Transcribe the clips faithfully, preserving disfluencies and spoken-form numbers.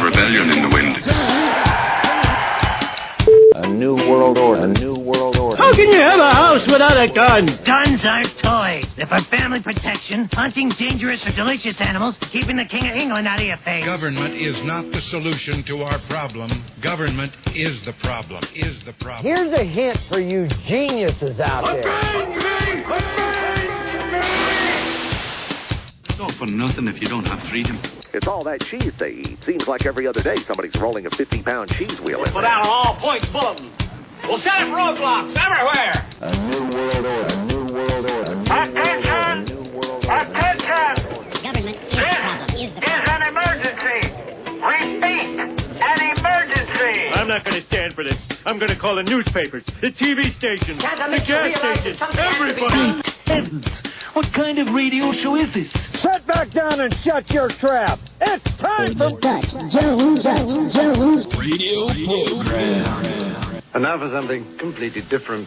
rebellion in the wind. A new world order. A new world order. How can you have a house without a gun? Guns aren't toys. They're for family protection, hunting dangerous or delicious animals, keeping the King of England out of your face. Government is not the solution to our problem. Government is the problem. Is the problem. Here's a hint for you geniuses out there. It's all for nothing if you don't have freedom. It's all that cheese they eat. Seems like every other day somebody's rolling a fifty-pound cheese wheel in Put there. out an all-points bulletin. We'll set up roadblocks everywhere. A new world order. A new world order. A new Attention! World order. A new world order. Attention! Government is the problem. Is the This is an emergency. Repeat, an emergency. I'm not going to stand for this. I'm going to call the newspapers, the T V stations, Can't I the make you gas realize stations, that something has to be everybody. done? Heavens! What kind of radio show is this? Sit back down and shut your trap. It's time for Dutch Jones, Dutch Jones. Radio program. And now for something completely different.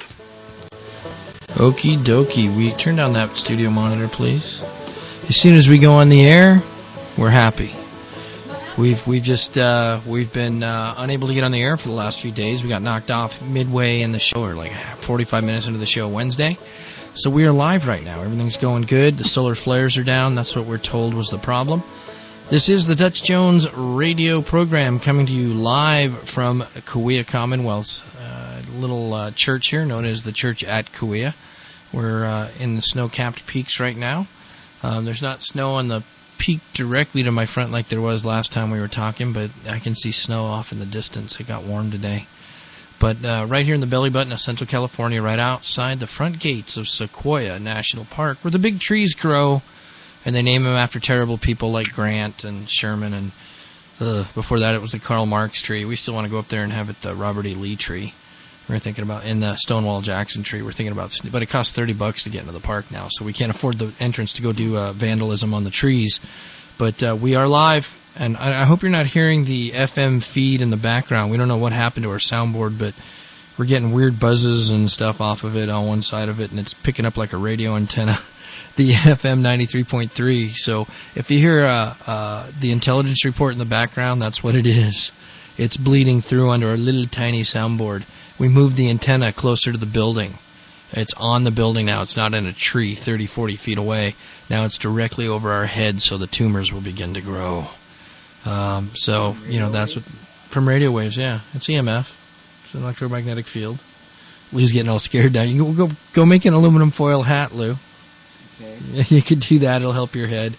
Okie dokie. We turn down that studio monitor, please. As soon as we go on the air, we're happy. We've we've just uh, we've been uh, unable to get on the air for the last few days. We got knocked off midway in the show, or like forty-five minutes into the show Wednesday. So we are live right now. Everything's going good. The solar flares are down. That's what we're told was the problem. This is the Dutch Jones radio program coming to you live from Kauai Commonwealth's uh, little uh, church here known as the Church at Kauai. We're uh, in the snow-capped peaks right now. Um, there's not snow on the peak directly to my front like there was last time we were talking, but I can see snow off in the distance. It got warm today. But uh, right here in the belly button of Central California, right outside the front gates of Sequoia National Park, where the big trees grow, and they name them after terrible people like Grant and Sherman, and uh, before that it was the Karl Marx tree. We still want to go up there and have it the Robert E. Lee tree. We're thinking about in the Stonewall Jackson tree. We're thinking about, but it costs thirty bucks to get into the park now, so we can't afford the entrance to go do uh, vandalism on the trees. But uh, we are live. And I hope you're not hearing the F M feed in the background. We don't know what happened to our soundboard, but we're getting weird buzzes and stuff off of it on one side of it, and it's picking up like a radio antenna, the F M ninety-three point three. So if you hear uh, uh, the intelligence report in the background, that's what it is. It's bleeding through under our little tiny soundboard. We moved the antenna closer to the building. It's on the building now. It's not in a tree thirty, forty feet away. Now it's directly over our heads, so the tumors will begin to grow. Um, so, you know, that's what, from radio waves, yeah. It's E M F. It's an electromagnetic field. Lou's getting all scared now. You can go, go, go make an aluminum foil hat, Lou. Okay. You could do that. It'll help your head.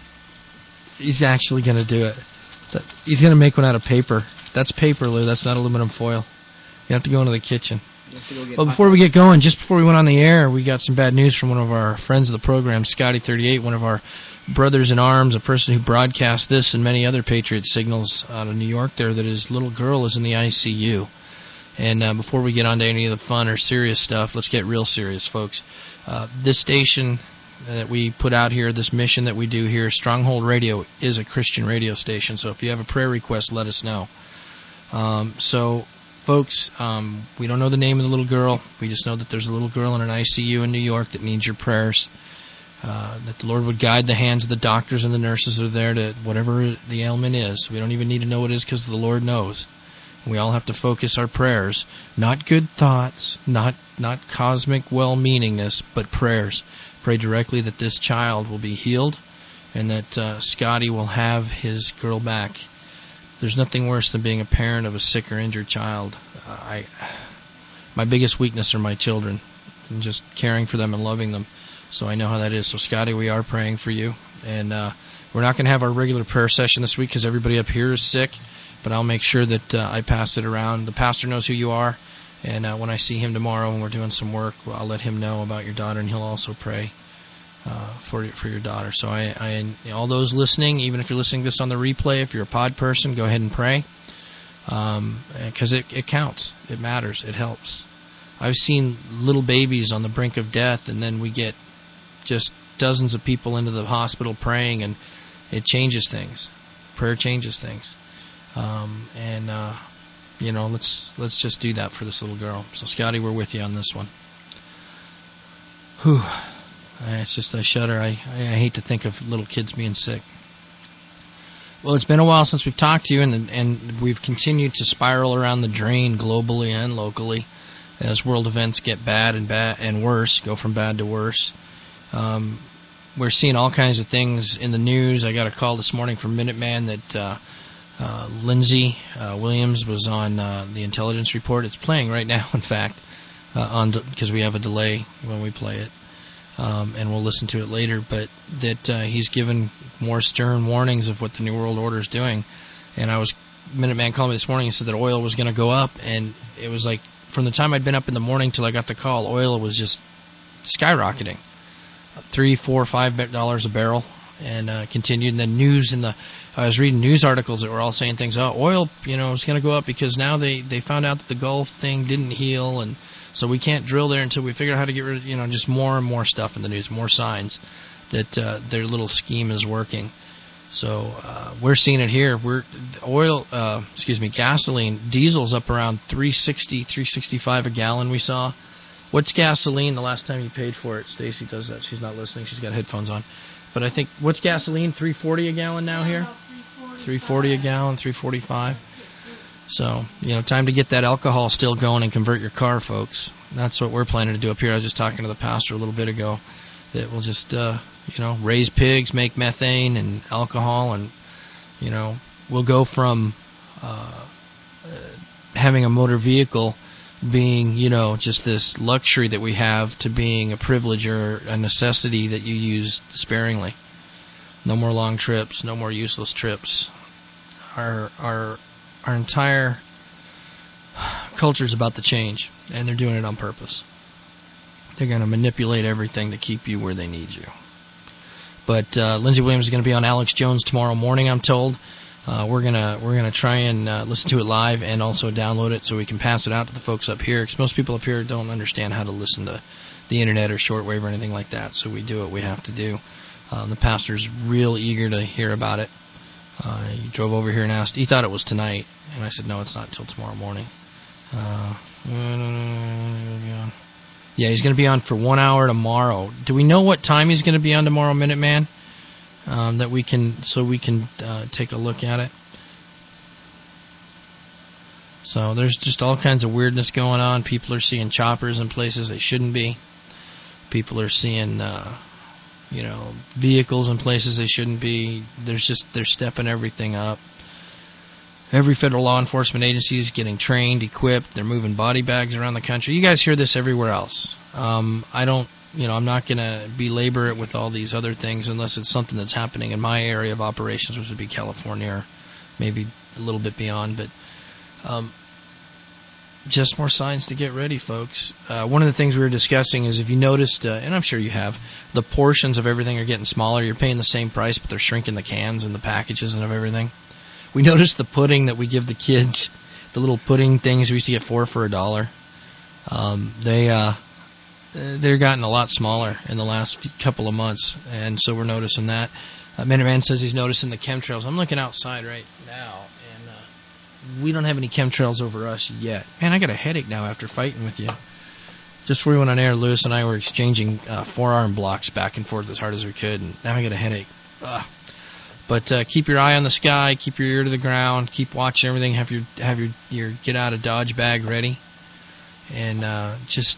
He's actually going to do it. He's going to make one out of paper. That's paper, Lou. That's not aluminum foil. You have to go into the kitchen. Well, before we get going, just before we went on the air, we got some bad news from one of our friends of the program, Scotty thirty-eight, one of our brothers in arms, a person who broadcast this and many other Patriot signals out of New York there, that his little girl is in the I C U. And uh, before we get on to any of the fun or serious stuff, let's get real serious, folks. Uh, this station that we put out here, this mission that we do here, Stronghold Radio, is a Christian radio station. So if you have a prayer request, let us know. Um, so... Folks, um, we don't know the name of the little girl. We just know that there's a little girl in an I C U in New York that needs your prayers. Uh, that the Lord would guide the hands of the doctors and the nurses that are there to whatever the ailment is. We don't even need to know what it is because the Lord knows. We all have to focus our prayers. Not good thoughts, not not cosmic well-meaningness, but prayers. Pray directly that this child will be healed and that uh, Scotty will have his girl back. There's nothing worse than being a parent of a sick or injured child. Uh, I, my biggest weakness are my children, and just caring for them and loving them. So I know how that is. So Scotty, we are praying for you, and uh, we're not going to have our regular prayer session this week because everybody up here is sick. But I'll make sure that uh, I pass it around. The pastor knows who you are, and uh, when I see him tomorrow and we're doing some work, well, I'll let him know about your daughter, and he'll also pray Uh, for for your daughter. So I, I, all those listening, even if you're listening to this on the replay, if you're a pod person, go ahead and pray, because um, it, it counts, it matters, it helps. I've seen little babies on the brink of death, and then we get just dozens of people into the hospital praying, and it changes things. Prayer changes things, um, and uh, you know, let's let's just do that for this little girl. So Scotty, we're with you on this one. Whew. It's just I shudder. I, I hate to think of little kids being sick. Well, it's been a while since we've talked to you, and and we've continued to spiral around the drain globally and locally as world events get bad and bad and worse, go from bad to worse. Um, we're seeing all kinds of things in the news. I got a call this morning from Minuteman that uh, uh, Lindsey uh, Williams was on uh, the intelligence report. It's playing right now, in fact, uh, on because we have a delay when we play it. Um, and we'll listen to it later, but that uh, he's given more stern warnings of what the New World Order is doing. And I was, Minuteman called me this morning and said that oil was going to go up, and it was like, from the time I'd been up in the morning till I got the call, oil was just skyrocketing. Three, four, five dollars a barrel, and uh, continued. And then news in the, I was reading news articles that were all saying things, oh, oil, you know, is going to go up because now they, they found out that the Gulf thing didn't heal, and so we can't drill there until we figure out how to get rid of, you know, just more and more stuff in the news, more signs that uh, their little scheme is working. So uh, we're seeing it here. We're oil, uh, excuse me, gasoline, diesel's up around three sixty, three sixty-five a gallon. We saw. What's gasoline? The last time you paid for it, Stacy does that. She's not listening. She's got headphones on. But I think what's gasoline? three forty a gallon now here. three forty a gallon, three forty-five. So, you know, time to get that alcohol still going and convert your car, folks. That's what we're planning to do up here. I was just talking to the pastor a little bit ago that we'll just, uh, you know, raise pigs, make methane and alcohol, and, you know, we'll go from uh, uh, having a motor vehicle being, you know, just this luxury that we have to being a privilege or a necessity that you use sparingly. No more long trips, no more useless trips. Our, our, Our entire culture is about to change, and they're doing it on purpose. They're going to manipulate everything to keep you where they need you. But uh, Lindsey Williams is going to be on Alex Jones tomorrow morning, I'm told. Uh, we're gonna we're gonna try and uh, listen to it live and also download it so we can pass it out to the folks up here, because most people up here don't understand how to listen to the internet or shortwave or anything like that. So we do what we have to do. Um, the pastor's real eager to hear about it. Uh, he drove over here and asked. He thought it was tonight, and I said, no, it's not until tomorrow morning. Uh, yeah, he's going to be on for one hour tomorrow. Do we know what time he's going to be on tomorrow, Minuteman? Um, that we can, so we can uh, take a look at it. So there's just all kinds of weirdness going on. People are seeing choppers in places they shouldn't be. People are seeing, uh, you know, vehicles in places they shouldn't be. There's just, they're stepping everything up. Every federal law enforcement agency is getting trained, equipped. They're moving body bags around the country. You guys hear this everywhere else. Um, I don't, you know, I'm not going to belabor it with all these other things unless it's something that's happening in my area of operations, which would be California or maybe a little bit beyond. But um, just more signs to get ready, folks. Uh, one of the things we were discussing is, if you noticed, uh, and I'm sure you have, the portions of everything are getting smaller. You're paying the same price, but they're shrinking the cans and the packages and of everything. We noticed the pudding that we give the kids, the little pudding things we used to get four for a dollar. Um, they uh, they're gotten a lot smaller in the last couple of months, and so we're noticing that. Uh, Minuteman says he's noticing the chemtrails. I'm looking outside right now, and uh, we don't have any chemtrails over us yet. Man, I got a headache now after fighting with you. Just before we went on air, Lewis and I were exchanging uh, forearm blocks back and forth as hard as we could, and now I got a headache. Ugh. But uh, keep your eye on the sky, keep your ear to the ground, keep watching everything. Have your have your your get out of Dodge bag ready, and uh, just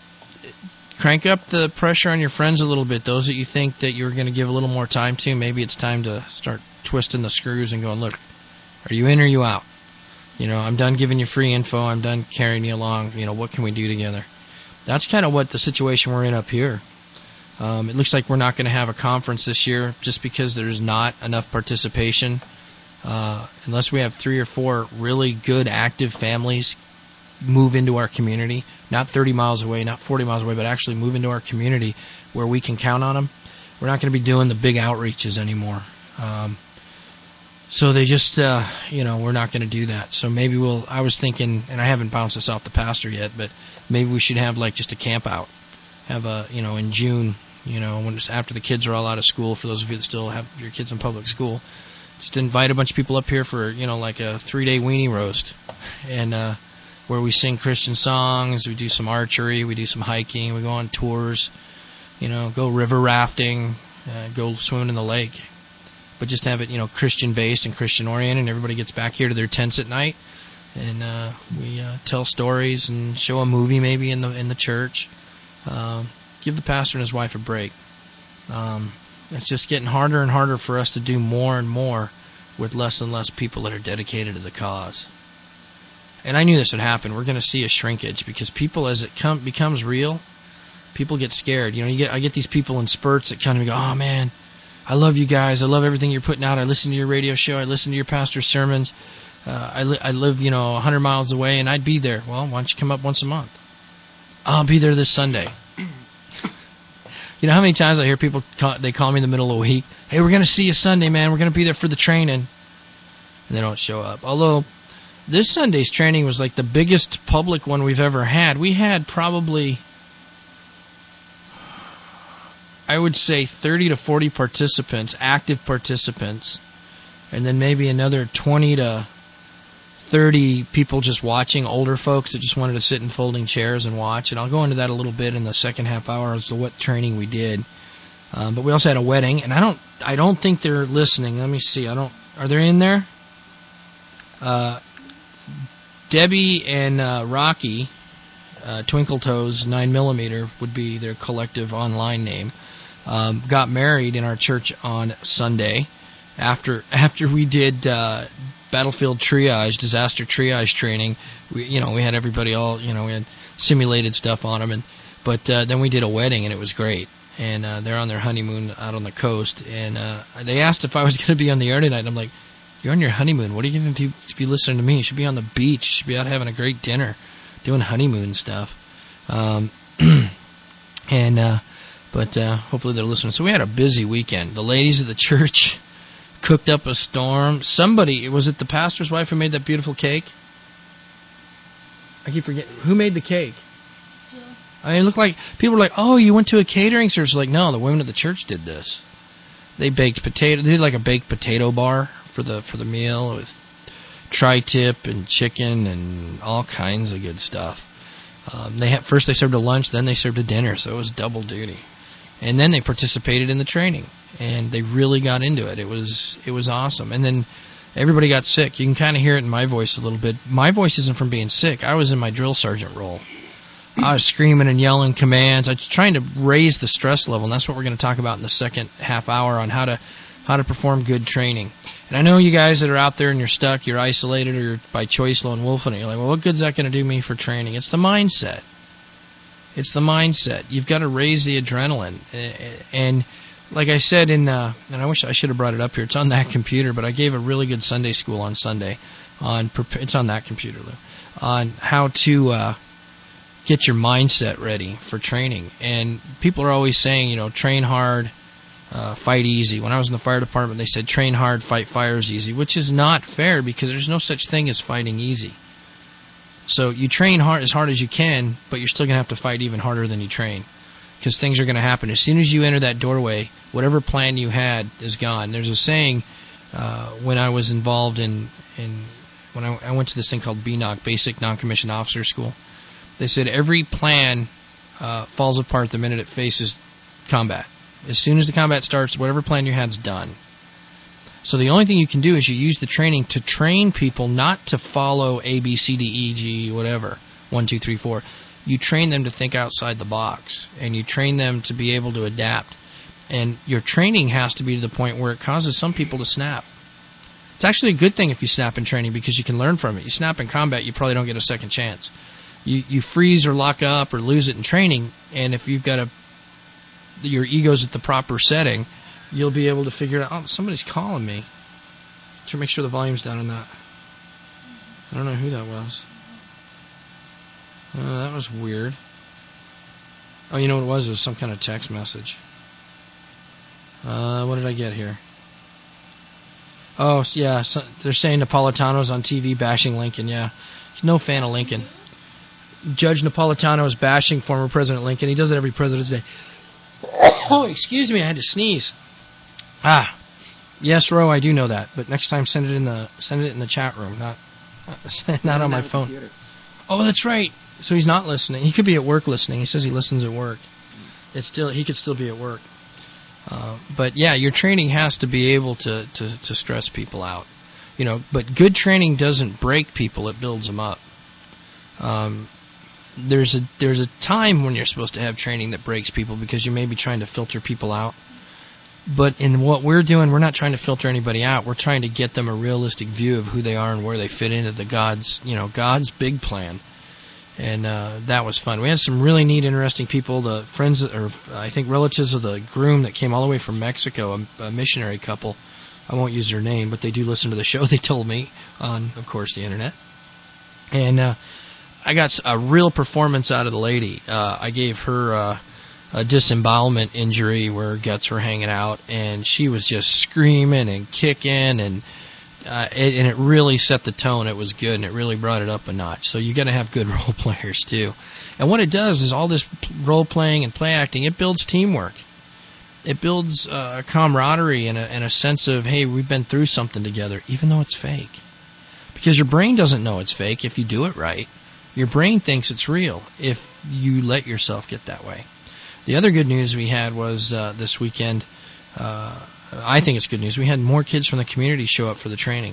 crank up the pressure on your friends a little bit. Those that you think that you're going to give a little more time to, maybe it's time to start twisting the screws and going, look, are you in or are you out? You know, I'm done giving you free info. I'm done carrying you along. You know, what can we do together? That's kind of what the situation we're in up here. Um, it looks like we're not going to have a conference this year just because there's not enough participation. Uh, unless we have three or four really good, active families move into our community, not thirty miles away, not forty miles away, but actually move into our community where we can count on them, we're not going to be doing the big outreaches anymore. Um, so they just, uh, you know, we're not going to do that. So maybe we'll, I was thinking, and I haven't bounced this off the pastor yet, but maybe we should have like just a camp out. Have a, you know, in June, you know, when it's after the kids are all out of school, for those of you that still have your kids in public school, just invite a bunch of people up here for, you know, like a three-day weenie roast, and uh, where we sing Christian songs, we do some archery, we do some hiking, we go on tours, you know, go river rafting, uh, go swimming in the lake. but just have it, you know, Christian-based and Christian-oriented, and everybody gets back here to their tents at night, and uh, we uh, tell stories and show a movie maybe in the in the church. Uh, give the pastor and his wife a break. Um, it's just getting harder and harder for us to do more and more with less and less people that are dedicated to the cause. And I knew this would happen. We're going to see a shrinkage because people, as it com- becomes real, people get scared. You know, you get I get these people in spurts that kind of go, oh man, I love you guys. I love everything you're putting out. I listen to your radio show. I listen to your pastor's sermons. Uh, I, li- I live, you know, one hundred miles away, and I'd be there. Well, why don't you come up once a month? I'll be there this Sunday. You know how many times I hear people, call, they call me in the middle of the week, hey, we're going to see you Sunday, man. We're going to be there for the training. And they don't show up. Although, this Sunday's training was like the biggest public one we've ever had. We had probably, I would say, thirty to forty participants, active participants, and then maybe another twenty to thirty people just watching, older folks that just wanted to sit in folding chairs and watch. And I'll go into that a little bit in the second half hour as to what training we did. Um, but we also had a wedding, and I don't, I don't think they're listening. Let me see. I don't. Are they in there? Uh, Debbie and uh, Rocky, uh, Twinkle Toes nine millimeter would be their collective online name. Um, got married in our church on Sunday after after we did uh, battlefield triage, disaster triage training. We, you know, we had everybody all, you know, we had simulated stuff on them, and but uh, then we did a wedding, and it was great. And uh, they're on their honeymoon out on the coast, and uh, they asked if I was going to be on the air tonight, and I'm like, you're on your honeymoon. What are you going to be listening to me? You should be on the beach. You should be out having a great dinner, doing honeymoon stuff. Um, and uh, but uh, hopefully they're listening. So we had a busy weekend. The ladies of the church cooked up a storm. Somebody, was it the pastor's wife who made that beautiful cake? I keep forgetting. Who made the cake? Jill. I mean, it looked like people were like, "Oh, you went to a catering service?" Like, no, the women of the church did this. They baked potato. They did like a baked potato bar for the for the meal with tri-tip and chicken and all kinds of good stuff. Um, they had, first they served a lunch, then they served a dinner, so it was double duty. And then they participated in the training, and they really got into it. It was it was awesome. And then everybody got sick. You can kind of hear it in my voice a little bit. My voice isn't from being sick. I was in my drill sergeant role. I was screaming and yelling commands. I was trying to raise the stress level, and that's what we're going to talk about in the second half hour on how to how to perform good training. And I know you guys that are out there and you're stuck, you're isolated, or you're by choice lone wolfing it. You're like, well, what good's that going to do me for training? It's the mindset. It's the mindset. You've got to raise the adrenaline. And like I said in, uh, and I wish I should have brought it up here. It's on that computer, but I gave a really good Sunday school on Sunday. On It's on that computer, Lou. On how to uh, get your mindset ready for training. And people are always saying, you know, train hard, uh, fight easy. When I was in the fire department, they said train hard, fight fires easy, which is not fair because there's no such thing as fighting easy. So you train hard as hard as you can, but you're still going to have to fight even harder than you train because things are going to happen. As soon as you enter that doorway, whatever plan you had is gone. There's a saying uh, when I was involved in, in when I, I went to this thing called B N O C, Basic Non-Commissioned Officer School. They said every plan uh, falls apart the minute it faces combat. As soon as the combat starts, whatever plan you had's done. So the only thing you can do is you use the training to train people not to follow A, B, C, D, E, G, whatever, one, two, three, four. You train them to think outside the box, and you train them to be able to adapt. And your training has to be to the point where it causes some people to snap. It's actually a good thing if you snap in training because you can learn from it. You snap in combat, you probably don't get a second chance. You you freeze or lock up or lose it in training, and if you've got a your ego's at the proper setting, you'll be able to figure it out. Oh, somebody's calling me. To make sure the volume's down on that. I don't know who that was. Uh, that was weird. Oh, you know what it was? It was some kind of text message. Uh, what did I get here? Oh, yeah, so they're saying Napolitano's on T V bashing Lincoln. Yeah, he's no fan of Lincoln. Judge Napolitano is bashing former President Lincoln. He does it every President's Day. Oh, excuse me, I had to sneeze. Ah, yes, Ro, I do know that. But next time, send it in the send it in the chat room, not not on my phone. Oh, that's right. So he's not listening. He could be at work listening. He says he listens at work. It's still he could still be at work. Uh, but yeah, your training has to be able to, to, to stress people out. You know, but good training doesn't break people, it builds them up. Um, there's a there's a time when you're supposed to have training that breaks people because you may be trying to filter people out. But in what we're doing, we're not trying to filter anybody out. We're trying to get them a realistic view of who they are and where they fit into the God's, you know, God's big plan. And uh, that was fun. We had some really neat, interesting people. The friends, or I think relatives of the groom that came all the way from Mexico, a, a missionary couple. I won't use their name, but they do listen to the show. They told me on, of course, the internet. And uh, I got a real performance out of the lady. Uh, I gave her uh, a disembowelment injury where her guts were hanging out, and she was just screaming and kicking, and uh, it, and it really set the tone. It was good, and it really brought it up a notch. So you got to have good role players too. And what it does is all this role playing and play acting, it builds teamwork. It builds uh, camaraderie and a, and a sense of, hey, we've been through something together, even though it's fake. Because your brain doesn't know it's fake if you do it right. Your brain thinks it's real if you let yourself get that way. The other good news we had was uh, this weekend, uh, I think it's good news, we had more kids from the community show up for the training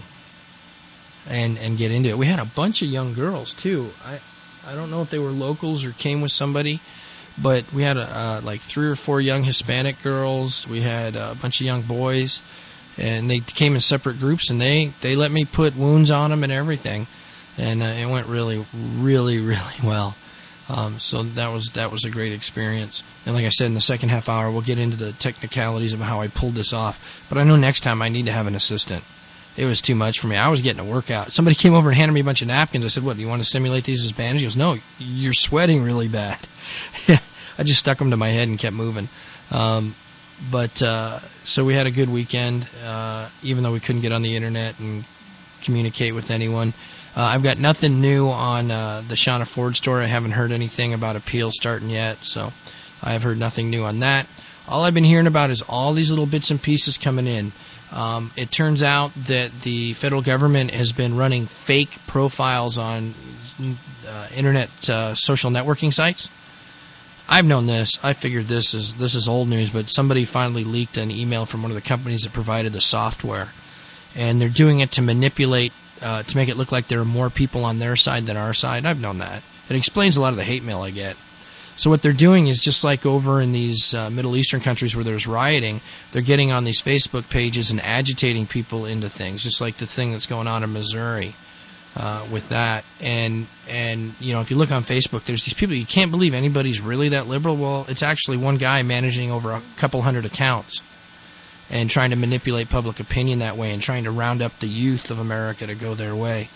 and, and get into it. We had a bunch of young girls, too. I, I don't know if they were locals or came with somebody, but we had uh, like three or four young Hispanic girls. We had a bunch of young boys, and they came in separate groups, and they, they let me put wounds on them and everything, and uh, it went really, really, really well. Um, so that was that was a great experience. And like I said, in the second half hour, we'll get into the technicalities of how I pulled this off. But I know next time I need to have an assistant. It was too much for me. I was getting a workout. Somebody came over and handed me a bunch of napkins. I said, what, do you want to simulate these as bandages? He goes, no, you're sweating really bad. I just stuck them to my head and kept moving. Um, but uh, so we had a good weekend, uh, even though we couldn't get on the internet and communicate with anyone. Uh, I've got nothing new on uh, the Shauna Ford story. I haven't heard anything about appeals starting yet, so I've heard nothing new on that. All I've been hearing about is all these little bits and pieces coming in. Um, it turns out that the federal government has been running fake profiles on uh, internet uh, social networking sites. I've known this. I figured this is this is old news, but somebody finally leaked an email from one of the companies that provided the software, and they're doing it to manipulate, uh, to make it look like there are more people on their side than our side. I've known that. It explains a lot of the hate mail I get. So what they're doing is just like over in these uh, Middle Eastern countries where there's rioting, they're getting on these Facebook pages and agitating people into things, just like the thing that's going on in Missouri uh, with that. And, and you know, if you look on Facebook, there's these people, you can't believe anybody's really that liberal. Well, it's actually one guy managing over a couple hundred accounts and trying to manipulate public opinion that way and trying to round up the youth of America to go their way.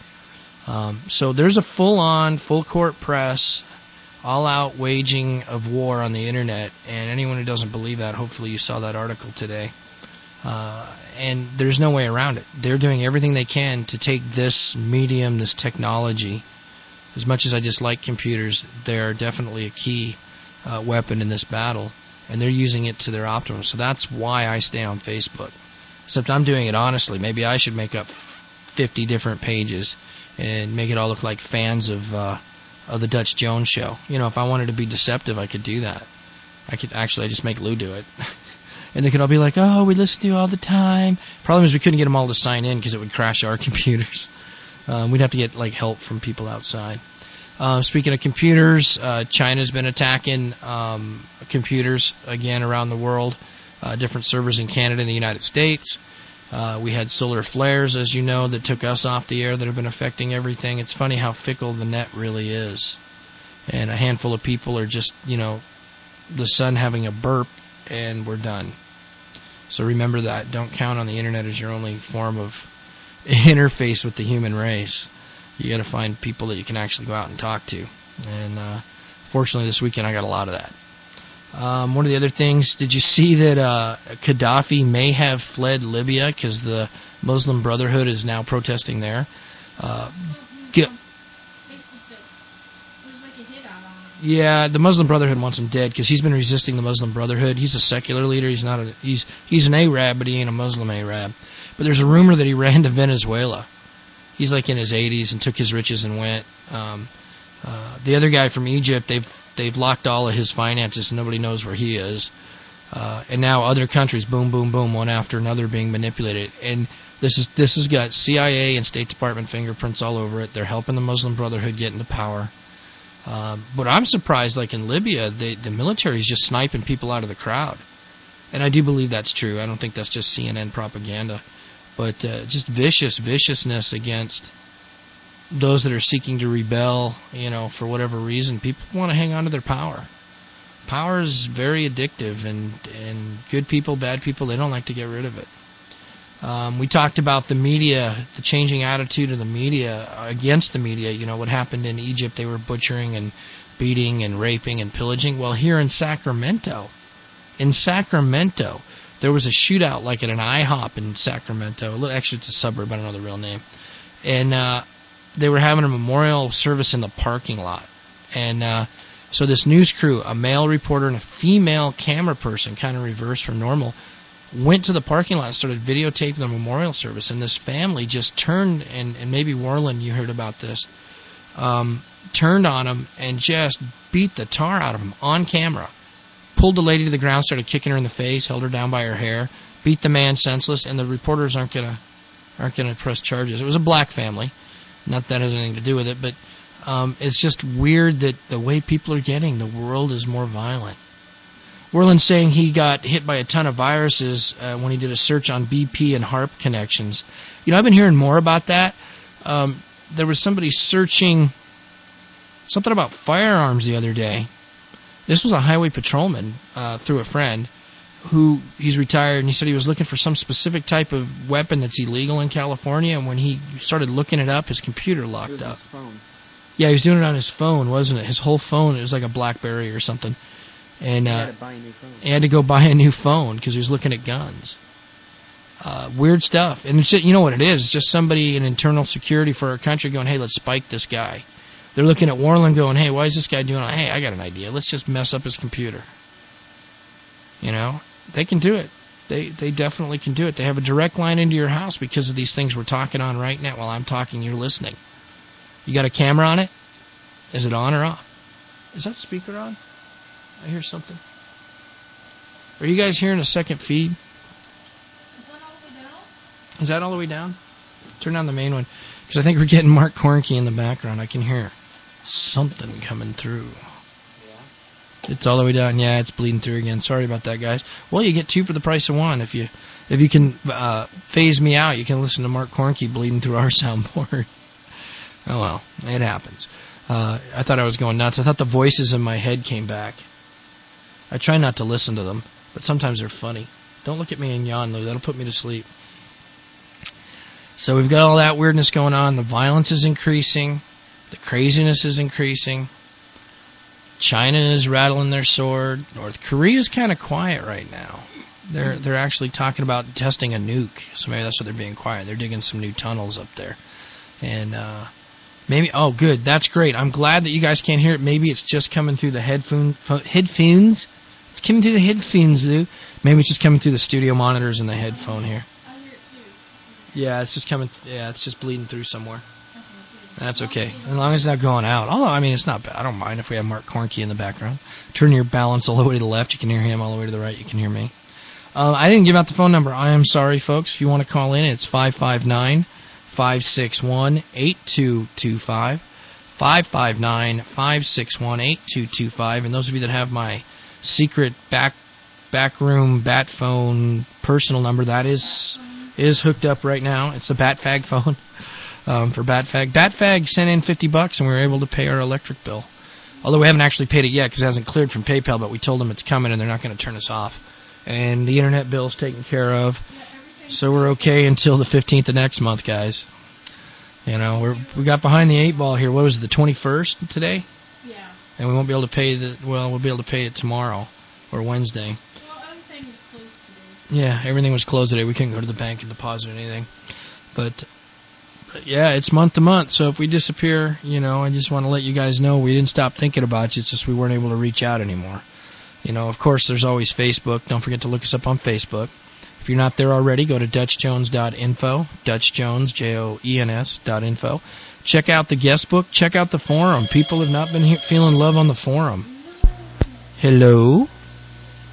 Um, so there's a full-on, full-court press, all-out waging of war on the internet, and anyone who doesn't believe that, hopefully you saw that article today. Uh, and there's no way around it. They're doing everything they can to take this medium, this technology. As much as I dislike computers, they're definitely a key uh, weapon in this battle, and they're using it to their optimum. So that's why I stay on Facebook. Except I'm doing it honestly. Maybe I should make up fifty different pages and make it all look like fans of uh, of the Dutch Jones show. You know, if I wanted to be deceptive, I could do that. I could actually I just make Lou do it. And they could all be like, oh, we listen to you all the time. Problem is we couldn't get them all to sign in because it would crash our computers. Um, we'd have to get like help from people outside. Uh, speaking of computers, uh, China's been attacking um, computers again around the world, uh, different servers in Canada and the United States. Uh, we had solar flares, as you know, that took us off the air that have been affecting everything. It's funny how fickle the net really is. And a handful of people are just, you know, the sun having a burp, and we're done. So remember that. Don't count on the internet as your only form of interface with the human race. You got to find people that you can actually go out and talk to. And uh, fortunately, this weekend I got a lot of that. Um, one of the other things, did you see that uh, Gaddafi may have fled Libya because the Muslim Brotherhood is now protesting there? Uh, get, yeah, the Muslim Brotherhood wants him dead because he's been resisting the Muslim Brotherhood. He's a secular leader. He's not a he's he's an Arab, but he ain't a Muslim Arab. But there's a rumor that he ran to Venezuela. He's like in his eighties and took his riches and went. Um, uh, the other guy from Egypt, they've they've locked all of his finances. Nobody knows where he is. Uh, and now other countries, boom, boom, boom, one after another being manipulated. And this is this has got C I A and State Department fingerprints all over it. They're helping the Muslim Brotherhood get into power. Uh, but I'm surprised, like in Libya, they, the military is just sniping people out of the crowd. And I do believe that's true. I don't think that's just C N N propaganda. But uh, just vicious viciousness against those that are seeking to rebel, you know, for whatever reason. People want to hang on to their power. Power is very addictive, and, and good people, bad people, they don't like to get rid of it. Um, we talked about the media, the changing attitude of the media against the media. You know, what happened in Egypt, they were butchering and beating and raping and pillaging. Well, here in Sacramento, in Sacramento, there was a shootout like at an IHOP in Sacramento. Actually, it's a suburb, I don't know the real name. And uh, they were having a memorial service in the parking lot. And uh, so this news crew, a male reporter and a female camera person, kind of reversed from normal, went to the parking lot and started videotaping the memorial service. And this family just turned, and, and maybe Warland, you heard about this, um, turned on him and just beat the tar out of him on camera. Pulled the lady to the ground, started kicking her in the face, held her down by her hair, beat the man senseless, and the reporters aren't gonna aren't gonna press charges. It was a black family. Not that has anything to do with it, but um, it's just weird that the way people are getting, the world is more violent. Werland's saying he got hit by a ton of viruses uh, when he did a search on B P and HAARP connections. You know, I've been hearing more about that. Um, there was somebody searching something about firearms the other day. This was a highway patrolman uh, through a friend who, he's retired, and he said he was looking for some specific type of weapon that's illegal in California, and when he started looking it up, his computer locked it was up. His phone. Yeah, he was doing it on his phone, wasn't it? His whole phone, it was like a BlackBerry or something. And uh, he had to buy a new phone. He had to go buy a new phone because he was looking at guns. Uh, weird stuff. And it's just, you know what it is? It's just somebody in internal security for our country going, hey, let's spike this guy. They're looking at Warland going, hey, why is this guy doing it? Hey, I got an idea. Let's just mess up his computer. You know? They can do it. They they definitely can do it. They have a direct line into your house because of these things we're talking on right now. While I'm talking, you're listening. You got a camera on it? Is it on or off? Is that speaker on? I hear something. Are you guys hearing a second feed? Is that all the way down? Is that all the way down? Turn on the main one. Because I think we're getting Mark Cornke in the background. I can hear something coming through. Yeah. It's all the way down. Yeah, it's bleeding through again. Sorry about that, guys. Well, you get two for the price of one. If you if you can uh, phase me out, you can listen to Mark Cornke bleeding through our soundboard. Oh, well. It happens. Uh, I thought I was going nuts. I thought the voices in my head came back. I try not to listen to them, but sometimes they're funny. Don't look at me and yawn, though. That'll put me to sleep. So we've got all that weirdness going on. The violence is increasing. The craziness is increasing. China is rattling their sword. North Korea is kind of quiet right now. They're they're actually talking about testing a nuke. So maybe that's why they're being quiet. They're digging some new tunnels up there. And uh, maybe, oh, good. That's great. I'm glad that you guys can't hear it. Maybe it's just coming through the headphone, headphones. It's coming through the headphones, Lou. Maybe it's just coming through the studio monitors and the headphone here. I hear it too. Yeah, it's just coming. Yeah, it's just bleeding through somewhere. That's okay, as long as it's not going out. Although, I mean, it's not bad. I don't mind if we have Mark Cornke in the background. Turn your balance all the way to the left, you can hear him. All the way to the right, you can hear me. Uh, I didn't give out the phone number. I am sorry, folks. If you want to call in, it's five five nine, five six one, eight two two five. five five nine, five six one, eight two two five. And those of you that have my secret back backroom bat phone personal number, that is is hooked up right now. It's the Batfag phone. Um, for Batfag. Batfag sent in fifty bucks and we were able to pay our electric bill. Although we haven't actually paid it yet because it hasn't cleared from PayPal, but we told them it's coming and they're not going to turn us off. And the internet bill's taken care of. So we're okay until the fifteenth of next month, guys. You know, we're, we got behind the eight ball here. What was it, the twenty-first today? Yeah. And we won't be able to pay the, well, we'll be able to pay it tomorrow or Wednesday. Well, everything was closed today. Yeah, everything was closed today. We couldn't go to the bank and deposit anything. But... But yeah, it's month to month, so if we disappear, you know, I just want to let you guys know we didn't stop thinking about you. It's just we weren't able to reach out anymore. You know, of course, there's always Facebook. Don't forget to look us up on Facebook. If you're not there already, go to Dutch Jones dot info, Dutch Jones, J O E N S, dot info. Check out the guest book. Check out the forum. People have not been he- feeling love on the forum. Hello? Yeah,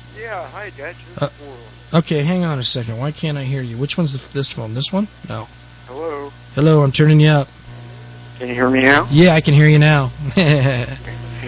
Yeah, hi, Dad. Uh, okay, hang on a second. Why can't I hear you? Which one's the, this phone? This one? No. Hello. Hello, I'm turning you up. Can you hear me now? Yeah, I can hear you now. yeah,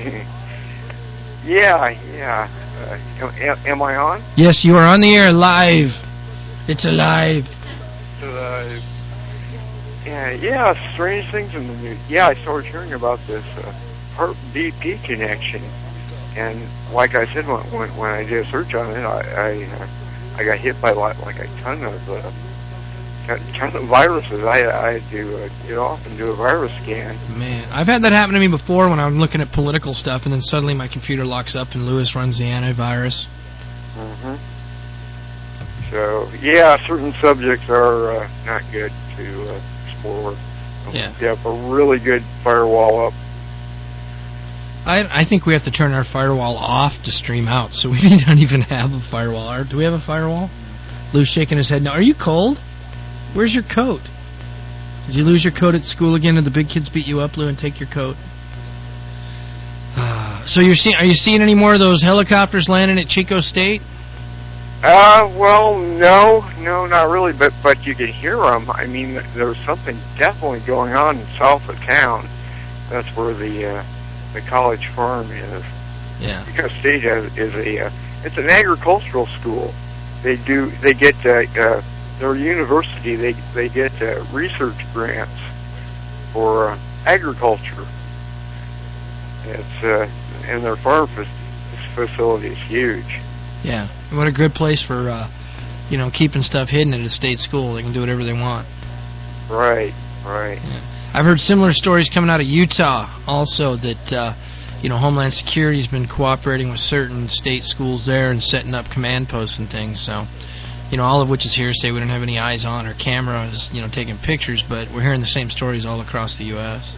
yeah. Uh, am, am I on? Yes, you are on the air live. It's alive. Uh, yeah, yeah, strange things in the news. Yeah, I started hearing about this uh, Heart B P connection. And like I said, when, when, when I did a search on it, I I, uh, I got hit by like, like a ton of uh, ton of viruses. I, I had to uh, get off and do a virus scan. Man, I've had that happen to me before when I'm looking at political stuff, and then suddenly my computer locks up and Lewis runs the antivirus. Mm-hmm. So, yeah, certain subjects are uh, not good to uh, explore. Yeah. You have a really good firewall up. I, I think we have to turn our firewall off to stream out, so we don't even have a firewall. Do we have a firewall? Lou's shaking his head no. Are you cold? Where's your coat? Did you lose your coat at school again? Did the big kids beat you up, Lou, and take your coat? Uh, so you're seeing? Are you seeing any more of those helicopters landing at Chico State? Uh, well, no, no, not really, but but you can hear them. I mean, there's something definitely going on south of town. That's where the uh, the college farm is. Yeah. Chico State has, is a uh, it's an agricultural school. They do they get uh, uh, their university. They they get uh, research grants for uh, agriculture. It's uh, and their farm facility is huge. Yeah, what a good place for, uh, you know, keeping stuff hidden at a state school. They can do whatever they want. Right, right. Yeah. I've heard similar stories coming out of Utah also that, uh, you know, Homeland Security's been cooperating with certain state schools there and setting up command posts and things. So, you know, all of which is hearsay. We don't have any eyes on or cameras, you know, taking pictures, but we're hearing the same stories all across the U S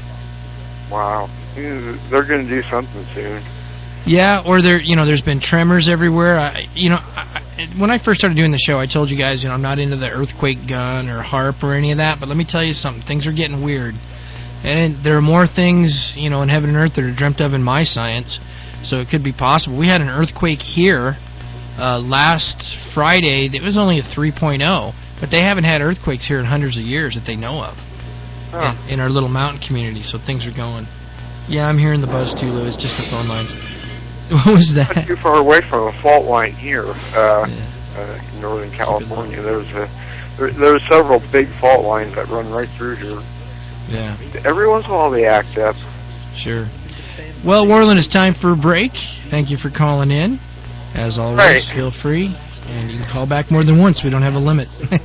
Wow. They're going to do something soon. Yeah, or there, you know, there's been tremors everywhere. I, you know, I, when I first started doing the show, I told you guys, you know, I'm not into the earthquake gun or HAARP or any of that. But let me tell you something: things are getting weird, and there are more things, you know, in heaven and earth that are dreamt of in my science. So it could be possible. We had an earthquake here uh, last Friday. That was only a three point oh, but they haven't had earthquakes here in hundreds of years that they know of huh. in, in our little mountain community. So things are going. Yeah, I'm hearing the buzz too, Lou. It's just the phone lines. What was that? Not too far away from a fault line here, uh, yeah. uh, in Northern California. There's a there, there's several big fault lines that run right through here. Yeah. Every once in a while they act up. Sure. Well, Warland, it's time for a break. Thank you for calling in. As always, right. Feel free, and you can call back more than once. We don't have a limit.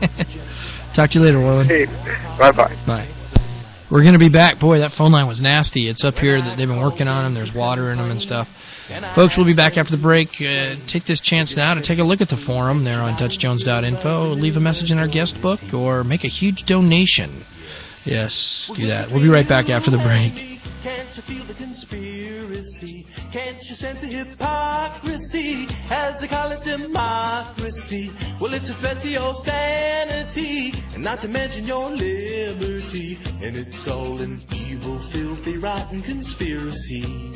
Talk to you later, Warland. Hey, bye-bye. Bye. We're going to be back. Boy, that phone line was nasty. It's up here that they've been working on them. There's water in them and stuff. Folks, we'll be back after the break. Uh, take this chance now to take a look at the forum there on Dutch Jones dot info. Leave a message in our guest book or make a huge donation. Yes, do that. We'll be right back after the break. Can't you feel the conspiracy? Can't you sense the hypocrisy? As they call it democracy. Well, it's a threat to your sanity, and not to mention your liberty. And it's all an evil, filthy, rotten conspiracy.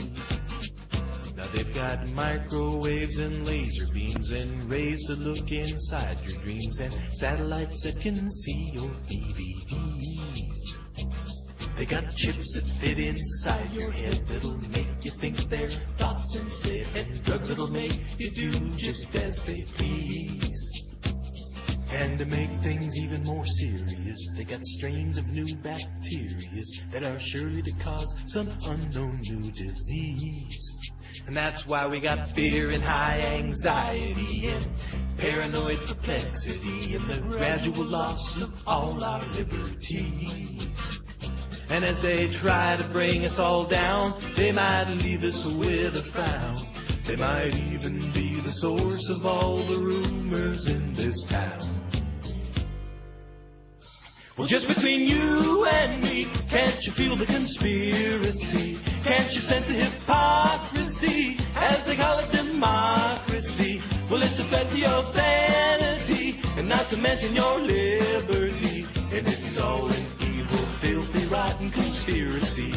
Now they've got microwaves and laser beams and rays that look inside your dreams and satellites that can see your D V Ds. They got chips that fit inside your head that'll make you think their thoughts instead, and drugs that'll make you do just as they please. And to make things even more serious, they got strains of new bacteria that are surely to cause some unknown new disease. And that's why we got fear and high anxiety and paranoid perplexity and the gradual loss of all our liberties. And as they try to bring us all down, they might leave us with a frown. They might even be the source of all the rumors in this town. Well, just between you and me, can't you feel the conspiracy? Can't you sense the hypocrisy? As they call it democracy. Well, it's a threat to your sanity, and not to mention your liberty. And it's all an evil, filthy, rotten conspiracy.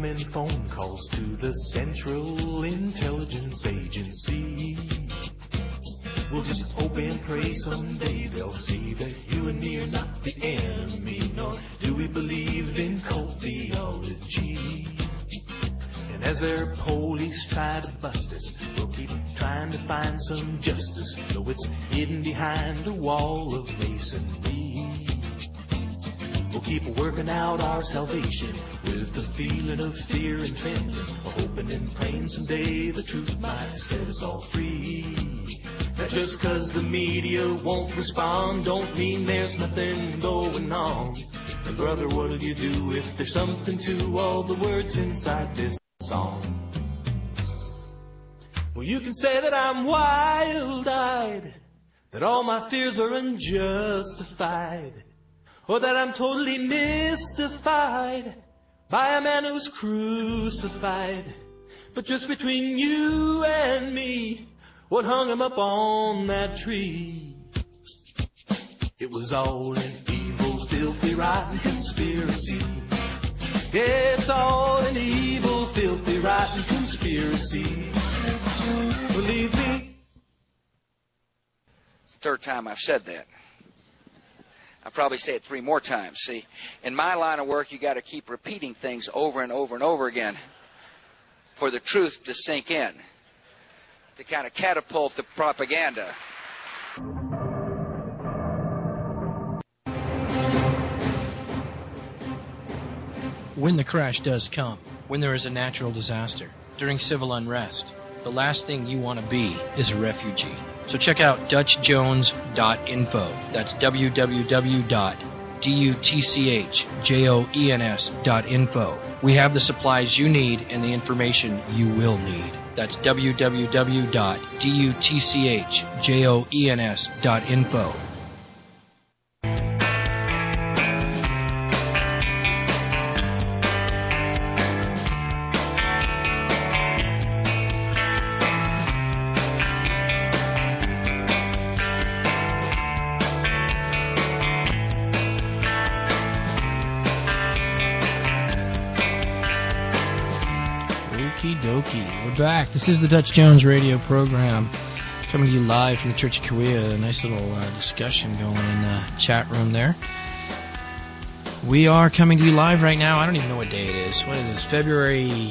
scamming phone calls to the Central Intelligence Agency. We'll just hope and pray someday they'll see that you and me are not the enemy, nor do we believe in cult theology. And as their police try to bust us, we'll keep trying to find some justice, though it's hidden behind a wall of masonry. We'll keep working out our salvation with the feeling of fear and trembling, hoping and praying someday the truth might set us all free. Now just 'cause the media won't respond don't mean there's nothing going on. And brother, what'll you do if there's something to all the words inside this song? Well, you can say that I'm wild-eyed, that all my fears are unjustified, or that I'm totally mystified by a man who's crucified. But just between you and me, what hung him up on that tree? It was all an evil, filthy, rotten conspiracy. Yeah, it's all an evil, filthy, rotten conspiracy. Believe me. It's the third time I've said that. I'll probably say it three more times. See, in my line of work, you got to keep repeating things over and over and over again for the truth to sink in, to kind of catapult the propaganda. When the crash does come, when there is a natural disaster, during civil unrest, the last thing you want to be is a refugee. So check out Dutch Jones dot info. That's w w w dot dutch dot info. We have the supplies you need and the information you will need. That's w w w dot dutch dot info. We're back. This is the Dutch Jones radio program, coming to you live from the Church of Kauai. A nice little uh, discussion going in the chat room there. We are coming to you live right now. I don't even know what day it is. What is this? February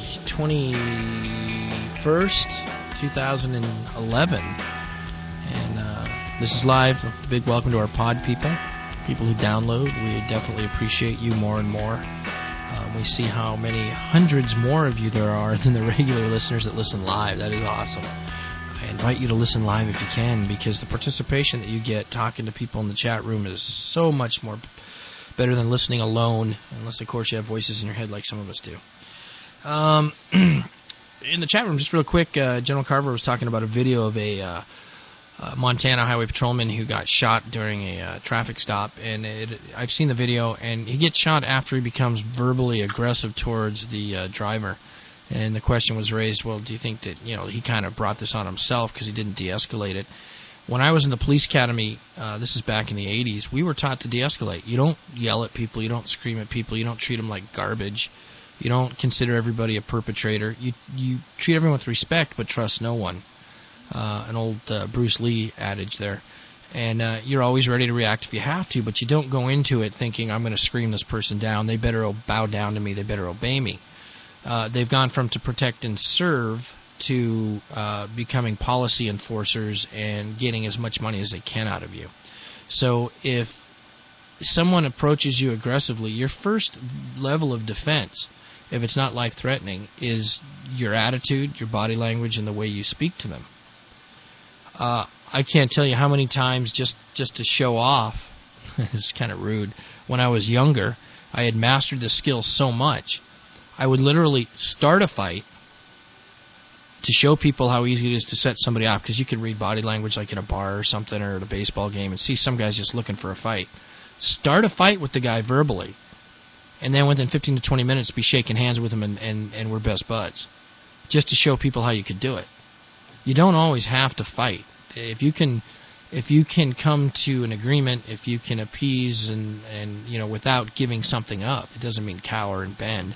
twenty-first, twenty eleven. And uh, this is live. A big welcome to our pod people, people who download. We definitely appreciate you more and more. Um, we see how many hundreds more of you there are than the regular listeners that listen live. That is awesome. I invite you to listen live if you can, because the participation that you get talking to people in the chat room is so much more better than listening alone, unless, of course, you have voices in your head like some of us do. Um, in the chat room, just real quick, uh, General Carver was talking about a video of a uh, uh, Montana highway patrolman who got shot during a uh, traffic stop, and it, I've seen the video, and he gets shot after he becomes verbally aggressive towards the uh, driver. And the question was raised, well, do you think that, you know, he kind of brought this on himself because he didn't de-escalate it? When I was in the police academy, uh, this is back in the eighties, we were taught to de-escalate. You don't yell at people, you don't scream at people, you don't treat them like garbage, you don't consider everybody a perpetrator. You you treat everyone with respect but trust no one. Uh, an old uh, Bruce Lee adage there. And uh, you're always ready to react if you have to, but you don't go into it thinking, I'm going to scream this person down, they better bow down to me, they better obey me. Uh, they've gone from to protect and serve to uh, becoming policy enforcers and getting as much money as they can out of you. So if someone approaches you aggressively, your first level of defense, if it's not life-threatening, is your attitude, your body language, and the way you speak to them. Uh, I can't tell you how many times, just, just to show off, it's kind of rude, when I was younger, I had mastered the skill so much, I would literally start a fight to show people how easy it is to set somebody off, because you can read body language like in a bar or something or at a baseball game and see some guys just looking for a fight. Start a fight with the guy verbally, and then within fifteen to twenty minutes be shaking hands with him and, and, and we're best buds, just to show people how you could do it. You don't always have to fight. If you can if you can come to an agreement, if you can appease and, and you know, without giving something up, it doesn't mean cower and bend.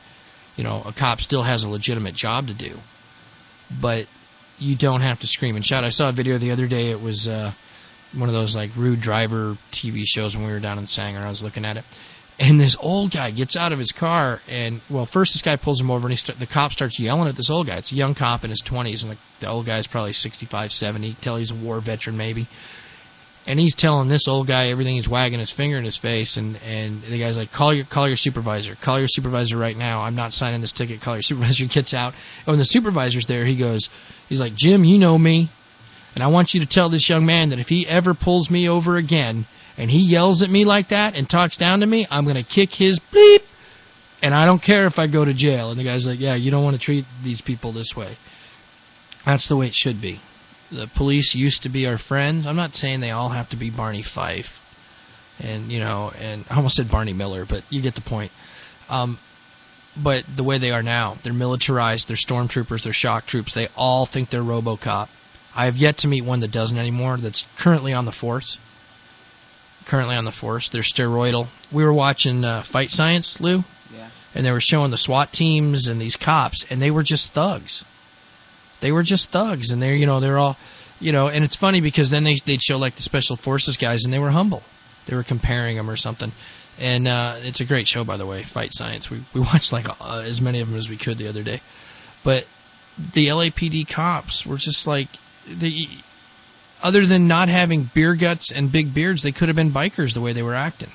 You know, a cop still has a legitimate job to do. But you don't have to scream and shout. I saw a video the other day. It was uh, one of those like rude driver T V shows when we were down in Sanger. I was looking at it. And this old guy gets out of his car, and, well, first this guy pulls him over, and he start, the cop starts yelling at this old guy. It's a young cop in his twenties, and the, the old guy's probably sixty-five, seventy. You can tell he's a war veteran, maybe. And he's telling this old guy everything. He's wagging his finger in his face, and, and the guy's like, call your call your supervisor. Call your supervisor right now. I'm not signing this ticket. Call your supervisor. He gets out. And when the supervisor's there, he goes, he's like, Jim, you know me, and I want you to tell this young man that if he ever pulls me over again, and he yells at me like that and talks down to me, I'm going to kick his bleep, and I don't care if I go to jail. And the guy's like, yeah, you don't want to treat these people this way. That's the way it should be. The police used to be our friends. I'm not saying they all have to be Barney Fife. And, you know, and I almost said Barney Miller, but you get the point. Um, but the way they are now, they're militarized, they're stormtroopers, they're shock troops. They all think they're RoboCop. I have yet to meet one that doesn't anymore, that's currently on the force. Currently on the force. They're steroidal. We were watching uh, Fight Science, Lou. Yeah. And they were showing the SWAT teams and these cops, and they were just thugs. They were just thugs, and they're, you know, they're all, you know, and it's funny because then they, they'd show like the Special Forces guys, and they were humble. They were comparing them or something. And uh, it's a great show, by the way, Fight Science. We we watched like uh, as many of them as we could the other day. But the L A P D cops were just like, the, other than not having beer guts and big beards, they could have been bikers the way they were acting.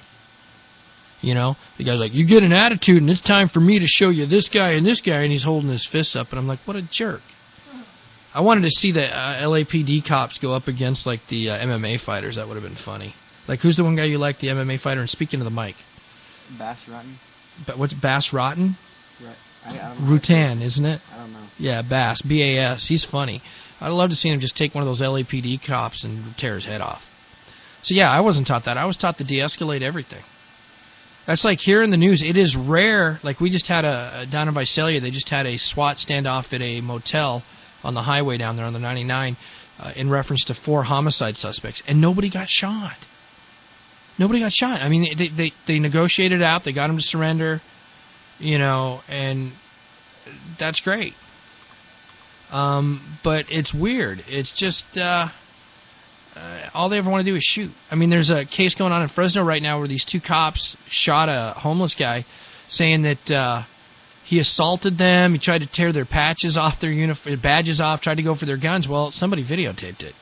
You know, the guy's like, you get an attitude, and it's time for me to show you this guy and this guy, and he's holding his fists up, and I'm like, what a jerk. I wanted to see the uh, L A P D cops go up against, like, the uh, M M A fighters. That would have been funny. Like, who's the one guy you like, the M M A fighter? And speaking to the mic. Bass Rotten. But what's Bass Rotten? Right. I, I don't know. Rutan, isn't it? I don't know. Yeah, Bass, B A S. He's funny. I'd love to see him just take one of those L A P D cops and tear his head off. So, yeah, I wasn't taught that. I was taught to de-escalate everything. That's like here in the news. It is rare. Like we just had a, down in Visalia, they just had a SWAT standoff at a motel on the highway down there on the ninety-nine uh, in reference to four homicide suspects, and nobody got shot. Nobody got shot. I mean, they they, they negotiated out. They got him to surrender, you know, and that's great. Um, but it's weird. It's just uh, uh, all they ever want to do is shoot. I mean, there's a case going on in Fresno right now where these two cops shot a homeless guy, saying that uh, he assaulted them. He tried to tear their patches off their uniform, badges off, tried to go for their guns. Well, somebody videotaped it,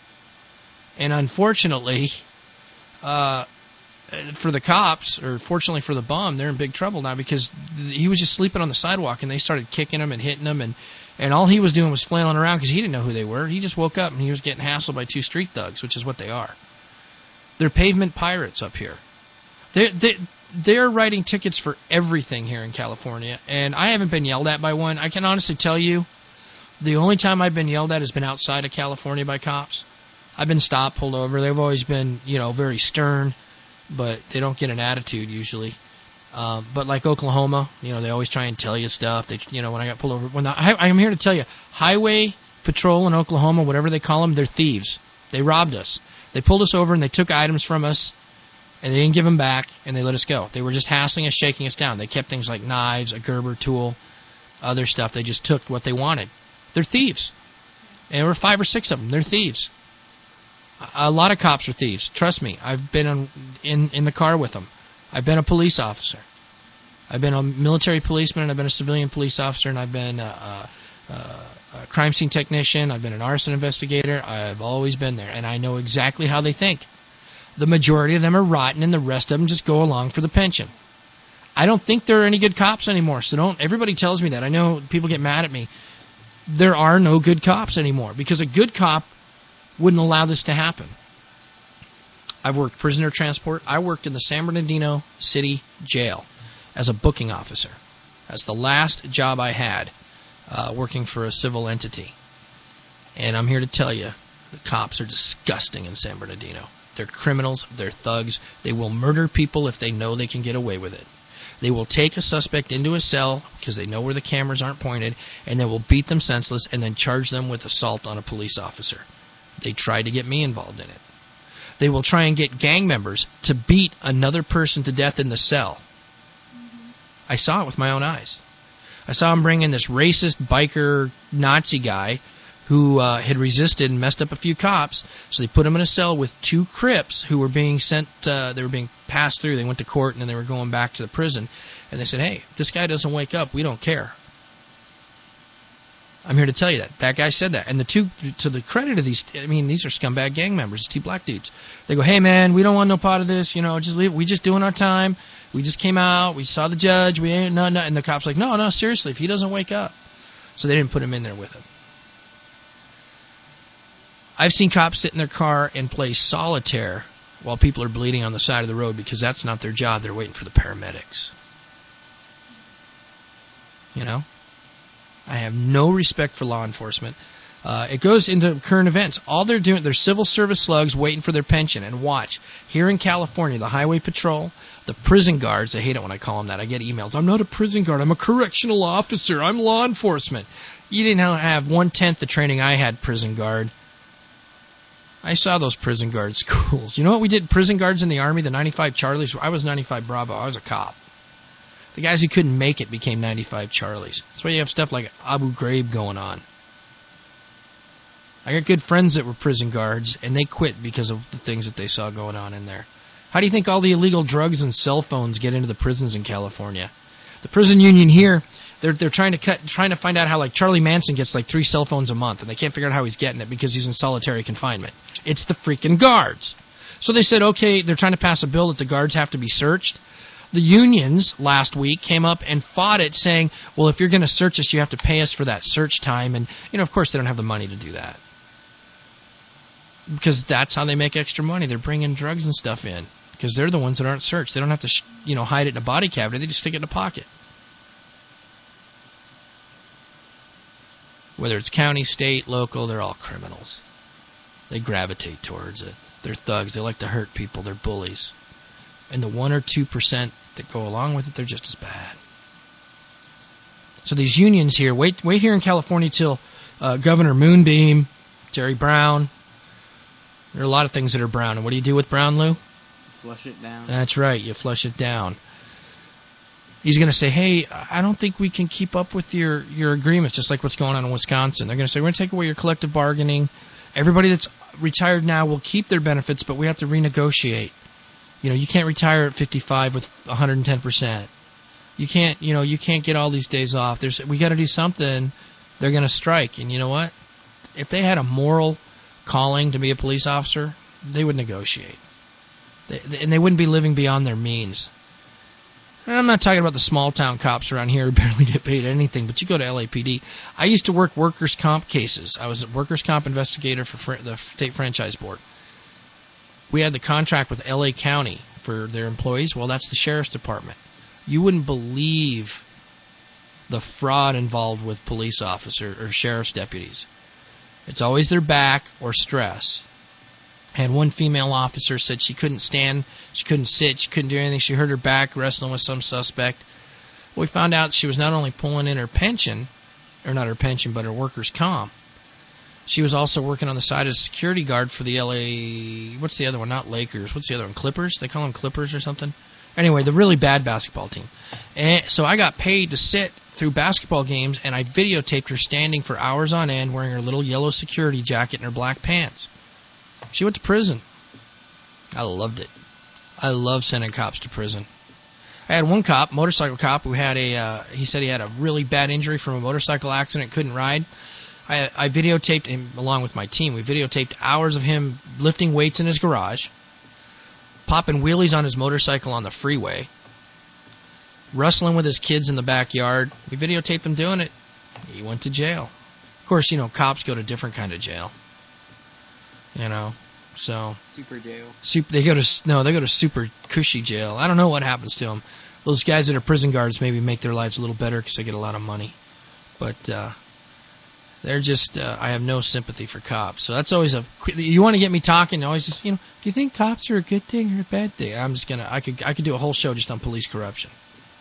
and unfortunately, uh, for the cops, or fortunately for the bum, they're in big trouble now because he was just sleeping on the sidewalk, and they started kicking him and hitting him, and And all he was doing was flailing around because he didn't know who they were. He just woke up and he was getting hassled by two street thugs, which is what they are. They're pavement pirates up here. They're, they're, they're writing tickets for everything here in California, and I haven't been yelled at by one. I can honestly tell you the only time I've been yelled at has been outside of California by cops. I've been stopped, pulled over. They've always been, you know, very stern, but they don't get an attitude usually. Um, but like Oklahoma, you know, they always try and tell you stuff. They, you know, when I got pulled over, when the, I, I'm here to tell you, highway patrol in Oklahoma, whatever they call them, they're thieves. They robbed us. They pulled us over and they took items from us, and they didn't give them back, and they let us go. They were just hassling us, shaking us down. They kept things like knives, a Gerber tool, other stuff. They just took what they wanted. They're thieves. And there were five or six of them. They're thieves. A, a lot of cops are thieves. Trust me. I've been in, in, in the car with them. I've been a police officer. I've been a military policeman, and I've been a civilian police officer, and I've been a, a, a crime scene technician. I've been an arson investigator. I've always been there, and I know exactly how they think. The majority of them are rotten, and the rest of them just go along for the pension. I don't think there are any good cops anymore, so don't. Everybody tells me that. I know people get mad at me. There are no good cops anymore, because a good cop wouldn't allow this to happen. I've worked prisoner transport. I worked in the San Bernardino City Jail as a booking officer. That's the last job I had, uh, working for a civil entity. And I'm here to tell you, the cops are disgusting in San Bernardino. They're criminals. They're thugs. They will murder people if they know they can get away with it. They will take a suspect into a cell because they know where the cameras aren't pointed, and they will beat them senseless and then charge them with assault on a police officer. They tried to get me involved in it. They will try and get gang members to beat another person to death in the cell. I saw it with my own eyes. I saw him bring in this racist biker Nazi guy who uh, had resisted and messed up a few cops. So they put him in a cell with two Crips who were being sent, uh, they were being passed through. They went to court and then they were going back to the prison. And they said, hey, this guy doesn't wake up. We don't care. I'm here to tell you that. That guy said that. And the two, to the credit of these, I mean, these are scumbag gang members, two black dudes. They go, hey, man, we don't want no part of this. You know, just leave. We just doing our time. We just came out. We saw the judge. We ain't, no, no. And the cop's like, no, no, seriously, if he doesn't wake up. So they didn't put him in there with him. I've seen cops sit in their car and play solitaire while people are bleeding on the side of the road because that's not their job. They're waiting for the paramedics. You know? I have no respect for law enforcement. Uh, it goes into current events. All they're doing, they're civil service slugs waiting for their pension. And watch, here in California, the highway patrol, the prison guards, I hate it when I call them that. I get emails. I'm not a prison guard. I'm a correctional officer. I'm law enforcement. You didn't have one-tenth the training I had, prison guard. I saw those prison guard schools. You know what we did? Prison guards in the Army, the ninety-five Charlies. I was ninety-five Bravo. I was a cop. The guys who couldn't make it became ninety-five Charlies. That's why you have stuff like Abu Ghraib going on. I got good friends that were prison guards, and they quit because of the things that they saw going on in there. How do you think all the illegal drugs and cell phones get into the prisons in California? The prison union here, they're they're trying to cut, trying to find out how like Charlie Manson gets like three cell phones a month, and they can't figure out how he's getting it because he's in solitary confinement. It's the freaking guards. So they said, okay, they're trying to pass a bill that the guards have to be searched. The unions last week came up and fought it, saying, well, if you're going to search us, you have to pay us for that search time. And, you know, of course, they don't have the money to do that. Because that's how they make extra money. They're bringing drugs and stuff in. Because they're the ones that aren't searched. They don't have to, sh- you know, hide it in a body cavity. They just stick it in a pocket. Whether it's county, state, local, they're all criminals. They gravitate towards it. They're thugs. They like to hurt people. They're bullies. And the one or two percent that go along with it, they're just as bad. So these unions here, wait wait here in California till uh, Governor Moonbeam, Jerry Brown. There are a lot of things that are brown. And what do you do with brown, Lou? Flush it down. That's right. You flush it down. He's going to say, hey, I don't think we can keep up with your, your agreements, just like what's going on in Wisconsin. They're going to say, we're going to take away your collective bargaining. Everybody that's retired now will keep their benefits, but we have to renegotiate. You know, you can't retire at fifty-five with one hundred ten percent. You can't, you know, you can't get all these days off. There's, we got to do something. They're going to strike. And you know what? If they had a moral calling to be a police officer, they would negotiate. They, they, and they wouldn't be living beyond their means. And I'm not talking about the small town cops around here who barely get paid anything, but you go to L A P D. I used to work workers' comp cases. I was a workers' comp investigator for fr- the State Franchise Board. We had the contract with L A County for their employees. Well, that's the Sheriff's Department. You wouldn't believe the fraud involved with police officers or sheriff's deputies. It's always their back or stress. I had one female officer said she couldn't stand, she couldn't sit, she couldn't do anything. She hurt her back wrestling with some suspect. We found out she was not only pulling in her pension, or not her pension, but her workers' comp. She was also working on the side as a security guard for the L A, what's the other one? Not Lakers. What's the other one? Clippers? They call them Clippers or something? Anyway, the really bad basketball team. And so I got paid to sit through basketball games, and I videotaped her standing for hours on end wearing her little yellow security jacket and her black pants. She went to prison. I loved it. I love sending cops to prison. I had one cop, motorcycle cop, who had a, uh, he said he had a really bad injury from a motorcycle accident, couldn't ride. I, I videotaped him along with my team. We videotaped hours of him lifting weights in his garage, popping wheelies on his motorcycle on the freeway, wrestling with his kids in the backyard. We videotaped him doing it. He went to jail. Of course, you know, cops go to different kind of jail. You know, so super jail. Super, they go to no, they go to super cushy jail. I don't know what happens to them. Those guys that are prison guards maybe make their lives a little better because they get a lot of money, but uh, they're just. Uh, I have no sympathy for cops. So that's always a. You want to get me talking? Always just, you know, do you think cops are a good thing or a bad thing? I'm just gonna. I could. I could do a whole show just on police corruption.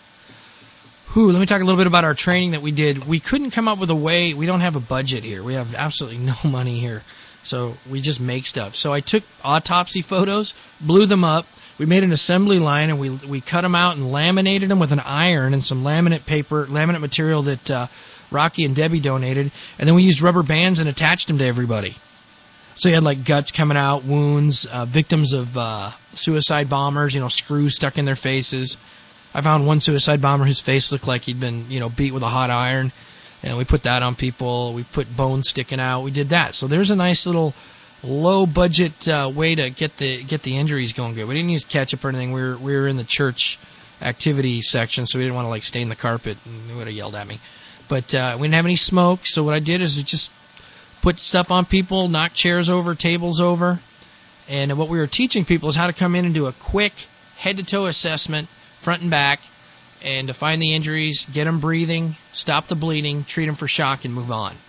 Whew, let me talk a little bit about our training that we did. We couldn't come up with a way. We don't have a budget here. We have absolutely no money here. So we just make stuff. So I took autopsy photos, blew them up, we made an assembly line, and we we cut them out and laminated them with an iron and some laminate paper, laminate material that uh, Rocky and Debbie donated, and then we used rubber bands and attached them to everybody. So you had like guts coming out, wounds, uh, victims of uh, suicide bombers, you know, screws stuck in their faces. I found one suicide bomber whose face looked like he'd been, you know, beat with a hot iron, and we put that on people. We put bones sticking out. We did that. So there's a nice little low budget uh, way to get the get the injuries going good. We didn't use ketchup or anything. We were we were in the church activity section, so we didn't want to like stain the carpet, and they would have yelled at me. But uh, we didn't have any smoke, so what I did is just put stuff on people, knock chairs over, tables over, and what we were teaching people is how to come in and do a quick head-to-toe assessment, front and back, and to find the injuries, get them breathing, stop the bleeding, treat them for shock, and move on.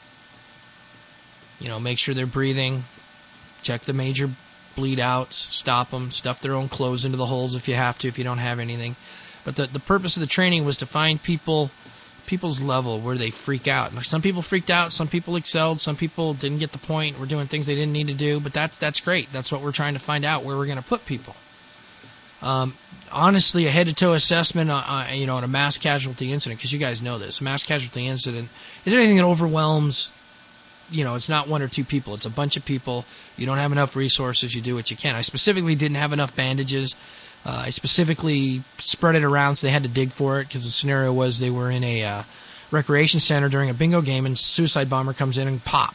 You know, make sure they're breathing, check the major bleed outs, stop them, stuff their own clothes into the holes if you have to, if you don't have anything. But the, the purpose of the training was to find people, people's level where they freak out. Some people freaked out, some people excelled, some people didn't get the point, were doing things they didn't need to do, but that's, that's great. That's what we're trying to find out, where we're going to put people. Um, honestly, a head-to-toe assessment, uh, uh, you know, on a mass casualty incident, because you guys know this, a mass casualty incident is anything that overwhelms, you know, it's not one or two people, it's a bunch of people. You don't have enough resources, you do what you can. I specifically didn't have enough bandages. Uh, I specifically spread it around so they had to dig for it, because the scenario was they were in a uh, recreation center during a bingo game, and suicide bomber comes in and pop,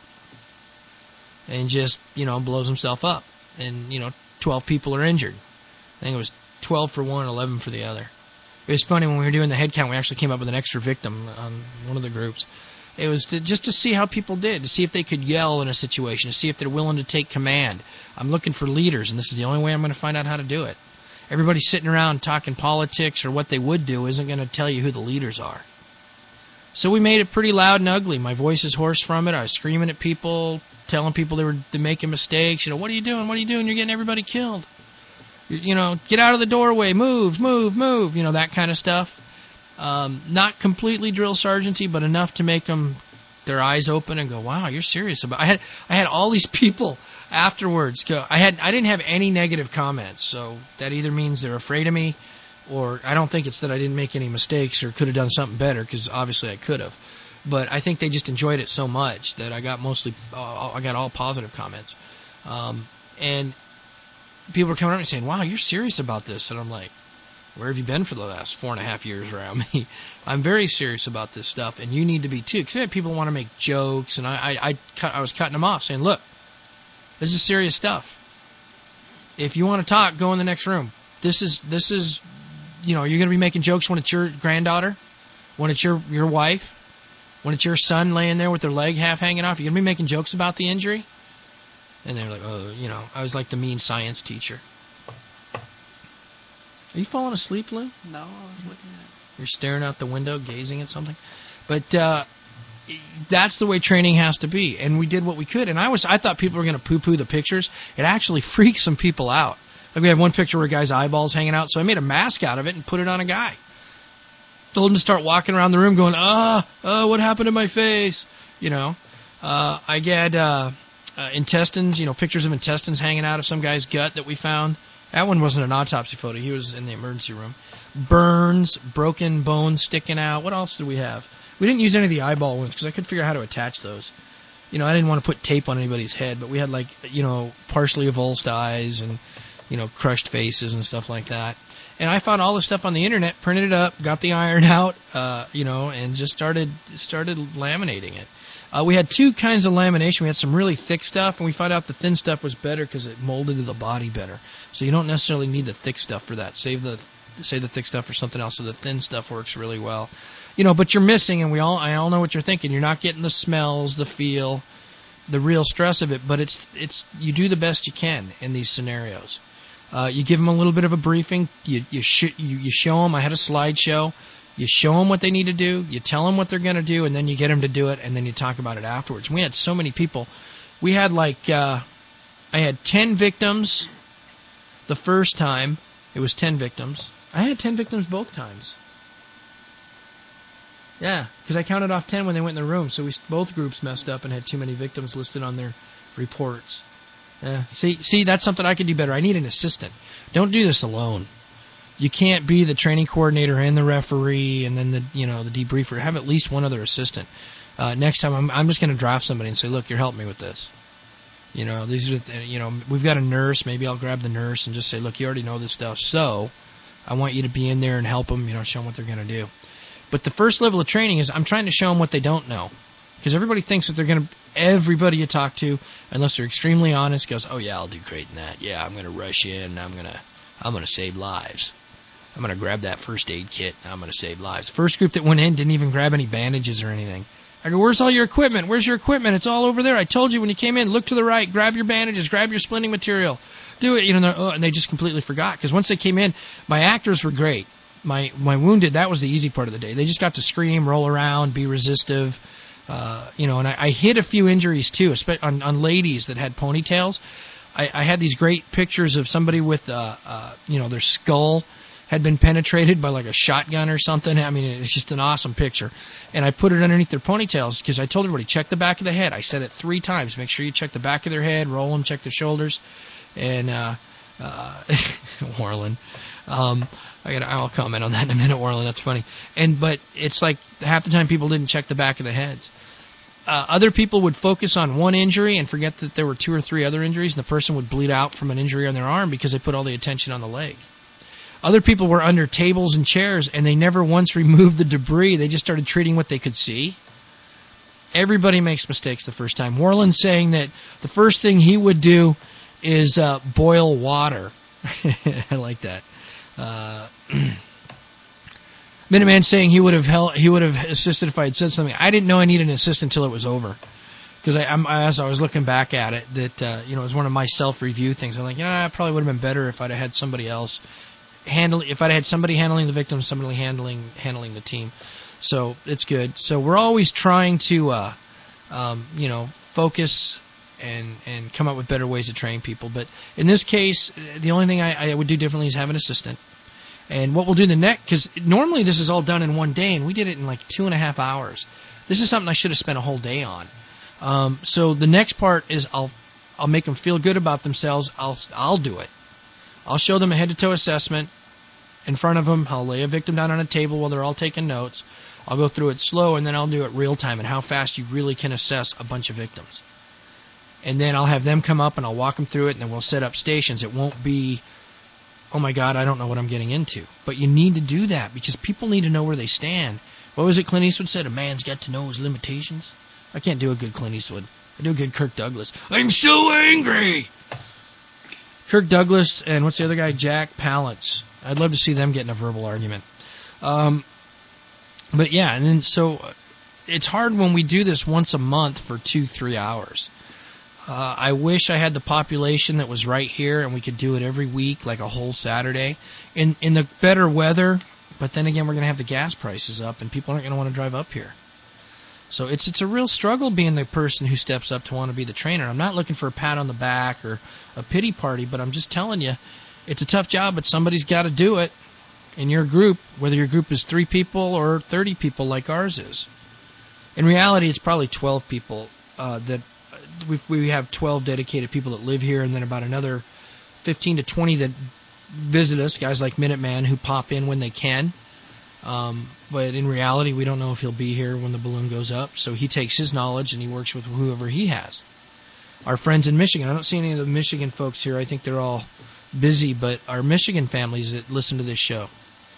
and just, you know, blows himself up, and, you know, twelve people are injured. I think it was twelve for one, eleven for the other. It was funny, when we were doing the head count, we actually came up with an extra victim on one of the groups. It was to, just to see how people did, to see if they could yell in a situation, to see if they're willing to take command. I'm looking for leaders, and this is the only way I'm going to find out how to do it. Everybody sitting around talking politics or what they would do isn't going to tell you who the leaders are. So we made it pretty loud and ugly. My voice is hoarse from it. I was screaming at people, telling people they were making mistakes. You know, what are you doing? What are you doing? You're getting everybody killed. You know, get out of the doorway, move, move, move, you know, that kind of stuff. Um, not completely drill sergeanty, but enough to make them, their eyes open and go, wow, you're serious about it. I had, I had all these people afterwards go, I had, I didn't have any negative comments, so that either means they're afraid of me, or I don't think it's that I didn't make any mistakes or could have done something better, because obviously I could have. But I think they just enjoyed it so much that I got mostly, uh, I got all positive comments. Um, and people were coming up and saying, wow, you're serious about this. And I'm like, where have you been for the last four and a half years around me? I'm very serious about this stuff, and you need to be too. Because people want to make jokes, and I, I, I, cut, I was cutting them off, saying, look, this is serious stuff. If you want to talk, go in the next room. This is, this is, you know, you're going to be making jokes when it's your granddaughter, when it's your, your wife, when it's your son laying there with their leg half hanging off. You're going to be making jokes about the injury? And they're like, oh, you know, I was like the mean science teacher. Are you falling asleep, Lou? No, I was looking at it. You're staring out the window, gazing at something? But uh, that's the way training has to be. And we did what we could. And I was, I thought people were going to poo-poo the pictures. It actually freaks some people out. Like we have one picture where a guy's eyeballs hanging out, so I made a mask out of it and put it on a guy. Told him to start walking around the room going, ah, oh, what happened to my face? You know, uh, I get... Uh, Uh, intestines, you know, pictures of intestines hanging out of some guy's gut that we found. That one wasn't an autopsy photo. He was in the emergency room. Burns, broken bones sticking out. What else did we have? We didn't use any of the eyeball wounds because I couldn't figure out how to attach those. You know, I didn't want to put tape on anybody's head, but we had, like, you know, partially avulsed eyes and, you know, crushed faces and stuff like that. And I found all this stuff on the internet, printed it up, got the iron out, uh, you know, and just started started laminating it. Uh, we had two kinds of lamination. We had some really thick stuff, and we found out the thin stuff was better because it molded to the body better. So you don't necessarily need the thick stuff for that. Save the save the thick stuff for something else. So the thin stuff works really well. You know, but you're missing, and we all I all know what you're thinking. You're not getting the smells, the feel, the real stress of it. But it's it's you do the best you can in these scenarios. Uh, you give them a little bit of a briefing. You you, sh- you you show them. I had a slideshow. You show them what they need to do, you tell them what they're going to do, and then you get them to do it, and then you talk about it afterwards. We had so many people. We had like, uh, I had ten victims the first time. It was ten victims. I had ten victims both times. Yeah, because I counted off ten when they went in the room, so we both groups messed up and had too many victims listed on their reports. Yeah. See, see, that's something I could do better. I need an assistant. Don't do this alone. You can't be the training coordinator and the referee and then the you know the debriefer. Have at least one other assistant. Uh, next time, I'm I'm just going to draft somebody and say, look, you're helping me with this. You know, these are the, you know we've got a nurse. Maybe I'll grab the nurse and just say, look, you already know this stuff, so I want you to be in there and help them. You know, show them what they're going to do. But the first level of training is I'm trying to show them what they don't know. Because everybody thinks that they're going to, everybody you talk to, unless they're extremely honest, goes, oh, yeah, I'll do great in that. Yeah, I'm going to rush in. I'm going to I'm going to save lives. I'm going to grab that first aid kit. And I'm going to save lives. First group that went in didn't even grab any bandages or anything. I go, where's all your equipment? Where's your equipment? It's all over there. I told you when you came in, look to the right, grab your bandages, grab your splinting material. Do it. You know, oh, and they just completely forgot. Because once they came in, my actors were great. My, my wounded, that was the easy part of the day. They just got to scream, roll around, be resistive. Uh, you know, and I, I hit a few injuries too, especially on, on ladies that had ponytails. I, I had these great pictures of somebody with, uh, uh, you know, their skull had been penetrated by like a shotgun or something. I mean, it's just an awesome picture. And I put it underneath their ponytails because I told everybody, check the back of the head. I said it three times. Make sure you check the back of their head, roll them, check their shoulders. And, uh, uh, Warland. Um, I got I'll comment on that in a minute, Warland. That's funny. And, but it's like half the time people didn't check the back of the heads. Uh, other people would focus on one injury and forget that there were two or three other injuries, and the person would bleed out from an injury on their arm because they put all the attention on the leg. Other people were under tables and chairs, and they never once removed the debris. They just started treating what they could see. Everybody makes mistakes the first time. Warland's saying that the first thing he would do is uh, boil water. I like that. Uh, Minuteman saying he would have held, he would have assisted if I had said something. I didn't know I needed an assistant until it was over, because I, I'm, as I was looking back at it, that uh, you know, it was one of my self-review things. I'm like, you know, it probably would have been better if I'd have had somebody else handle, if I'd had somebody handling the victim, somebody handling handling the team. So it's good. So we're always trying to, uh, um, you know, focus and and come up with better ways to train people. But in this case, the only thing I, I would do differently is have an assistant. And what we'll do the next, because normally this is all done in one day, and we did it in like two and a half hours. This is something I should have spent a whole day on. Um, so the next part is I'll I'll make them feel good about themselves. I'll I'll do it. I'll show them a head-to-toe assessment in front of them. I'll lay a victim down on a table while they're all taking notes. I'll go through it slow, and then I'll do it real time and how fast you really can assess a bunch of victims. And then I'll have them come up, and I'll walk them through it, and then we'll set up stations. It won't be, oh my God, I don't know what I'm getting into. But you need to do that because people need to know where they stand. What was it Clint Eastwood said? A man's got to know his limitations. I can't do a good Clint Eastwood. I do a good Kirk Douglas. I'm so angry! Kirk Douglas and what's the other guy? Jack Palance. I'd love to see them get in a verbal argument. Um, but yeah, and then so it's hard when we do this once a month for two, three hours. Uh, I wish I had the population that was right here and we could do it every week, like a whole Saturday, in in the better weather. But then again, we're going to have the gas prices up, and people aren't going to want to drive up here. So it's it's a real struggle being the person who steps up to want to be the trainer. I'm not looking for a pat on the back or a pity party, but I'm just telling you, it's a tough job, but somebody's got to do it in your group, whether your group is three people or thirty people like ours is. In reality, it's probably twelve people uh, that we we have twelve dedicated people that live here, and then about another fifteen to twenty that visit us, guys like Minuteman who pop in when they can. Um, but in reality, we don't know if he'll be here when the balloon goes up, so he takes his knowledge and he works with whoever he has. Our friends in Michigan, I don't see any of the Michigan folks here. I think they're all busy, but our Michigan families that listen to this show.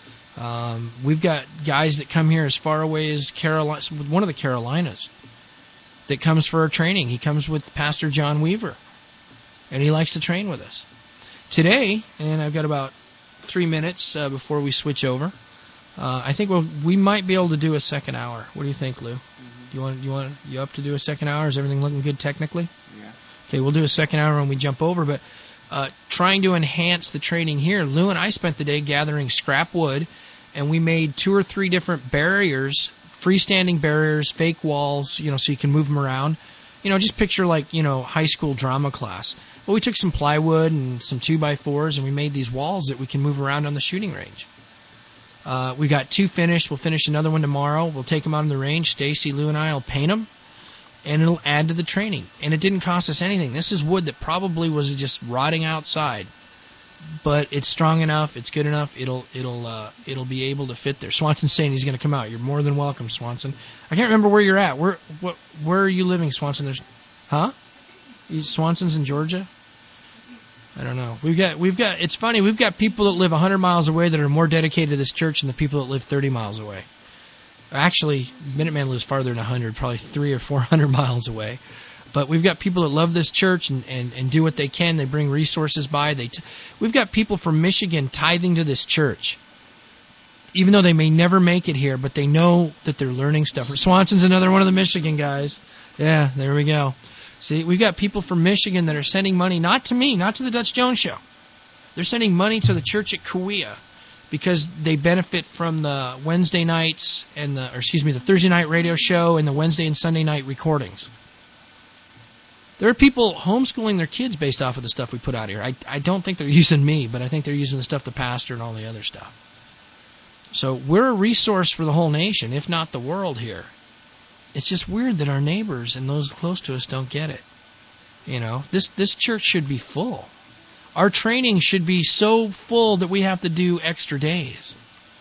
Um, we've got guys that come here as far away as Carolina, one of the Carolinas, that comes for our training. He comes with Pastor John Weaver, and he likes to train with us. Today, and I've got about three minutes uh, before we switch over, uh, I think we'll, we might be able to do a second hour. What do you think, Lou? Mm-hmm. You want you want you up to do a second hour? Is everything looking good technically? Yeah. Okay, we'll do a second hour when we jump over, but uh, trying to enhance the training here, Lou and I spent the day gathering scrap wood, and we made two or three different barriers, freestanding barriers, fake walls, you know, so you can move them around. You know, just picture like, you know, high school drama class. Well, we took some plywood and some two by fours, and we made these walls that we can move around on the shooting range. Uh, we got two finished. We'll finish another one tomorrow. We'll take them out on the range. Stacy, Lou, and I will paint them. and it'll add to the training. And it didn't cost us anything. This is wood that probably was just rotting outside, but it's strong enough, it's good enough, it'll it'll uh, it'll be able to fit there. Swanson's saying he's going to come out. You're more than welcome, Swanson. I can't remember where you're at. Where what, where are you living, Swanson? There's, huh? You, Swanson's in Georgia? I don't know. We've got we've got. It's funny. We've got people that live one hundred miles away that are more dedicated to this church than the people that live thirty miles away. Actually, Minuteman lives farther than one hundred, probably three or four hundred miles away. But we've got people that love this church and, and, and do what they can. They bring resources by. They t- we've got people from Michigan tithing to this church, even though they may never make it here, but they know that they're learning stuff. Swanson's another one of the Michigan guys. Yeah, there we go. See, we've got people from Michigan that are sending money, not to me, not to the Dutch Jones Show. They're sending money to the church at Kauai because they benefit from the Wednesday nights and the, or excuse me, the Thursday night radio show and the Wednesday and Sunday night recordings. There are people homeschooling their kids based off of the stuff we put out here. I, I don't think they're using me, but I think they're using the stuff the pastor and all the other stuff. So we're a resource for the whole nation, if not the world here. It's just weird that our neighbors and those close to us don't get it. You know, this this church should be full. Our training should be so full that we have to do extra days.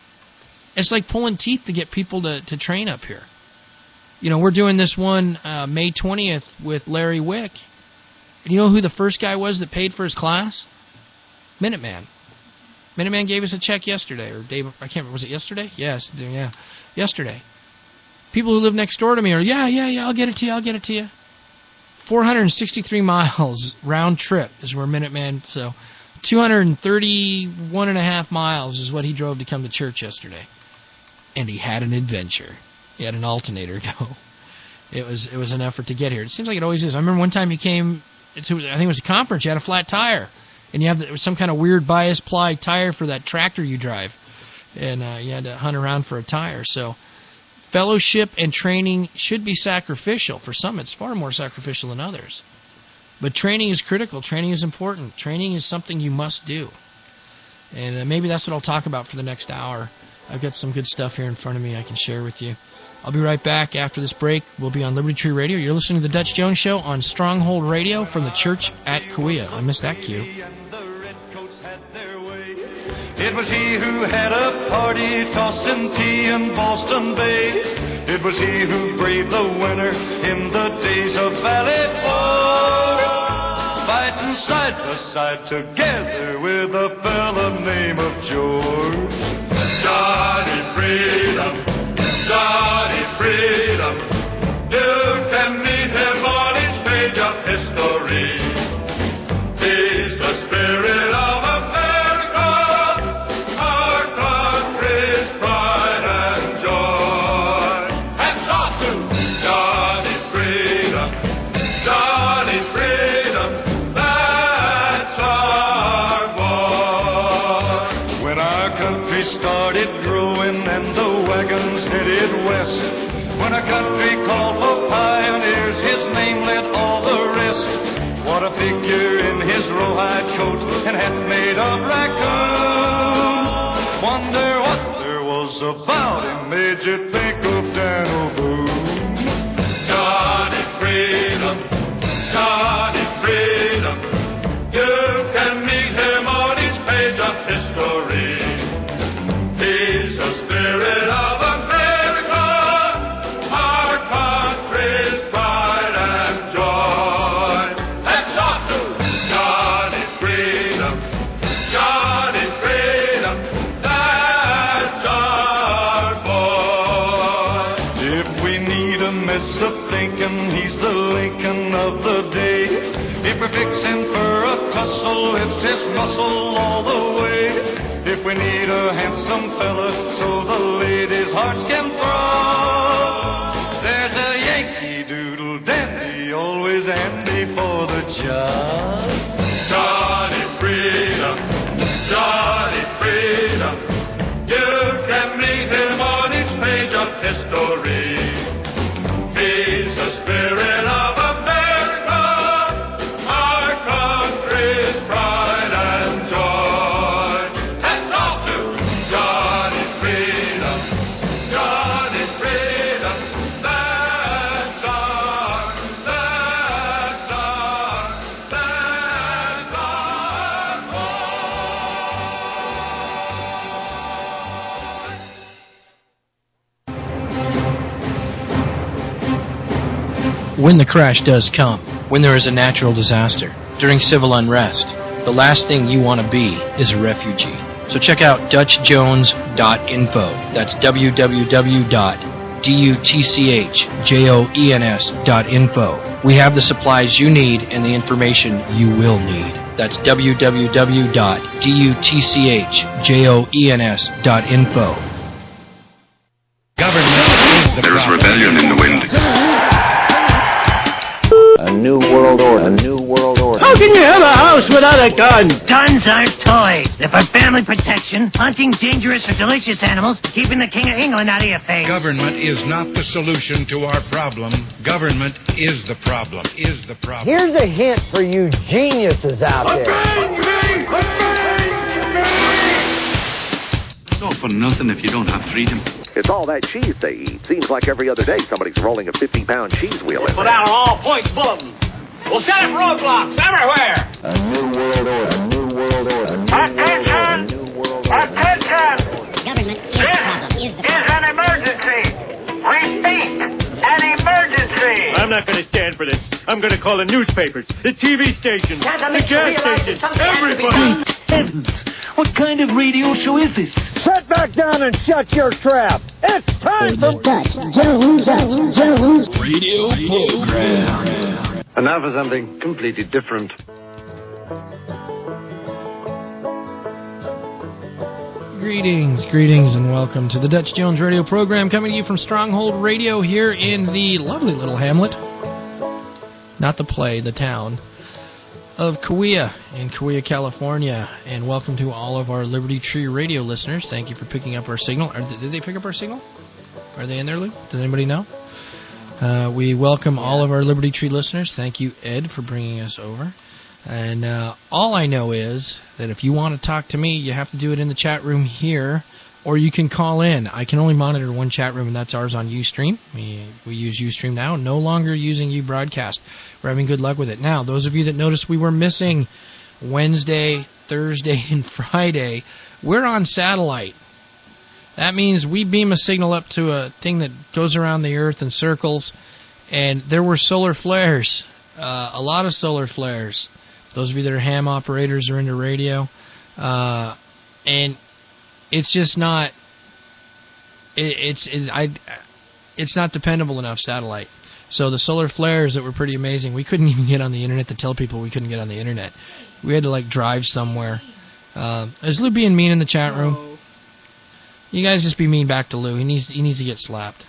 It's like pulling teeth to get people to, to train up here. You know, we're doing this one uh, May twentieth with Larry Wick. And you know who the first guy was that paid for his class? Minuteman. Minuteman gave us a check yesterday, or day, I can't remember, was it yesterday? Yes, yeah, yesterday. People who live next door to me are, yeah, yeah, yeah, I'll get it to you, I'll get it to you. four hundred sixty-three miles round trip is where Minuteman, so two hundred thirty-one and a half miles is what he drove to come to church yesterday. And he had an adventure. He had an alternator go. It was it was an effort to get here. It seems like it always is. I remember one time you came to, I think it was a conference, you had a flat tire. And you have the, some kind of weird bias ply tire for that tractor you drive. And uh, you had to hunt around for a tire. So fellowship and training should be sacrificial. For some, it's far more sacrificial than others. But training is critical. Training is important. Training is something you must do. And uh, maybe that's what I'll talk about for the next hour. I've got some good stuff here in front of me I can share with you. I'll be right back after this break. We'll be on Liberty Tree Radio. You're listening to the Dutch Jones Show on Stronghold Radio from the church at Kauai. I missed that cue. It was he who had a party tossing tea in Boston Bay. It was he who braved the winter in the days of Valley War, fighting side by side together with a fella named of George. Johnny Freedom, Johnny Freedom, you can meet him on each page of history. He's the spirit of America, our country's pride and joy. Hats off to Johnny Freedom, Johnny Freedom, that's our boy. When our country started growing and the wagons headed west, when our country called for pioneers, his name led all the rest. What a figure in his rawhide coat and hat made of raccoon. Wonder what there was about him made you think of Daniel Boone. Johnny Freedom, Johnny Freedom, you can meet him on each page of history. He's the spirit of America, our country's pride and joy. That's off to Johnny Freedom, Johnny Freedom, that's our boy. If we need a mess of thinking, he's the Lincoln of the day. If we're fixing for a tussle, it's his muscle all the way. If we need a handsome fella so the ladies' hearts can throb, there's a Yankee Doodle dandy, always handy for the job. Johnny Freedom, Johnny Freedom, you can meet him on each page of history. He's the spirit of America, our country's pride and joy. Hats off to Johnny Freedom, Johnny Freedom, that's our when the crash does come, when there is a natural disaster, during civil unrest, the last thing you want to be is a refugee. So check out Dutch Jones dot info. That's w w w dot dutch jones dot info. We have the supplies you need and the information you will need. That's w w w dot dutch jones dot info. Government is the There's problem. rebellion in the wind. A new world order. A new world order. How can you have a house without a gun? Guns aren't toys. They're for family protection, hunting dangerous or delicious animals, keeping the King of England out of your face. Government is not the solution to our problem. Government is the problem. Is the problem. Here's a hint for you geniuses out there. It's all for nothing if you don't have freedom. It's all that cheese they eat. Seems like every other day somebody's rolling a fifty-pound cheese wheel in Put there. out an all-points bulletin. We'll set up roadblocks everywhere. A new world order. A new world order. A new Attention! world order. A new world order. Attention! Government is This is an emergency. Repeat, an emergency. I'm not going to stand for this. I'm going to call the newspapers, the T V stations, Can't I the make you gas realize stations, that something has to be everybody. Heavens! What kind of radio show is this? Sit back down and shut your trap. It's time for Dutch Jones, Dutch Jones Radio program. And now for something completely different. Greetings, greetings, and welcome to the Dutch Jones radio program, coming to you from Stronghold Radio here in the lovely little hamlet, not the play, the town, of Cahuilla in Cahuilla, California. And welcome to all of our Liberty Tree radio listeners. Thank you for picking up our signal. Are, did they pick up our signal? Are they in there, Lou? Does anybody know? Uh, we welcome all of our Liberty Tree listeners. Thank you, Ed, for bringing us over. And uh, all I know is that if you want to talk to me, you have to do it in the chat room here, or you can call in. I can only monitor one chat room, and that's ours on Ustream. We, we use Ustream now, no longer using uBroadcast. We're having good luck with it. Now, those of you that noticed we were missing Wednesday, Thursday, and Friday, we're on satellite. That means we beam a signal up to a thing that goes around the Earth in circles, and there were solar flares, uh, a lot of solar flares. Those of you that are ham operators or into radio, uh, and it's just not, it, it's it, I, it's not dependable enough satellite. So the solar flares that were pretty amazing, we couldn't even get on the internet to tell people we couldn't get on the internet. We had to like drive somewhere. Uh, is Lou being mean in the chat room? You guys just be mean back to Lou. He needs he needs to get slapped.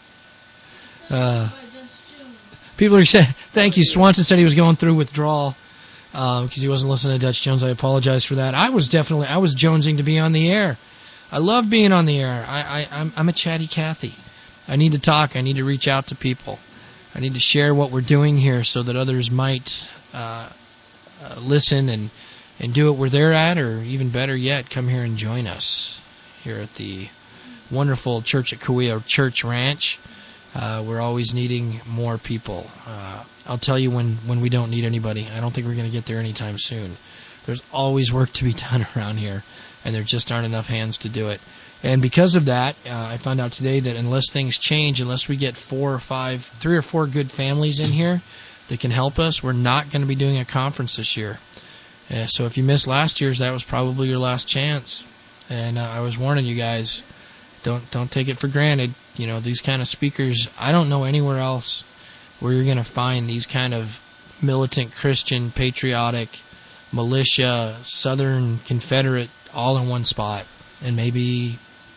Uh, people are saying, thank you. Swanson said he was going through withdrawal because uh, he wasn't listening to Dutch Jones. I apologize for that. I was definitely, I was jonesing to be on the air. I love being on the air. I, I, I'm, I'm a chatty Cathy. I need to talk. I need to reach out to people. I need to share what we're doing here so that others might uh, uh, listen and, and do it where they're at, or even better yet, come here and join us here at the wonderful Church at Cahuilla Church Ranch. Uh, we're always needing more people. Uh, I'll tell you when, when we don't need anybody. I don't think we're going to get there anytime soon. There's always work to be done around here, and there just aren't enough hands to do it. And because of that, uh, I found out today that unless things change, unless we get four or five, three or four good families in here that can help us, we're not going to be doing a conference this year. Uh, so if you missed last year's, that was probably your last chance. And uh, I was warning you guys, don't don't take it for granted. You know, these kind of speakers, I don't know anywhere else where you're going to find these kind of militant Christian, patriotic, militia, Southern Confederate, all in one spot. And maybe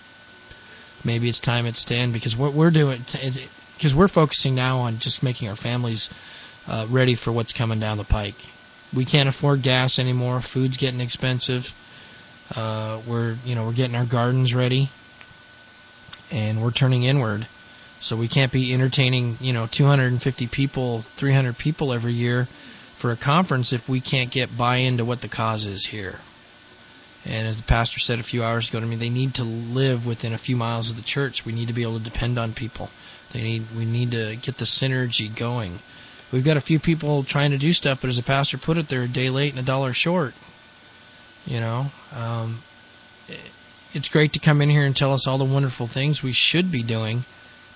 maybe it's time it's to end, because what we're doing, because we're focusing now on just making our families uh, ready for what's coming down the pike. We can't afford gas anymore. Food's getting expensive. Uh, we're you know we're getting our gardens ready, and we're turning inward. So we can't be entertaining you know two hundred fifty people, three hundred people every year for a conference if we can't get buy-in to what the cause is here. And as the pastor said a few hours ago to me, they need to live within a few miles of the church. We need to be able to depend on people. They need we need to get the synergy going. We've got a few people trying to do stuff, but as the pastor put it, they're a day late and a dollar short. You know, um, it's great to come in here and tell us all the wonderful things we should be doing,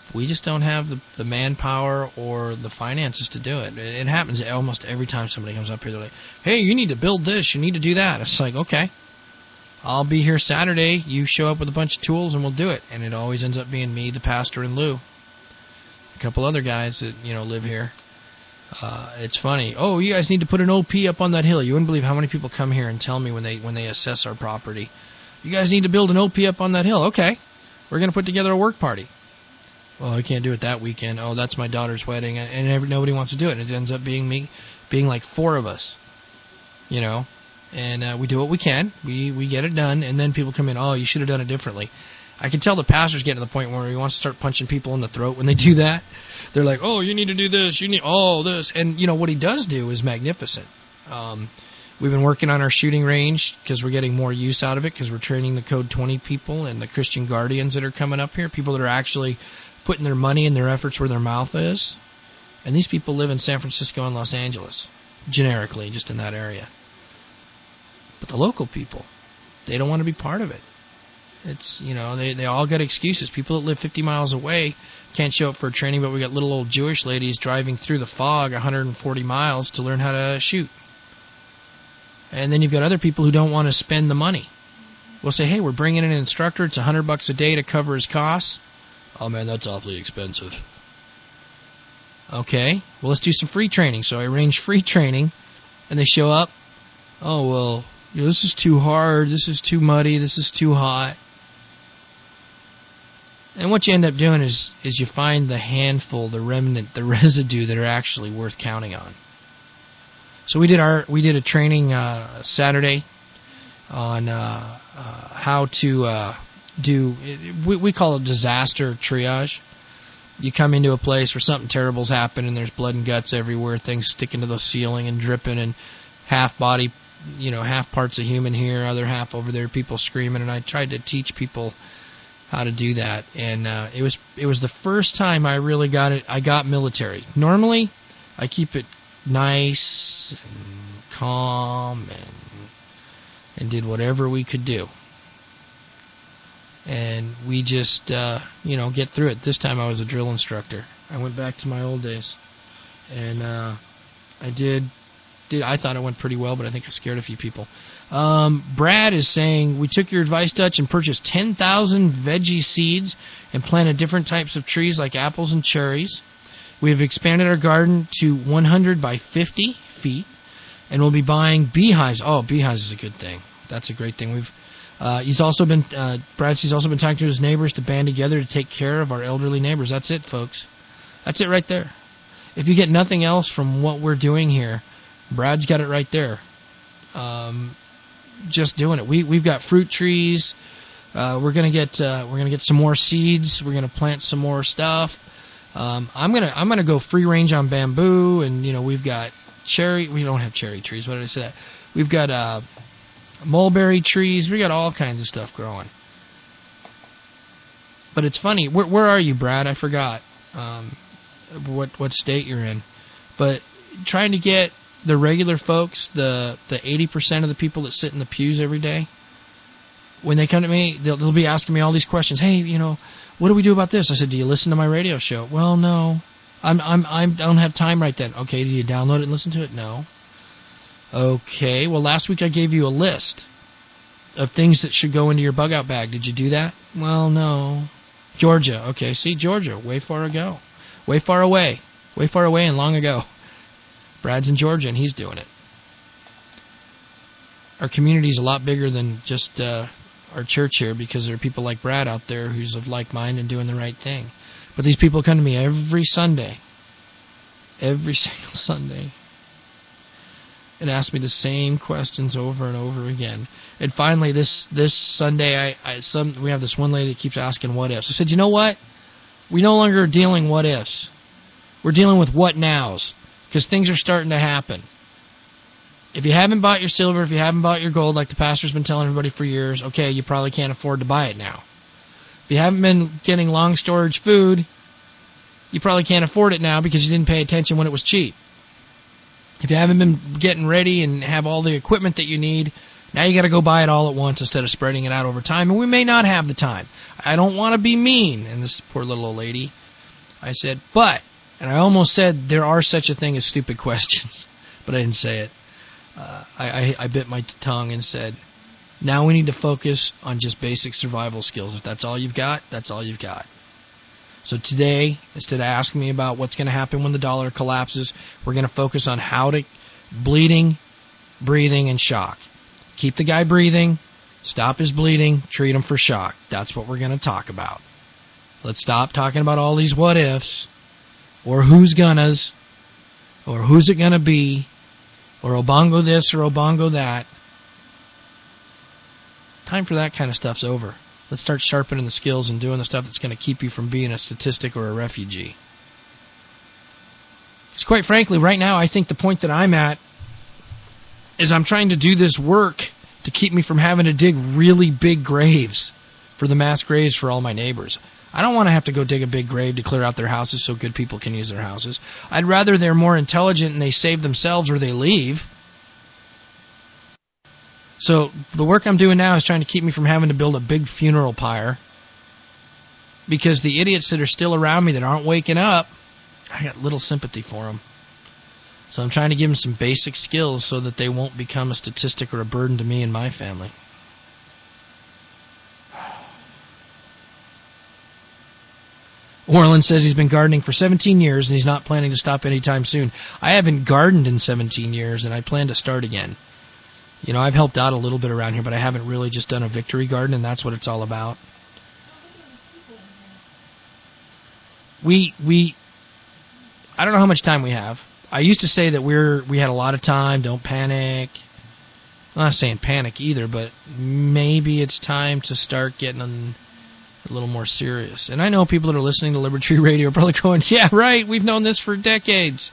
we just don't have the, the manpower or the finances to do it. it. It happens almost every time somebody comes up here. They're like, hey, you need to build this. You need to do that. It's like, okay, I'll be here Saturday. You show up with a bunch of tools and we'll do it. And it always ends up being me, the pastor, and Lou. A couple other guys that, you know, live here. Uh, it's funny. Oh, you guys need to put an O P up on that hill. You wouldn't believe how many people come here and tell me when they when they assess our property, you guys need to build an O P up on that hill. Okay, we're going to put together a work party. Well, I can't do it that weekend. Oh, that's my daughter's wedding, and, and every, nobody wants to do it. And it ends up being me, being like four of us, you know. And uh, we do what we can. We we get it done, and then people come in. Oh, you should have done it differently. I can tell the pastor's getting to the point where he wants to start punching people in the throat when they do that. They're like, oh, you need to do this. You need all this. And, you know, what he does do is magnificent. Um, we've been working on our shooting range because we're getting more use out of it because we're training the Code twenty people and the Christian Guardians that are coming up here, people that are actually putting their money and their efforts where their mouth is. And these people live in San Francisco and Los Angeles, generically, just in that area. But the local people, they don't want to be part of it. It's, you know, they, they all got excuses. People that live fifty miles away can't show up for a training, but we got little old Jewish ladies driving through the fog one hundred forty miles to learn how to shoot. And then you've got other people who don't want to spend the money. We'll say, hey, we're bringing in an instructor. It's one hundred bucks a day to cover his costs. Oh, man, that's awfully expensive. Okay, well, let's do some free training. So I arrange free training, and they show up. Oh, well, you know, this is too hard. This is too muddy. This is too hot. And what you end up doing is is you find the handful, the remnant, the residue that are actually worth counting on. So we did our we did a training uh, Saturday on uh, uh, how to uh, do we we call it disaster triage. You come into a place where something terrible's happened and there's blood and guts everywhere, things sticking to the ceiling and dripping, and half body, you know, half parts of human here, other half over there, people screaming. And I tried to teach people how to do that, and uh, it was it was the first time I really got it. I got military. Normally, I keep it nice and calm and and did whatever we could do, and we just uh, you know get through it. This time I was a drill instructor. I went back to my old days, and uh, I did. Did I thought it went pretty well, but I think I scared a few people. Um, Brad is saying, we took your advice, Dutch, and purchased ten thousand veggie seeds and planted different types of trees like apples and cherries. We have expanded our garden to one hundred by fifty feet, and we'll be buying beehives. Oh, beehives is a good thing. That's a great thing. We've uh, he's also been uh, Brad. He's also been talking to his neighbors to band together to take care of our elderly neighbors. That's it, folks. That's it right there. If you get nothing else from what we're doing here, Brad's got it right there. Um, just doing it. We we've got fruit trees. Uh, we're gonna get uh, we're gonna get some more seeds. We're gonna plant some more stuff. Um, I'm gonna I'm gonna go free range on bamboo, and you know we've got cherry. We don't have cherry trees. What did I say? That? We've got uh, mulberry trees. We got all kinds of stuff growing. But it's funny. Where where are you, Brad? I forgot um, what what state you're in. But trying to get the regular folks, the the eighty percent of the people that sit in the pews every day, when they come to me, they'll, they'll be asking me all these questions. Hey, you know, what do we do about this? I said, do you listen to my radio show? Well, no. I'm I'm I don't have time right then. Okay, do you download it and listen to it? No. Okay, well, last week I gave you a list of things that should go into your bug out bag. Did you do that? Well, no. Georgia. Okay, see, Georgia, way far ago. Way far away. Way far away and long ago. Brad's in Georgia, and he's doing it. Our community is a lot bigger than just uh, our church here, because there are people like Brad out there who's of like mind and doing the right thing. But these people come to me every Sunday, every single Sunday, and ask me the same questions over and over again. And finally, this this Sunday, I, I some we have this one lady that keeps asking what ifs. I said, you know what? We no longer are dealing what ifs. We're dealing with what nows. Because things are starting to happen. If you haven't bought your silver, if you haven't bought your gold, like the pastor's been telling everybody for years, okay, you probably can't afford to buy it now. If you haven't been getting long storage food, you probably can't afford it now because you didn't pay attention when it was cheap. If you haven't been getting ready and have all the equipment that you need, now you got to go buy it all at once instead of spreading it out over time. And we may not have the time. I don't want to be mean. And this poor little old lady, I said, but, and I almost said there are such a thing as stupid questions, but I didn't say it. Uh, I, I, I bit my tongue and said, now we need to focus on just basic survival skills. If that's all you've got, that's all you've got. So today, instead of asking me about what's going to happen when the dollar collapses, we're going to focus on how to bleeding, breathing, and shock. Keep the guy breathing, stop his bleeding, treat him for shock. That's what we're going to talk about. Let's stop talking about all these what ifs, or who's gonnas, or who's it going to be, or Obongo this or Obongo that. Time for that kind of stuff's over. Let's start sharpening the skills and doing the stuff that's going to keep you from being a statistic or a refugee. Because quite frankly, right now, I think the point that I'm at is I'm trying to do this work to keep me from having to dig really big graves for the mass graves for all my neighbors. I don't want to have to go dig a big grave to clear out their houses so good people can use their houses. I'd rather they're more intelligent and they save themselves or they leave. So the work I'm doing now is trying to keep me from having to build a big funeral pyre. Because the idiots that are still around me that aren't waking up, I got little sympathy for them. So I'm trying to give them some basic skills so that they won't become a statistic or a burden to me and my family. Orland says he's been gardening for seventeen years and he's not planning to stop anytime soon. I haven't gardened in seventeen years and I plan to start again. You know, I've helped out a little bit around here, but I haven't really just done a victory garden, and that's what it's all about. We, we, I don't know how much time we have. I used to say that we're, we had a lot of time, don't panic. I'm not saying panic either, but maybe it's time to start getting a little more serious. And I know people that are listening to Liberty Radio are probably going, yeah, right, we've known this for decades.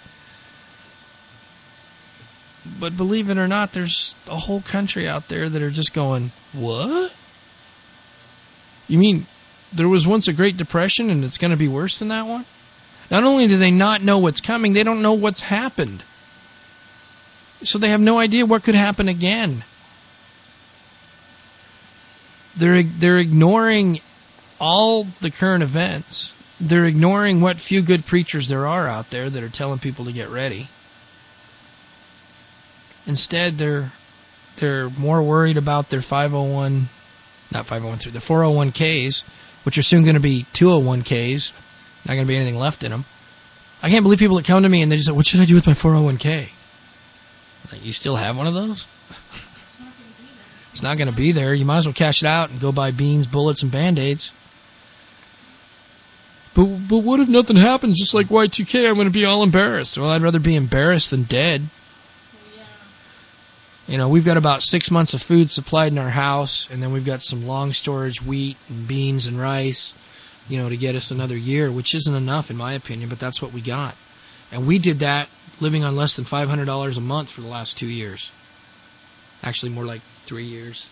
But believe it or not, there's a whole country out there that are just going, what? You mean there was once a Great Depression and it's going to be worse than that one? Not only do they not know what's coming, they don't know what's happened. So they have no idea what could happen again. They're, they're ignoring all the current events. They're ignoring what few good preachers there are out there that are telling people to get ready. Instead, they're they're more worried about their five oh one, not five oh one, their four oh one Ks, which are soon going to be two oh one Ks. Not going to be anything left in them. I can't believe people that come to me and they just say, what should I do with my four oh one K? Like, you still have one of those? It's not going to be there. You might as well cash it out and go buy beans, bullets, and Band-Aids. But, but what if nothing happens just like Y two K? I'm going to be all embarrassed. Well, I'd rather be embarrassed than dead. You know, we've got about six months of food supplied in our house, and then we've got some long storage wheat and beans and rice, you know, to get us another year, which isn't enough in my opinion, but that's what we got. And we did that living on less than five hundred dollars a month for the last two years. Actually, more like three years.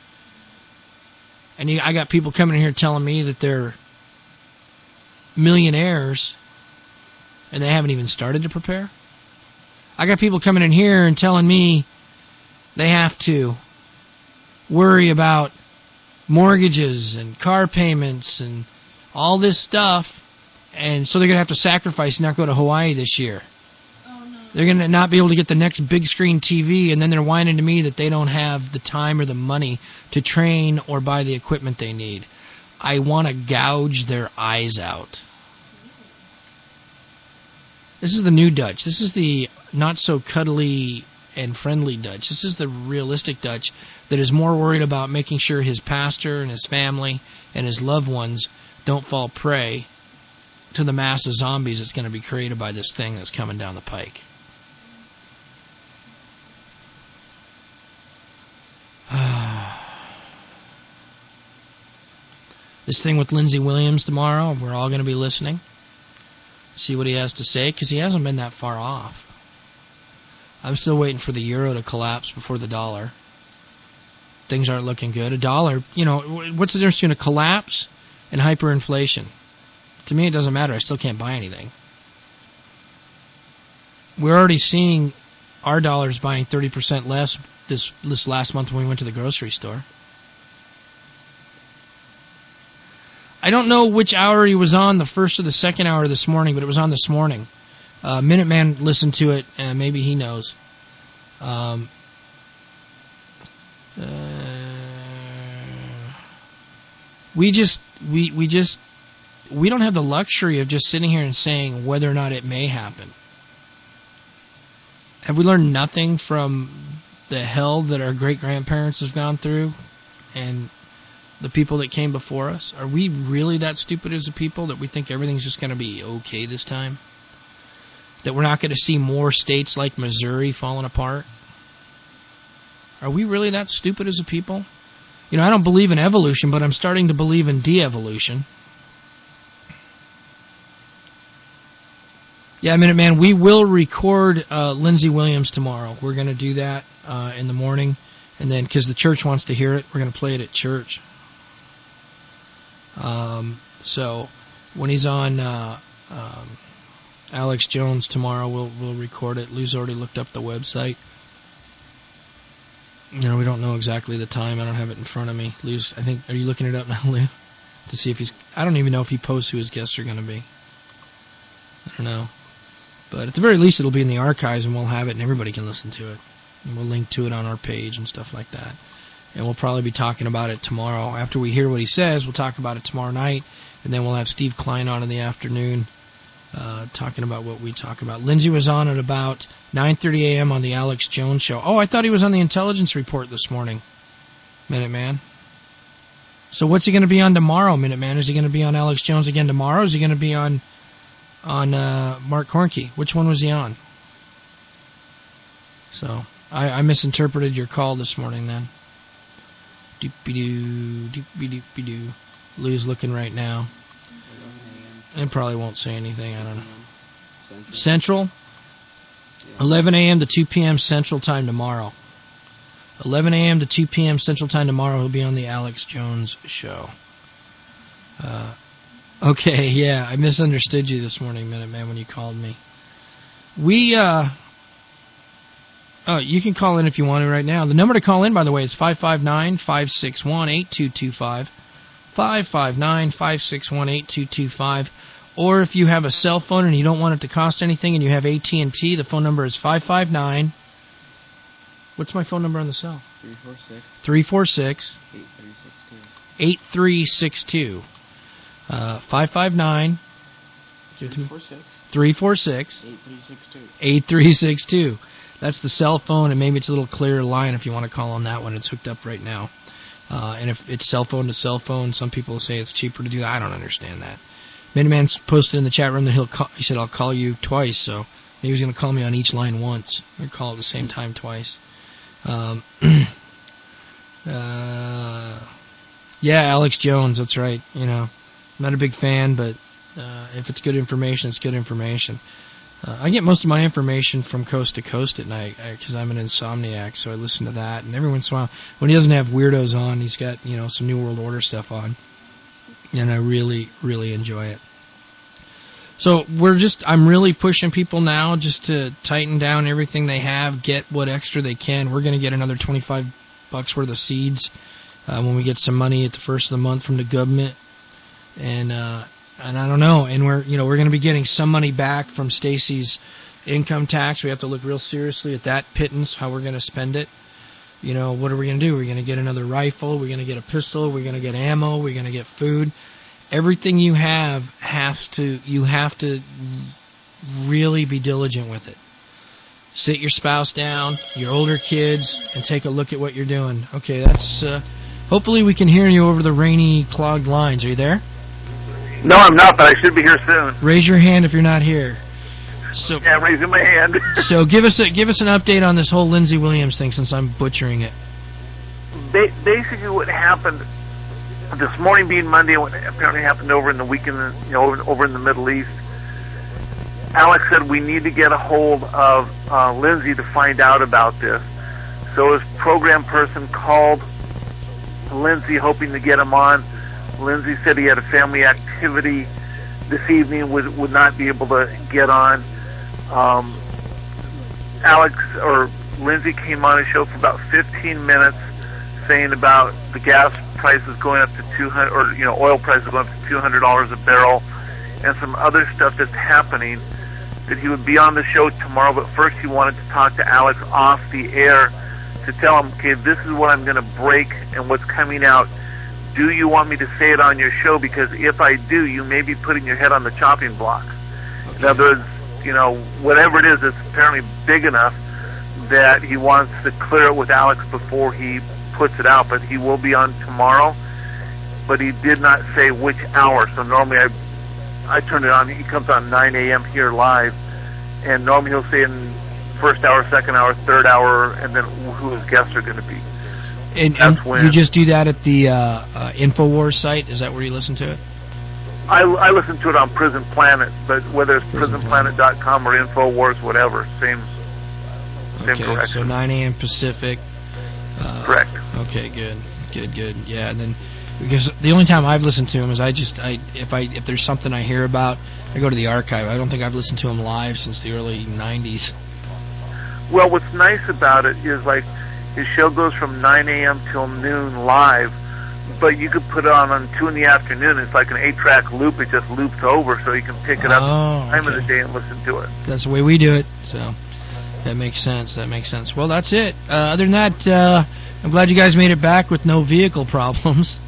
And I got people coming in here telling me that they're millionaires, and they haven't even started to prepare. I got people coming in here and telling me they have to worry about mortgages and car payments and all this stuff, and so they're going to have to sacrifice and not go to Hawaii this year. Oh, no. They're going to not be able to get the next big screen T V, and then they're whining to me that they don't have the time or the money to train or buy the equipment they need. I want to gouge their eyes out. This is the new Dutch. This is the not so cuddly and friendly Dutch. This is the realistic Dutch that is more worried about making sure his pastor and his family and his loved ones don't fall prey to the mass of zombies that's going to be created by this thing that's coming down the pike. This thing with Lindsey Williams tomorrow, we're all going to be listening. See what he has to say, because he hasn't been that far off. I'm still waiting for the euro to collapse before the dollar. Things aren't looking good. A dollar, you know, what's the difference between a collapse and hyperinflation? To me, it doesn't matter. I still can't buy anything. We're already seeing our dollars buying thirty percent less this, this last month when we went to the grocery store. I don't know which hour he was on, the first or the second hour this morning, but it was on this morning. Uh, Minuteman listened to it, and maybe he knows. Um, uh, we just, we, we just, we don't have the luxury of just sitting here and saying whether or not it may happen. Have we learned nothing from the hell that our great-grandparents have gone through and the people that came before us? Are we really that stupid as a people that we think everything's just going to be okay this time? That we're not going to see more states like Missouri falling apart? Are we really that stupid as a people? You know, I don't believe in evolution, but I'm starting to believe in de-evolution. Yeah, Minuteman, we will record uh, Lindsey Williams tomorrow. We're going to do that uh, in the morning. And then, because the church wants to hear it, we're going to play it at church. Um, so, when he's on uh, um, Alex Jones tomorrow, we'll we'll record it. Lou's already looked up the website. You know, we don't know exactly the time. I don't have it in front of me. Lou's, I think, are you looking it up now, Lou? To see if he's, I don't even know if he posts who his guests are going to be. I don't know. But at the very least, it'll be in the archives, and we'll have it, and everybody can listen to it. And we'll link to it on our page and stuff like that. And we'll probably be talking about it tomorrow. After we hear what he says, we'll talk about it tomorrow night, and then we'll have Steve Klein on in the afternoon uh, talking about what we talk about. Lindsey was on at about nine thirty a.m. on the Alex Jones Show. Oh, I thought he was on the Intelligence Report this morning, Minuteman. So what's he going to be on tomorrow, Minuteman? Is he going to be on Alex Jones again tomorrow? Is he going to be on... on uh, Mark Kornke? Which one was he on? So, I, I misinterpreted your call this morning then. Doopy-doo, doopy-doopy-doo. Lou's looking right now. And probably won't say anything, I don't know. Central? Central? Yeah. eleven a.m. to two p.m. Central Time tomorrow. eleven a.m. to two p.m. Central Time tomorrow, he'll be on the Alex Jones Show. Uh... Okay, yeah, I misunderstood you this morning, Minuteman, when you called me. We, uh... Oh, you can call in if you want to right now. The number to call in, by the way, is five five nine, five six one, eight two two five. five five nine, five six one, eight two two five. Or if you have a cell phone and you don't want it to cost anything and you have A T and T, the phone number is five five nine... What's my phone number on the cell? three four six. three four six. eight three six two. eight three six two. Uh, five five nine three four six eight three six two. eight three six two. That's the cell phone, and maybe it's a little clearer line if you want to call on that one. It's hooked up right now. Uh, and if it's cell phone to cell phone, some people say it's cheaper to do that. I don't understand that. Minuteman's posted in the chat room that he'll call, he said, I'll call you twice, so maybe he's going to call me on each line once. Or call at the same time twice. Um, uh, yeah, Alex Jones, that's right, you know. Not a big fan, but uh, if it's good information, it's good information. Uh, I get most of my information from coast to coast at night because I'm an insomniac, so I listen to that. And every once in a while, when he doesn't have weirdos on, he's got, you know, some New World Order stuff on, and I really, really enjoy it. So we're just, I'm really pushing people now just to tighten down everything they have, get what extra they can. We're going to get another twenty-five bucks worth of seeds uh, when we get some money at the first of the month from the government. And uh, and I don't know, and we're you know we're going to be getting some money back from Stacy's income tax. We have to look real seriously at that pittance, how we're going to spend it. You know, what are we going to do? We're going to get another rifle. We're going to get a pistol. We're going to get ammo. We're going to get food. Everything you have has to you have to really be diligent with it. Sit your spouse down, your older kids, and take a look at what you're doing. Okay, that's. Uh, hopefully, we can hear you over the rainy, clogged lines. Are you there? No, I'm not, but I should be here soon. Raise your hand if you're not here. So, yeah, I'm raising my hand. So give us a give us an update on this whole Lindsey Williams thing, since I'm butchering it. Ba- basically, what happened this morning, being Monday, what apparently happened over in the weekend, you know, over, over in the Middle East. Alex said we need to get a hold of uh, Lindsey to find out about this. So his program person called Lindsey, hoping to get him on. Lindsey said he had a family activity this evening, would would not be able to get on. Um, Alex or Lindsey came on his show for about fifteen minutes, saying about the gas prices going up to two hundred, or you know, oil prices going up to two hundred dollars a barrel, and some other stuff that's happening. That he would be on the show tomorrow, but first he wanted to talk to Alex off the air to tell him, okay, this is what I'm going to break and what's coming out. Do you want me to say it on your show? Because if I do, you may be putting your head on the chopping block. Okay. In other words, you know, whatever it is, it's apparently big enough that he wants to clear it with Alex before he puts it out. But he will be on tomorrow, but he did not say which hour. So normally I I turn it on. He comes on nine a.m. here live, and normally he'll say in first hour, second hour, third hour, and then who his guests are going to be. And, and you just do that at the uh, uh, InfoWars site? Is that where you listen to it? I, I listen to it on Prison Planet, but whether it's prison planet dot com or InfoWars, whatever, same, same okay, correction. So nine a.m. Pacific. Uh, Correct. Okay, good, good, good. Yeah, and then because the only time I've listened to him is I just I if I if there's something I hear about, I go to the archive. I don't think I've listened to him live since the early nineties. Well, what's nice about it is like his show goes from nine a.m. till noon live, but you could put it on on two in the afternoon. It's like an eight-track loop. It just loops over, so you can pick it up oh, at the time okay. of the day and listen to it. That's the way we do it. So that makes sense. That makes sense. Well, that's it. Uh, other than that, uh, I'm glad you guys made it back with no vehicle problems.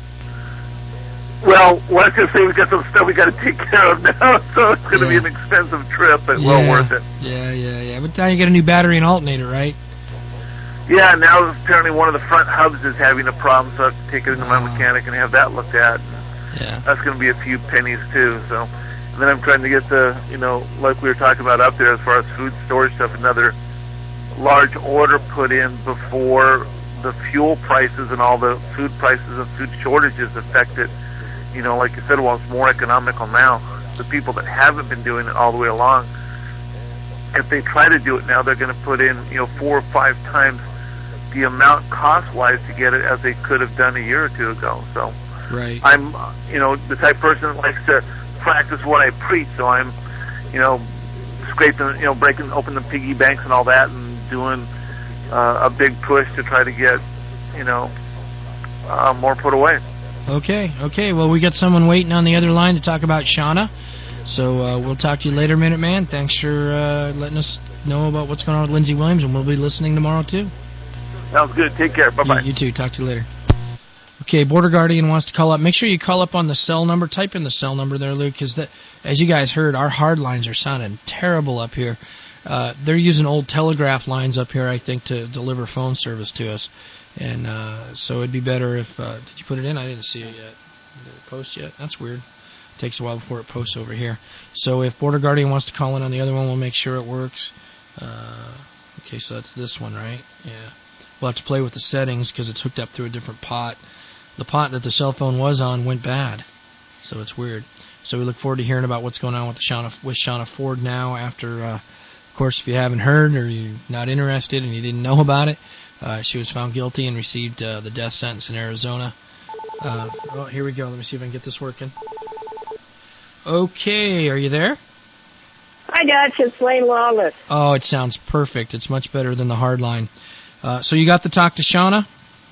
Well, what I was going to say, we got some stuff we got to take care of now, so it's going to yeah. be an expensive trip, but yeah. well worth it. Yeah, yeah, yeah. But now you get a new battery and alternator, right? Yeah, now apparently one of the front hubs is having a problem, so I have to take it into my mechanic and have that looked at. Yeah. That's going to be a few pennies, too, so. And then I'm trying to get the, you know, like we were talking about up there as far as food storage stuff, another large order put in before the fuel prices and all the food prices and food shortages affect it. You know, like you said, well, it's more economical now. The people that haven't been doing it all the way along, if they try to do it now, they're going to put in, you know, four or five times the amount cost-wise to get it as they could have done a year or two ago. So right. I'm, you know, the type of person that likes to practice what I preach. So I'm, you know, scraping, you know, breaking open the piggy banks and all that, and doing uh, a big push to try to get, you know, uh, more put away. Okay, okay. Well, we got someone waiting on the other line to talk about Shauna. So uh, we'll talk to you later, Minute Man. Thanks for uh, letting us know about what's going on with Lindsey Williams, and we'll be listening tomorrow, too. Sounds good. Take care. Bye-bye. You, you too. Talk to you later. Okay, Border Guardian wants to call up. Make sure you call up on the cell number. Type in the cell number there, Luke, because as you guys heard, our hard lines are sounding terrible up here. Uh, they're using old telegraph lines up here, I think, to deliver phone service to us. And uh, so it'd be better if... Uh, did you put it in? I didn't see it yet. Did it post yet? That's weird. It takes a while before it posts over here. So if Border Guardian wants to call in on the other one, we'll make sure it works. Uh, okay, so that's this one, right? Yeah. We'll have to play with the settings because it's hooked up through a different pot. The pot that the cell phone was on went bad. So it's weird. So we look forward to hearing about what's going on with the Shauna, with Shauna Ford now after... Uh, Of course, if you haven't heard or you're not interested and you didn't know about it, uh, she was found guilty and received uh, the death sentence in Arizona. Uh, oh, here we go. Let me see if I can get this working. Okay, are you there? Hi, Dutch. It's Lane Lawless. Oh, it sounds perfect. It's much better than the hard line. Uh, so you got to talk to Shauna?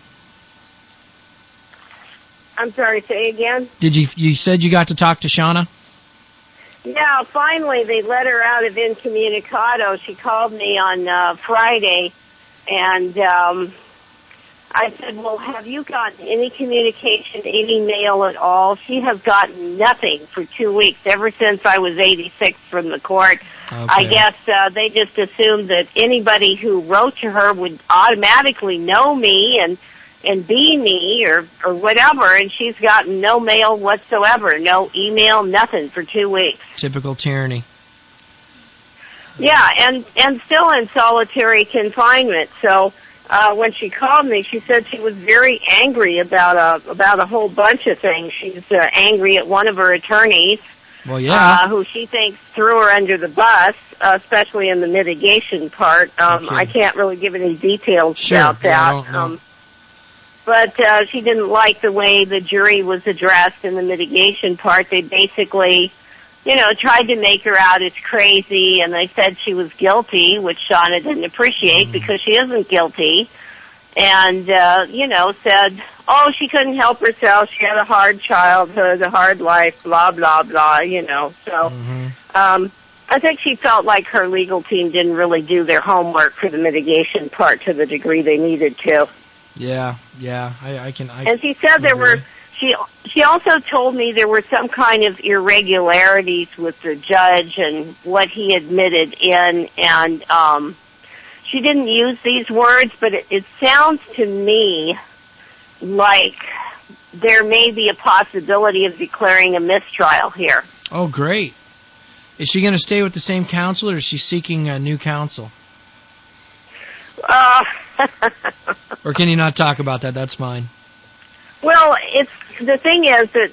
I'm sorry, say again? Did you? You said you got to talk to Shauna? Yeah, finally they let her out of incommunicado. She called me on uh, Friday, and um, I said, well, have you gotten any communication, any mail at all? She has gotten nothing for two weeks, ever since I was eighty-six from the court. Okay. I guess uh, they just assumed that anybody who wrote to her would automatically know me and and be me or, or whatever, and she's gotten no mail whatsoever, no email, nothing for two weeks. Typical tyranny. Yeah, and, and still in solitary confinement. So uh, when she called me, she said she was very angry about a, about a whole bunch of things. She's uh, angry at one of her attorneys, well, yeah. uh, who she thinks threw her under the bus, uh, especially in the mitigation part. Um, okay. I can't really give any details sure. about that. Yeah, I don't know. Um, But uh, she didn't like the way the jury was addressed in the mitigation part. They basically, you know, tried to make her out as crazy, and they said she was guilty, which Shauna didn't appreciate mm. because she isn't guilty. and, uh, you know, said, oh, she couldn't help herself. She had a hard childhood, a hard life, blah, blah, blah, you know. So Mm-hmm. um, I think she felt like her legal team didn't really do their homework for the mitigation part to the degree they needed to. Yeah, yeah, I, I can. I And she said there were, she she also told me there were some kind of irregularities with the judge and what he admitted in, and um, she didn't use these words, but it, it sounds to me like there may be a possibility of declaring a mistrial here. Oh, great. Is she going to stay with the same counsel, or is she seeking a new counsel? Uh, Or can you not talk about that? That's fine. well, it's the thing is that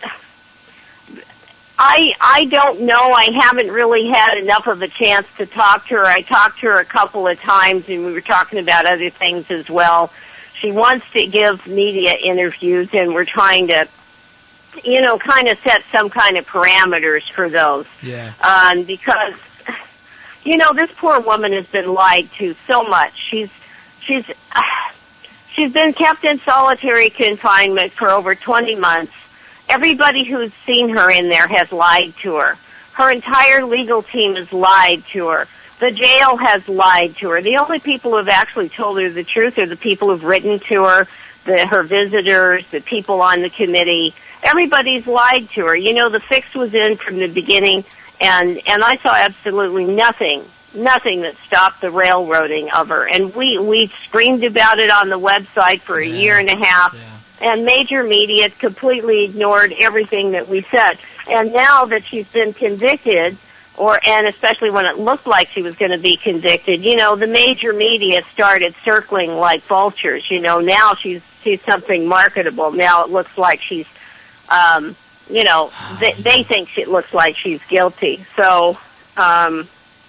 I I don't know. I haven't really had enough of a chance to talk to her. I talked to her a couple of times, and we were talking about other things as well. She wants to give media interviews, and we're trying to, you know, kind of set some kind of parameters for those. Yeah. Um, because, you know, this poor woman has been lied to so much. She's she's uh, she's been kept in solitary confinement for over twenty months. Everybody who's seen her in there has lied to her. Her entire legal team has lied to her. The jail has lied to her. The only people who have actually told her the truth are the people who've written to her, the, her visitors, the people on the committee. Everybody's lied to her. You know, the fix was in from the beginning, and, and I saw absolutely nothing, nothing that stopped the railroading of her. And we, we screamed about it on the website for a Yeah. year and a half. Yeah. And major media completely ignored everything that we said. And now that she's been convicted, or and especially when it looked like she was going to be convicted, you know, the major media started circling like vultures. You know, now she's she's something marketable. Now it looks like she's, um, you know, they, they think it looks like she's guilty. So, um,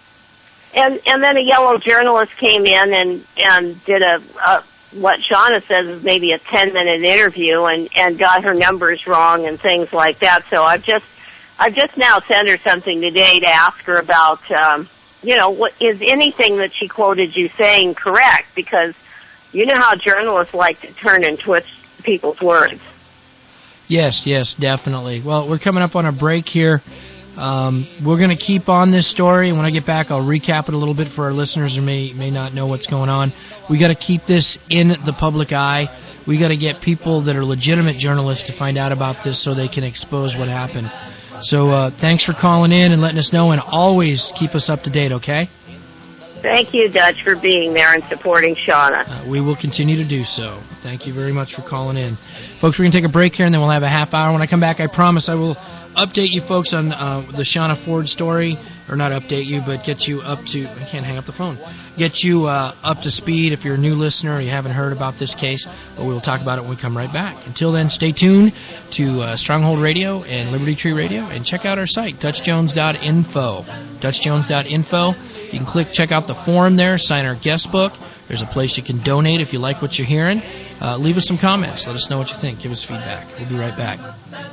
and and then a yellow journalist came in and and did a. a what Shauna says is maybe a ten-minute interview, and, and got her numbers wrong and things like that. So I've just I've just now sent her something today to ask her about, um, you know, what is anything that she quoted you saying correct? Because you know how journalists like to turn and twist people's words. Yes, yes, definitely. Well, we're coming up on a break here. Um, we're going to keep on this story. When I get back, I'll recap it a little bit for our listeners who may may not know what's going on. We got to keep this in the public eye. We got to get people that are legitimate journalists to find out about this so they can expose what happened. So uh, thanks for calling in and letting us know, and always keep us up to date, okay? Thank you, Dutch, for being there and supporting Shauna. Uh, we will continue to do so. Thank you very much for calling in. Folks, we're going to take a break here, and then we'll have a half hour. When I come back, I promise I will update you folks on uh, the Shauna Ford story, or not update you, but get you up to, I can't hang up the phone, get you uh, up to speed if you're a new listener or you haven't heard about this case, but we'll talk about it when we come right back. Until then, stay tuned to uh, Stronghold Radio and Liberty Tree Radio, and check out our site, dutch jones dot info. dutch jones dot info. You can click, check out the forum there, sign our guest book. There's a place you can donate if you like what you're hearing. Uh, leave us some comments. Let us know what you think. Give us feedback. We'll be right back.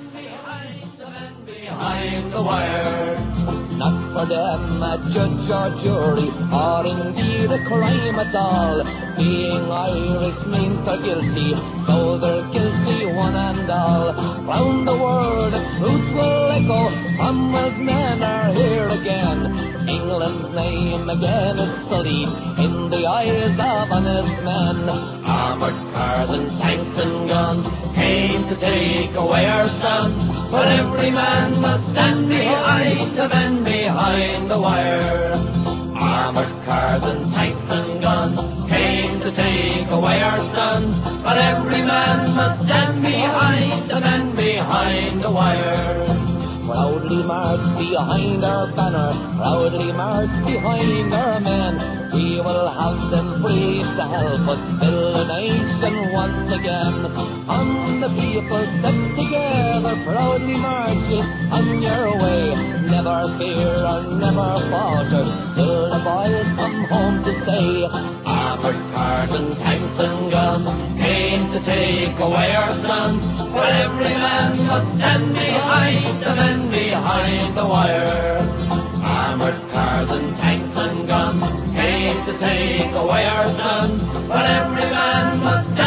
Behind the wire, not for them a judge or jury, or indeed a crime at all. Being Irish means they're guilty, so they're guilty one and all. Round the world the truth will echo, Cromwell's men are here again. England's name again is sullied in the eyes of honest men. Armoured cars and tanks and guns came to take away our sons, but every man must stand behind the men behind the wire. Armoured cars and tanks and guns came to take away our sons, but every man must stand behind the men behind the wire. Proudly march behind our banner, proudly march behind our men. We will have them free to help us build a nation once again. On the people step together, proudly marching on your way. Never fear or never falter, till the boys come home to stay. Armored cars and tanks and guns came to take away our sons, but every man must stand behind the men behind the wire. Armored cars and tanks and guns came to take away our sons, but every man must stand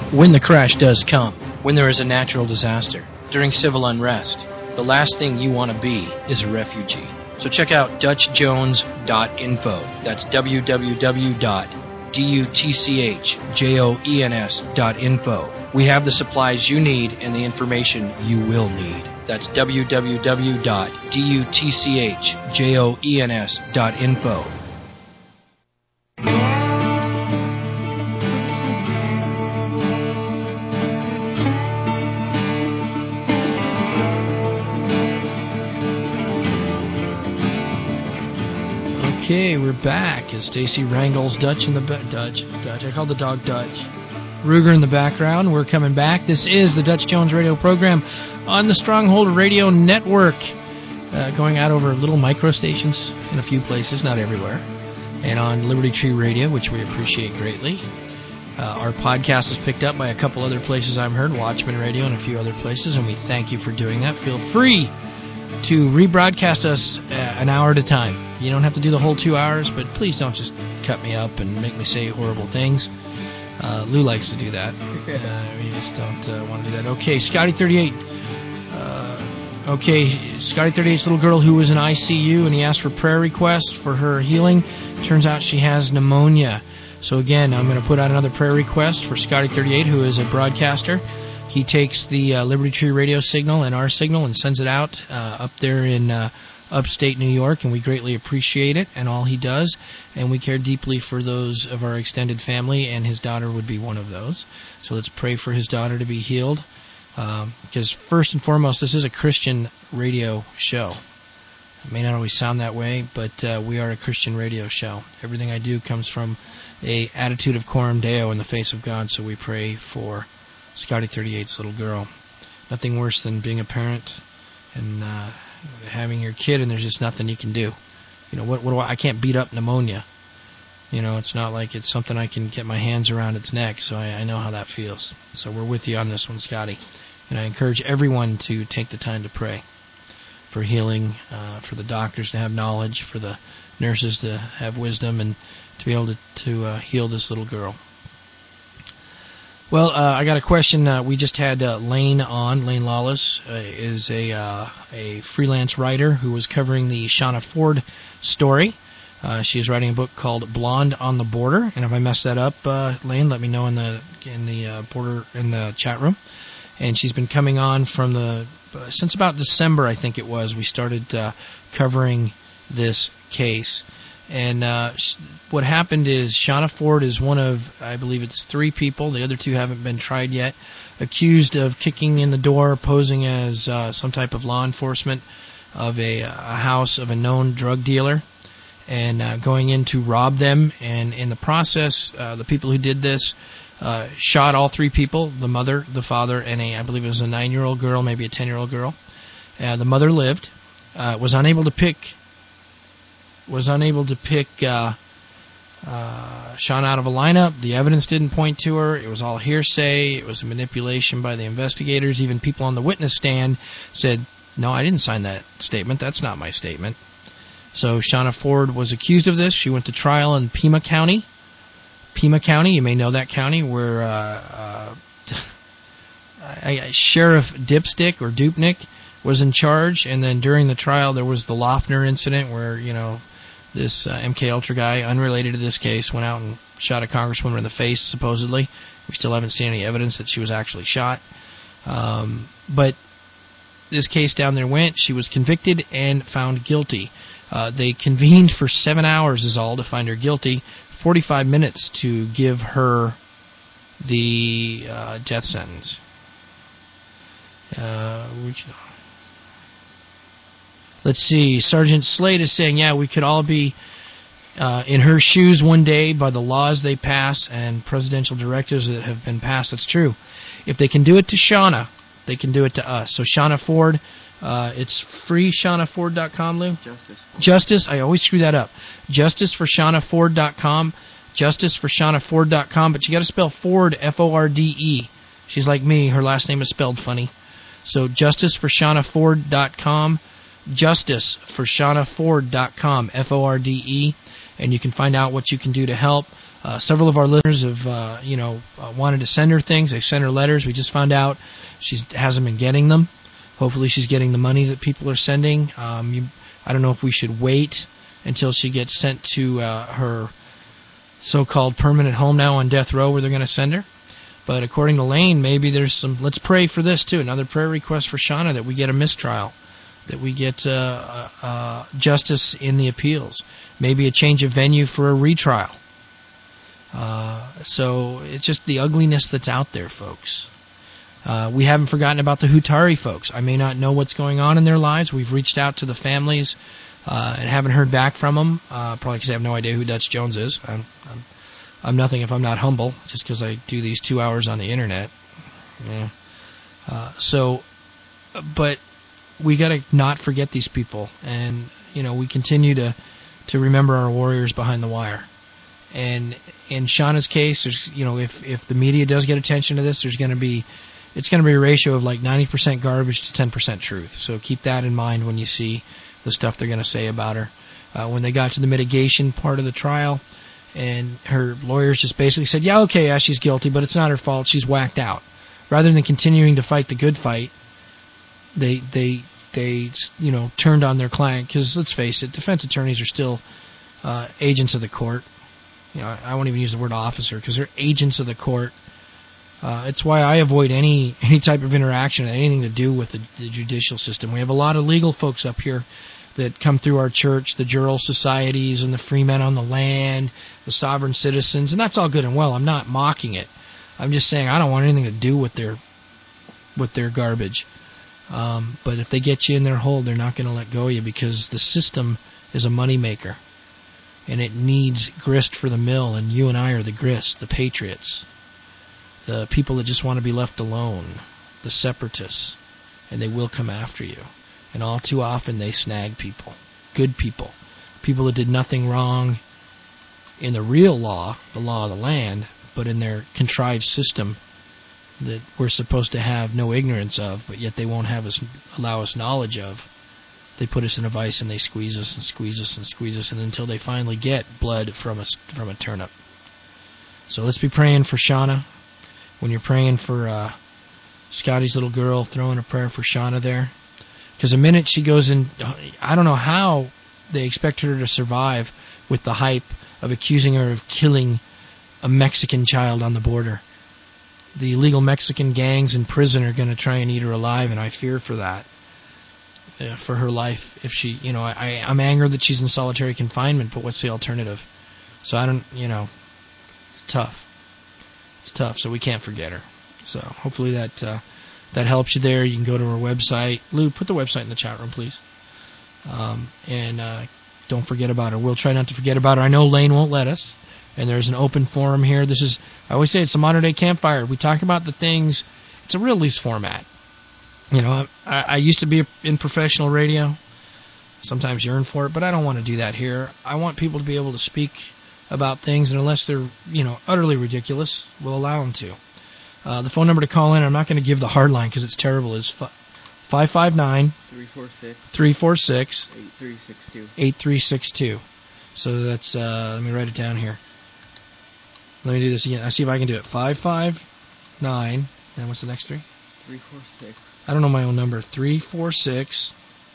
When the crash does come, when there is a natural disaster, during civil unrest, the last thing you want to be is a refugee. So check out Dutch Jones dot info. That's w w w dot dutchjones dot info. We have the supplies you need and the information you will need. That's w w w dot dutchjones dot info. Okay, we're back as Stacy wrangles Dutch in the ba- Dutch, Dutch. I call the dog Dutch. Ruger in the background. We're coming back. This is the Dutch Jones Radio program on the Stronghold Radio Network, uh, going out over little micro stations in a few places, not everywhere, and on Liberty Tree Radio, which we appreciate greatly. Uh, our podcast is picked up by a couple other places I've heard, Watchman Radio and a few other places, and we thank you for doing that. Feel free to rebroadcast us uh, an hour at a time. You don't have to do the whole two hours, but please don't just cut me up and make me say horrible things. Uh, Lou likes to do that. Uh, we just don't uh, want to do that. Okay, Scotty thirty-eight. Uh, okay, Scotty thirty-eight's little girl who was in I C U, and he asked for prayer requests for her healing. Turns out she has pneumonia. So again, I'm going to put out another prayer request for Scotty thirty-eight, who is a broadcaster. He takes the uh, Liberty Tree radio signal and our signal and sends it out uh, up there in uh, upstate New York, and we greatly appreciate it and all he does, and we care deeply for those of our extended family, and his daughter would be one of those. So let's pray for his daughter to be healed, um, because first and foremost, this is a Christian radio show. It may not always sound that way, but uh, we are a Christian radio show. Everything I do comes from a attitude of coram Deo in the face of God, so we pray for Scotty thirty-eight's little girl. Nothing worse than being a parent and uh, having your kid, and there's just nothing you can do. You know, what? What do I? I can't beat up pneumonia. You know, it's not like it's something I can get my hands around its neck, so I, I know how that feels. So we're with you on this one, Scotty. And I encourage everyone to take the time to pray for healing, uh, for the doctors to have knowledge, for the nurses to have wisdom, and to be able to, to uh, heal this little girl. Well, uh, I got a question. Uh, we just had uh, Lane on. Lane Lawless uh, is a uh, a freelance writer who was covering the Shauna Ford story. Uh, she is writing a book called Blonde on the Border. And if I mess that up, uh, Lane, let me know in the in the uh, border in the chat room. And she's been coming on from the uh, since about December, I think it was. We started uh, covering this case. And uh, what happened is Shauna Ford is one of, I believe it's three people, the other two haven't been tried yet, accused of kicking in the door, posing as uh, some type of law enforcement of a, a house of a known drug dealer, and uh, going in to rob them. And in the process, uh, the people who did this uh, shot all three people, the mother, the father, and a, I believe it was a nine-year-old girl, maybe a ten-year-old girl. Uh, the mother lived, uh, was unable to pick... was unable to pick uh, uh, Shauna out of a lineup. The evidence didn't point to her. It was all hearsay. It was a manipulation by the investigators. Even people on the witness stand said, no, I didn't sign that statement. That's not my statement. So Shauna Ford was accused of this. She went to trial in Pima County. Pima County, you may know that county, where uh, uh, Sheriff Dipstick or Dupnick was in charge. And then during the trial, there was the Loeffner incident where, you know, this uh, M K Ultra guy, unrelated to this case, went out and shot a congresswoman in the face, supposedly. We still haven't seen any evidence that she was actually shot. Um, but this case down there went. She was convicted and found guilty. Uh, they convened for seven hours is all to find her guilty, forty-five minutes to give her the uh, death sentence. Uh, we can... Let's see, Sergeant Slade is saying, yeah, we could all be uh, in her shoes one day by the laws they pass and presidential directives that have been passed. That's true. If they can do it to Shauna, they can do it to us. So Shauna Ford, uh, it's free shauna ford dot com, Lou? Justice. Justice, I always screw that up. justice for shauna ford dot com, justice for shauna ford dot com, but you got to spell Ford, F O R D E. She's like me, her last name is spelled funny. So justice for shauna ford dot com. justice for shauna ford dot com, F O R D E, and you can find out what you can do to help. Uh, several of our listeners have, uh, you know, uh, wanted to send her things. They sent her letters. We just found out she hasn't been getting them. Hopefully she's getting the money that people are sending. Um, you, I don't know if we should wait until she gets sent to uh, her so-called permanent home now on death row where they're going to send her. But according to Lane, maybe there's some... Let's pray for this, too. Another prayer request for Shauna, that we get a mistrial, that we get uh, uh, justice in the appeals, maybe a change of venue for a retrial. Uh, so it's just the ugliness that's out there, folks. Uh, we haven't forgotten about the Hutari folks. I may not know what's going on in their lives. We've reached out to the families uh, and haven't heard back from them, uh, probably because I have no idea who Dutch Jones is. I'm, I'm I'm nothing if I'm not humble, just because I do these two hours on the internet. Yeah. Uh, so, but we got to not forget these people, and you know we continue to to remember our warriors behind the wire. And in Shauna's case, there's you know if if the media does get attention to this, there's going to be it's going to be a ratio of like ninety percent garbage to ten percent truth. So keep that in mind when you see the stuff they're going to say about her. Uh, when they got to the mitigation part of the trial, and her lawyers just basically said, yeah, okay, yeah, she's guilty, but it's not her fault. She's whacked out. Rather than continuing to fight the good fight, they they they you know turned on their client, because let's face it, defense attorneys are still uh, agents of the court. You know, I won't even use the word officer because they're agents of the court. Uh, it's why I avoid any any type of interaction, anything to do with the, the judicial system. We have a lot of legal folks up here that come through our church, the Jural Societies and the Free Men on the Land, the Sovereign Citizens, and that's all good and well. I'm not mocking it. I'm just saying I don't want anything to do with their with their garbage. Um, but if they get you in their hold, they're not going to let go of you, because the system is a moneymaker, and it needs grist for the mill, and you and I are the grist, the patriots, the people that just want to be left alone, the separatists, and they will come after you. And all too often they snag people, good people, people that did nothing wrong in the real law, the law of the land, but in their contrived system that we're supposed to have no ignorance of, but yet they won't have us allow us knowledge of. They put us in a vice and they squeeze us and squeeze us and squeeze us, and until they finally get blood from a, from a turnip. So let's be praying for Shauna. When you're praying for uh, Scotty's little girl, throw in a prayer for Shauna there. Because the minute she goes in, I don't know how they expect her to survive with the hype of accusing her of killing a Mexican child on the border. The illegal Mexican gangs in prison are going to try and eat her alive, and I fear for that, uh, for her life. If she, you know, I, I'm angered that she's in solitary confinement, but what's the alternative? So I don't, you know, it's tough. It's tough, so we can't forget her. So hopefully that uh, that helps you there. You can go to her website. Lou, put the website in the chat room, please. Um, and uh, don't forget about her. We'll try not to forget about her. I know Lane won't let us. And there's an open forum here. This is, I always say, it's a modern day campfire. We talk about the things. It's a real loose format. You know, I, I used to be in professional radio. Sometimes yearn for it, but I don't want to do that here. I want people to be able to speak about things, and unless they're, you know, utterly ridiculous, we'll allow them to. Uh, the phone number to call in, I'm not going to give the hard line because it's terrible, is five five nine, three four six, eight three six two. eight three six two. So that's, uh, let me write it down here. Let me do this again. I see if I can do it. five five nine, and what's the next three? three four six. I don't know my own number. three four six.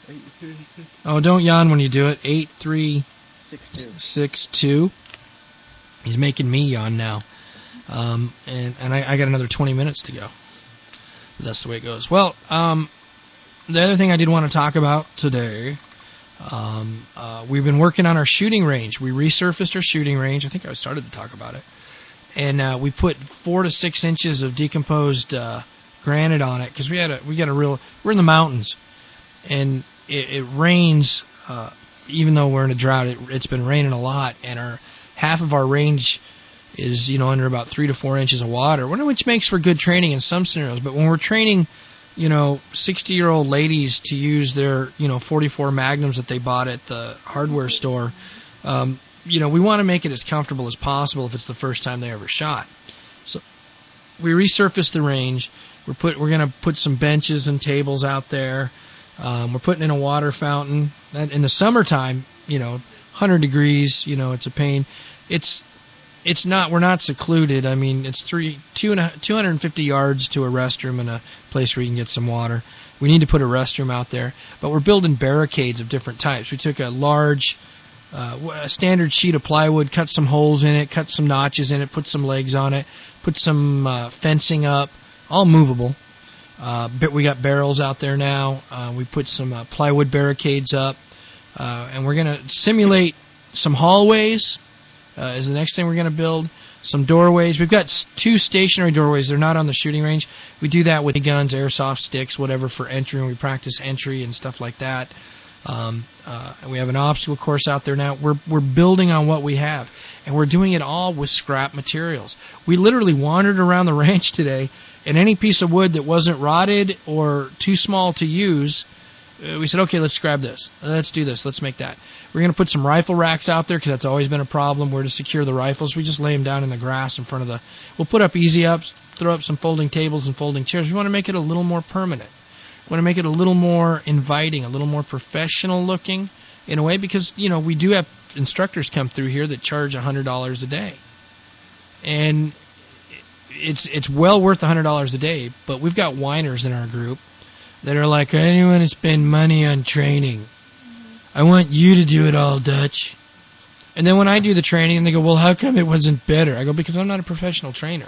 Oh, don't yawn when you do it. eight three six two. He's making me yawn now. Um, and and I, I got another twenty minutes to go. But that's the way it goes. Well, um, the other thing I did want to talk about today, um, uh, we've been working on our shooting range. We resurfaced our shooting range. I think I started to talk about it. And uh, we put four to six inches of decomposed uh, granite on it because we had a we got a real we're in the mountains, and it, it rains. Uh, even though we're in a drought, it, it's been raining a lot, and our half of our range is, you know, under about three to four inches of water, which makes for good training in some scenarios. But when we're training, you know, sixty-year-old ladies to use their, you know, forty-four Magnums that they bought at the hardware store, um, you know, we want to make it as comfortable as possible if it's the first time they ever shot. So we resurfaced the range. We're put we're going to put some benches and tables out there. Um, we're putting in a water fountain. In the summertime, you know, one hundred degrees, you know, it's a pain. It's it's not. We're not secluded. I mean, it's three, two and a, two hundred fifty yards to a restroom and a place where you can get some water. We need to put a restroom out there, but we're building barricades of different types. We took a large, uh, a standard sheet of plywood, cut some holes in it, cut some notches in it, put some legs on it, put some uh, fencing up, all movable. Uh, but we got barrels out there now. Uh, we put some uh, plywood barricades up, uh, and we're going to simulate some hallways. Uh, is the next thing we're going to build. Some doorways. We've got s- two stationary doorways. They're not on the shooting range. We do that with guns, airsoft sticks, whatever, for entry, and we practice entry and stuff like that. Um, uh, and we have an obstacle course out there now. We're we're building on what we have, and we're doing it all with scrap materials. We literally wandered around the ranch today, and any piece of wood that wasn't rotted or too small to use, uh, we said, okay, let's grab this. Let's do this. Let's make that. We're going to put some rifle racks out there because that's always been a problem. Where to secure the rifles, we just lay them down in the grass in front of the. We'll put up easy ups, throw up some folding tables and folding chairs. We want to make it a little more permanent. We want to make it a little more inviting, a little more professional looking, in a way, because you know we do have instructors come through here that charge a hundred dollars a day, and it's it's well worth a hundred dollars a day. But we've got whiners in our group that are like, I don't want to spend money on training. I want you to do it all, Dutch. And then when I do the training, and they go, well, how come it wasn't better? I go, because I'm not a professional trainer.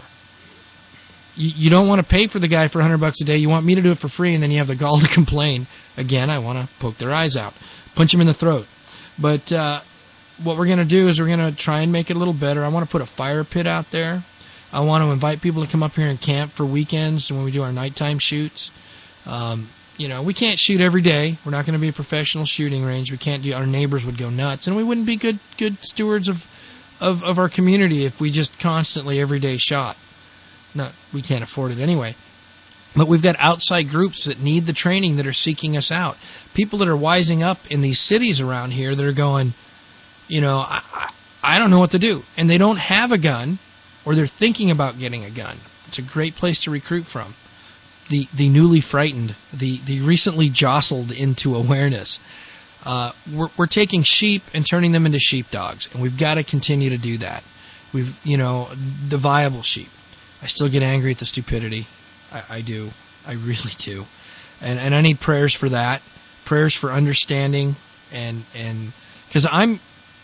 You, you don't want to pay for the guy for a hundred bucks a day. You want me to do it for free, and then you have the gall to complain. Again, I want to poke their eyes out, punch them in the throat. But uh, what we're going to do is we're going to try and make it a little better. I want to put a fire pit out there. I want to invite people to come up here and camp for weekends when we do our nighttime shoots. Um, You know, we can't shoot every day. We're not going to be a professional shooting range. We can't do. Our neighbors would go nuts, and we wouldn't be good good stewards of, of, of our community if we just constantly every day shot. Not, we can't afford it anyway. But we've got outside groups that need the training that are seeking us out. People that are wising up in these cities around here that are going, you know, I, I, I don't know what to do, and they don't have a gun, or they're thinking about getting a gun. It's a great place to recruit from. The, the newly frightened, the, the recently jostled into awareness. Uh, we're, we're taking sheep and turning them into sheepdogs, and we've got to continue to do that. We've, you know, the viable sheep. I still get angry at the stupidity. I, I do. I really do. And and I need prayers for that. Prayers for understanding, and and because I'm,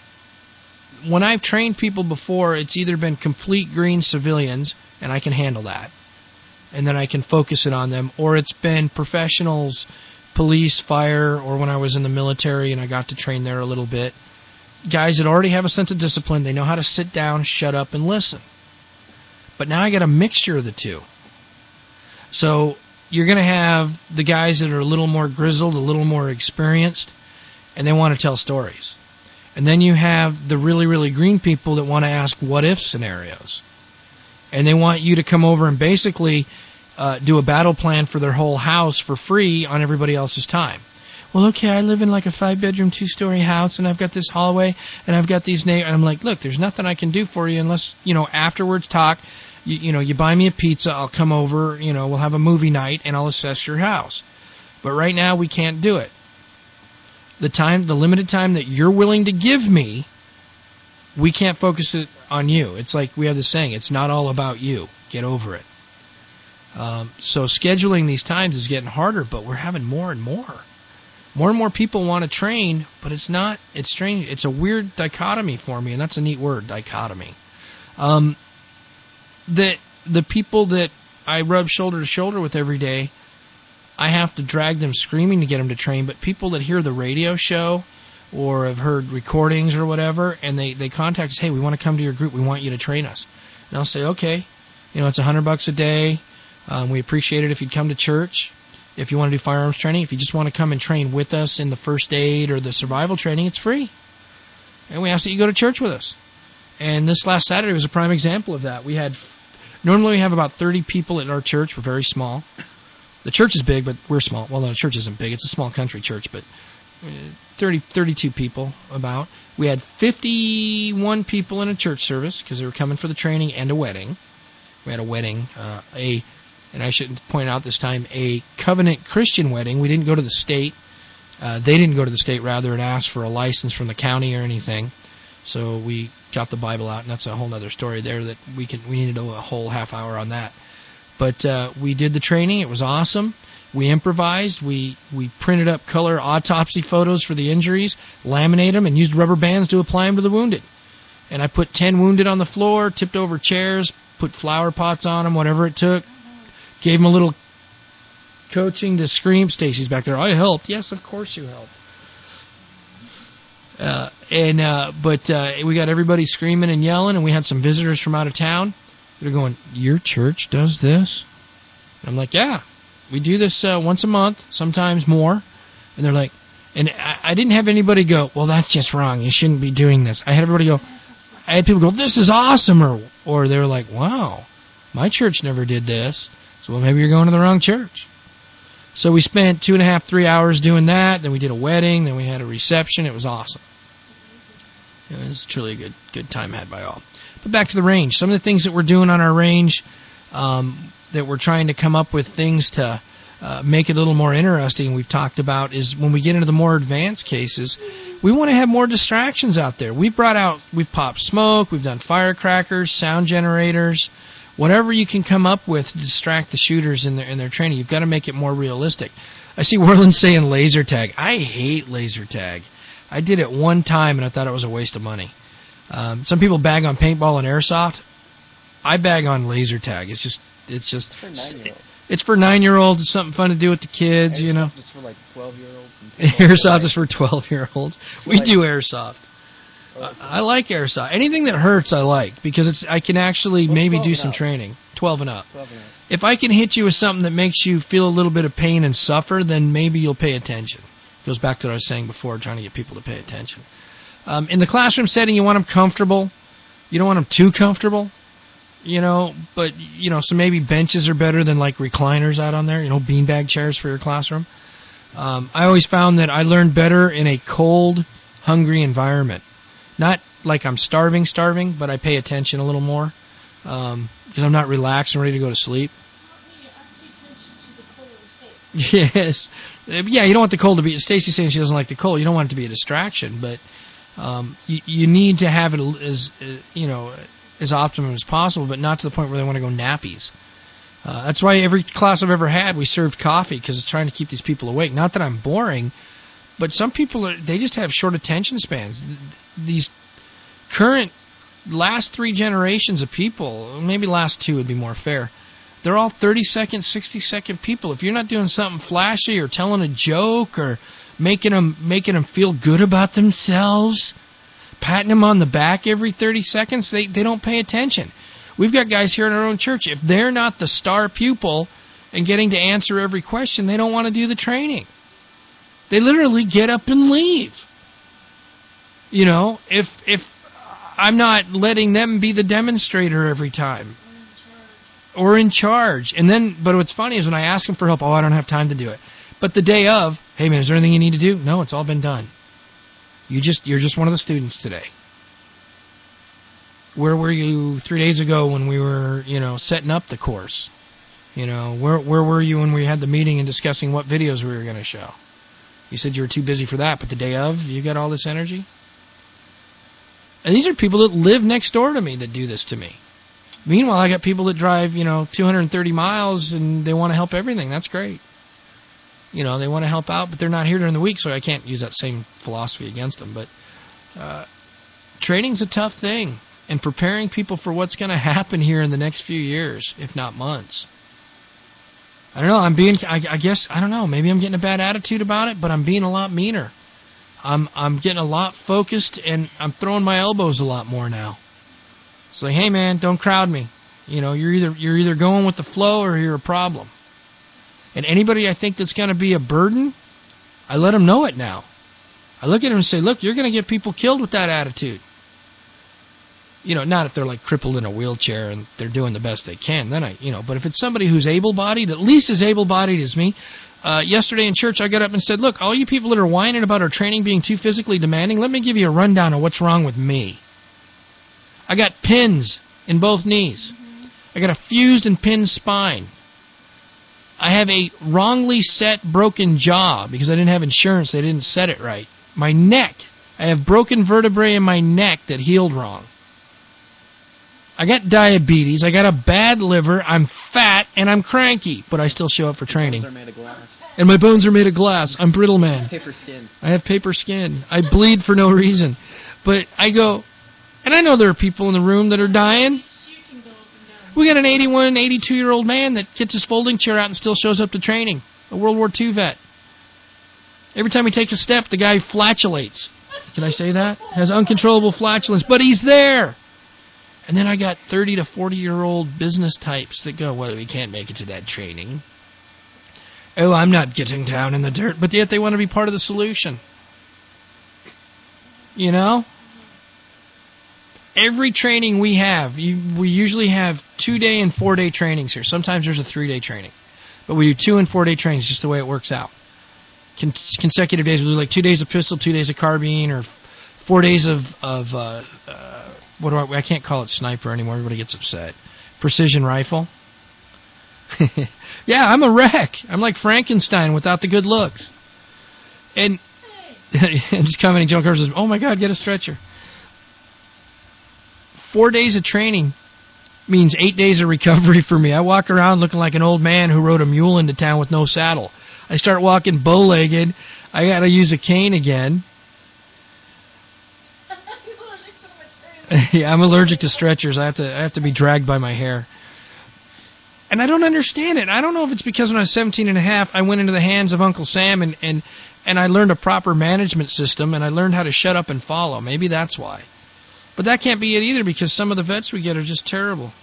when I've trained people before, it's either been complete green civilians, and I can handle that, and then I can focus it on them, or it's been professionals, police, fire, or when I was in the military and I got to train there a little bit, guys that already have a sense of discipline. They know how to sit down, shut up, and listen. But now I got a mixture of the two. So you're going to have the guys that are a little more grizzled, a little more experienced, and they want to tell stories. And then you have the really, really green people that want to ask what-if scenarios. And they want you to come over and basically uh, do a battle plan for their whole house for free on everybody else's time. Well, okay, I live in like a five-bedroom, two-story house, and I've got this hallway, and I've got these neighbors. And I'm like, look, there's nothing I can do for you unless, you know, afterwards talk. You, you know, you buy me a pizza, I'll come over, you know, we'll have a movie night, and I'll assess your house. But right now, we can't do it. The time, the limited time that you're willing to give me, we can't focus it on you. It's like we have this saying, it's not all about you. Get over it. Um, so scheduling these times is getting harder, but we're having more and more. More and more people want to train, but it's not, it's strange. It's a weird dichotomy for me, and that's a neat word, dichotomy. Um, that the people that I rub shoulder to shoulder with every day, I have to drag them screaming to get them to train, but people that hear the radio show or have heard recordings or whatever, and they, they contact us, hey, we want to come to your group, we want you to train us. And I'll say, okay, you know, it's a hundred bucks a day. Um, we appreciate it if you'd come to church. If you want to do firearms training, if you just want to come and train with us in the first aid or the survival training, it's free. And we ask that you go to church with us. And this last Saturday was a prime example of that. We had, normally we have about thirty people at our church. We're very small. The church is big, but we're small. Well, no, the church isn't big. It's a small country church, but thirty, thirty-two people about. We had fifty-one people in a church service because they were coming for the training and a wedding. We had a wedding, uh, a... and I should point out this time, a covenant Christian wedding. We didn't go to the state. Uh, they didn't go to the state, rather, and ask for a license from the county or anything. So we got the Bible out, and that's a whole other story there that we can we need to do a whole half hour on that. But uh, we did the training. It was awesome. We improvised. We we printed up color autopsy photos for the injuries, laminated them, and used rubber bands to apply them to the wounded. And I put ten wounded on the floor, tipped over chairs, put flower pots on them, whatever it took. Gave them a little coaching to scream. Stacy's back there. I helped. Yes, of course you helped. Uh, and uh, but uh, we got everybody screaming and yelling, and we had some visitors from out of town. They're going, your church does this? And I'm like, yeah, we do this uh, once a month, sometimes more. And they're like, and I, I didn't have anybody go, well, that's just wrong. You shouldn't be doing this. I had everybody go, I had people go, this is awesome, or or they were like, wow, my church never did this. So, well, maybe you're going to the wrong church. So we spent two and a half, three hours doing that. Then we did a wedding. Then we had a reception. It was awesome. It was truly a good good time had by all. But back to the range. Some of the things that we're doing on our range, um, that we're trying to come up with things to uh, make it a little more interesting, we've talked about, is when we get into the more advanced cases, we want to have more distractions out there. We've brought out, we've popped smoke, we've done firecrackers, sound generators, whatever you can come up with to distract the shooters in their in their training. You've got to make it more realistic. I see Werland saying laser tag. I hate laser tag. I did it one time and I thought it was a waste of money. Um, some people bag on paintball and airsoft. I bag on laser tag. It's just, it's just, for nine-year-olds. It's for nine-year-olds. It's something fun to do with the kids, airsoft you know. Airsoft is for like twelve-year-olds. Airsoft is for twelve-year-olds. We like, do airsoft. I, I like airsoft. Anything that hurts, I like, because it's I can actually What's maybe do twelve some and up? training. Twelve and up. twelve and up. If I can hit you with something that makes you feel a little bit of pain and suffer, then maybe you'll pay attention. Goes back to what I was saying before, trying to get people to pay attention. Um, in the classroom setting, you want them comfortable. You don't want them too comfortable, you know, but, you know, so maybe benches are better than, like, recliners out on there, you know, beanbag chairs for your classroom. Um, I always found that I learned better in a cold, hungry environment. Not like I'm starving, starving, but I pay attention a little more um, because I'm not relaxed and ready to go to sleep. Yes. Yeah, you don't want the cold to be... Stacy's saying she doesn't like the cold. You don't want it to be a distraction, but um, you, you need to have it as, uh, you know, as optimum as possible, but not to the point where they want to go nappies. Uh, that's why every class I've ever had, we served coffee, because it's trying to keep these people awake. Not that I'm boring, but some people, are, they just have short attention spans. These current last three generations of people, maybe last two would be more fair, they're all thirty-second, sixty-second people. If you're not doing something flashy or telling a joke or making them making them feel good about themselves, patting them on the back every thirty seconds, they, they don't pay attention. We've got guys here in our own church. If they're not the star pupil and getting to answer every question, they don't want to do the training. They literally get up and leave. You know, if if I'm not letting them be the demonstrator every time. Or in charge. And then, but what's funny is when I ask them for help, oh, I don't have time to do it. But the day of, hey man, is there anything you need to do? No, it's all been done. You just, you're just one of the students today. Where were you three days ago when we were, you know, setting up the course? You know, where where were you when we had the meeting and discussing what videos we were going to show? You said you were too busy for that, but the day of, you got all this energy? And these are people that live next door to me that do this to me. Meanwhile, I got people that drive, you know, two hundred thirty miles and they want to help everything. That's great. You know, they want to help out, but they're not here during the week, so I can't use that same philosophy against them. But uh, training's a tough thing, and preparing people for what's going to happen here in the next few years, if not months. I don't know. I'm being, I, I guess, I don't know. Maybe I'm getting a bad attitude about it, but I'm being a lot meaner. I'm, I'm getting a lot focused, and I'm throwing my elbows a lot more now. It's like, hey man, don't crowd me. You know, you're either you're either going with the flow or you're a problem. And anybody I think that's going to be a burden, I let them know it now. I look at them and say, look, you're going to get people killed with that attitude. You know, not if they're like crippled in a wheelchair and they're doing the best they can. Then I, you know, but if it's somebody who's able-bodied, at least as able-bodied as me. Uh, yesterday in church, I got up and said, look, all you people that are whining about our training being too physically demanding, let me give you a rundown of what's wrong with me. I got pins in both knees. Mm-hmm. I got a fused and pinned spine. I have a wrongly set broken jaw because I didn't have insurance. They didn't set it right. My neck. I I have broken vertebrae in my neck that healed wrong. I got diabetes. I got a bad liver. I'm fat and I'm cranky, but I still show up for training. My bones are made of glass. And my bones are made of glass. I'm brittle, man. Paper skin. I have paper skin. I bleed for no reason. But I go, and I know there are people in the room that are dying. We got an eighty-one, eighty-two-year-old man that gets his folding chair out and still shows up to training. A World War Two vet. Every time he takes a step, the guy flatulates. Can I say that? Has uncontrollable flatulence, but he's there. And then I got thirty to forty-year-old business types that go, well, we can't make it to that training. Oh, I'm not getting down in the dirt, but yet they want to be part of the solution. You know? Every training we have, you, we usually have two-day and four-day trainings here. Sometimes there's a three-day training. But we do two- and four-day trainings, just the way it works out. Con- consecutive days, we do like two days of pistol, two days of carbine, or four days of, of uh, uh, what do I, I can't call it sniper anymore. Everybody gets upset. Precision rifle. Yeah, I'm a wreck. I'm like Frankenstein without the good looks. And, and just commenting, Joe Carter says, oh my God, get a stretcher. Four days of training means eight days of recovery for me. I walk around looking like an old man who rode a mule into town with no saddle. I start walking bow-legged. I got to use a cane again. Yeah, I'm allergic to stretchers. I have to I have to be dragged by my hair. And I don't understand it. I don't know if it's because when I was seventeen and a half, I went into the hands of Uncle Sam and, and, and I learned a proper management system and I learned how to shut up and follow. Maybe that's why. But that can't be it either because some of the vets we get are just terrible.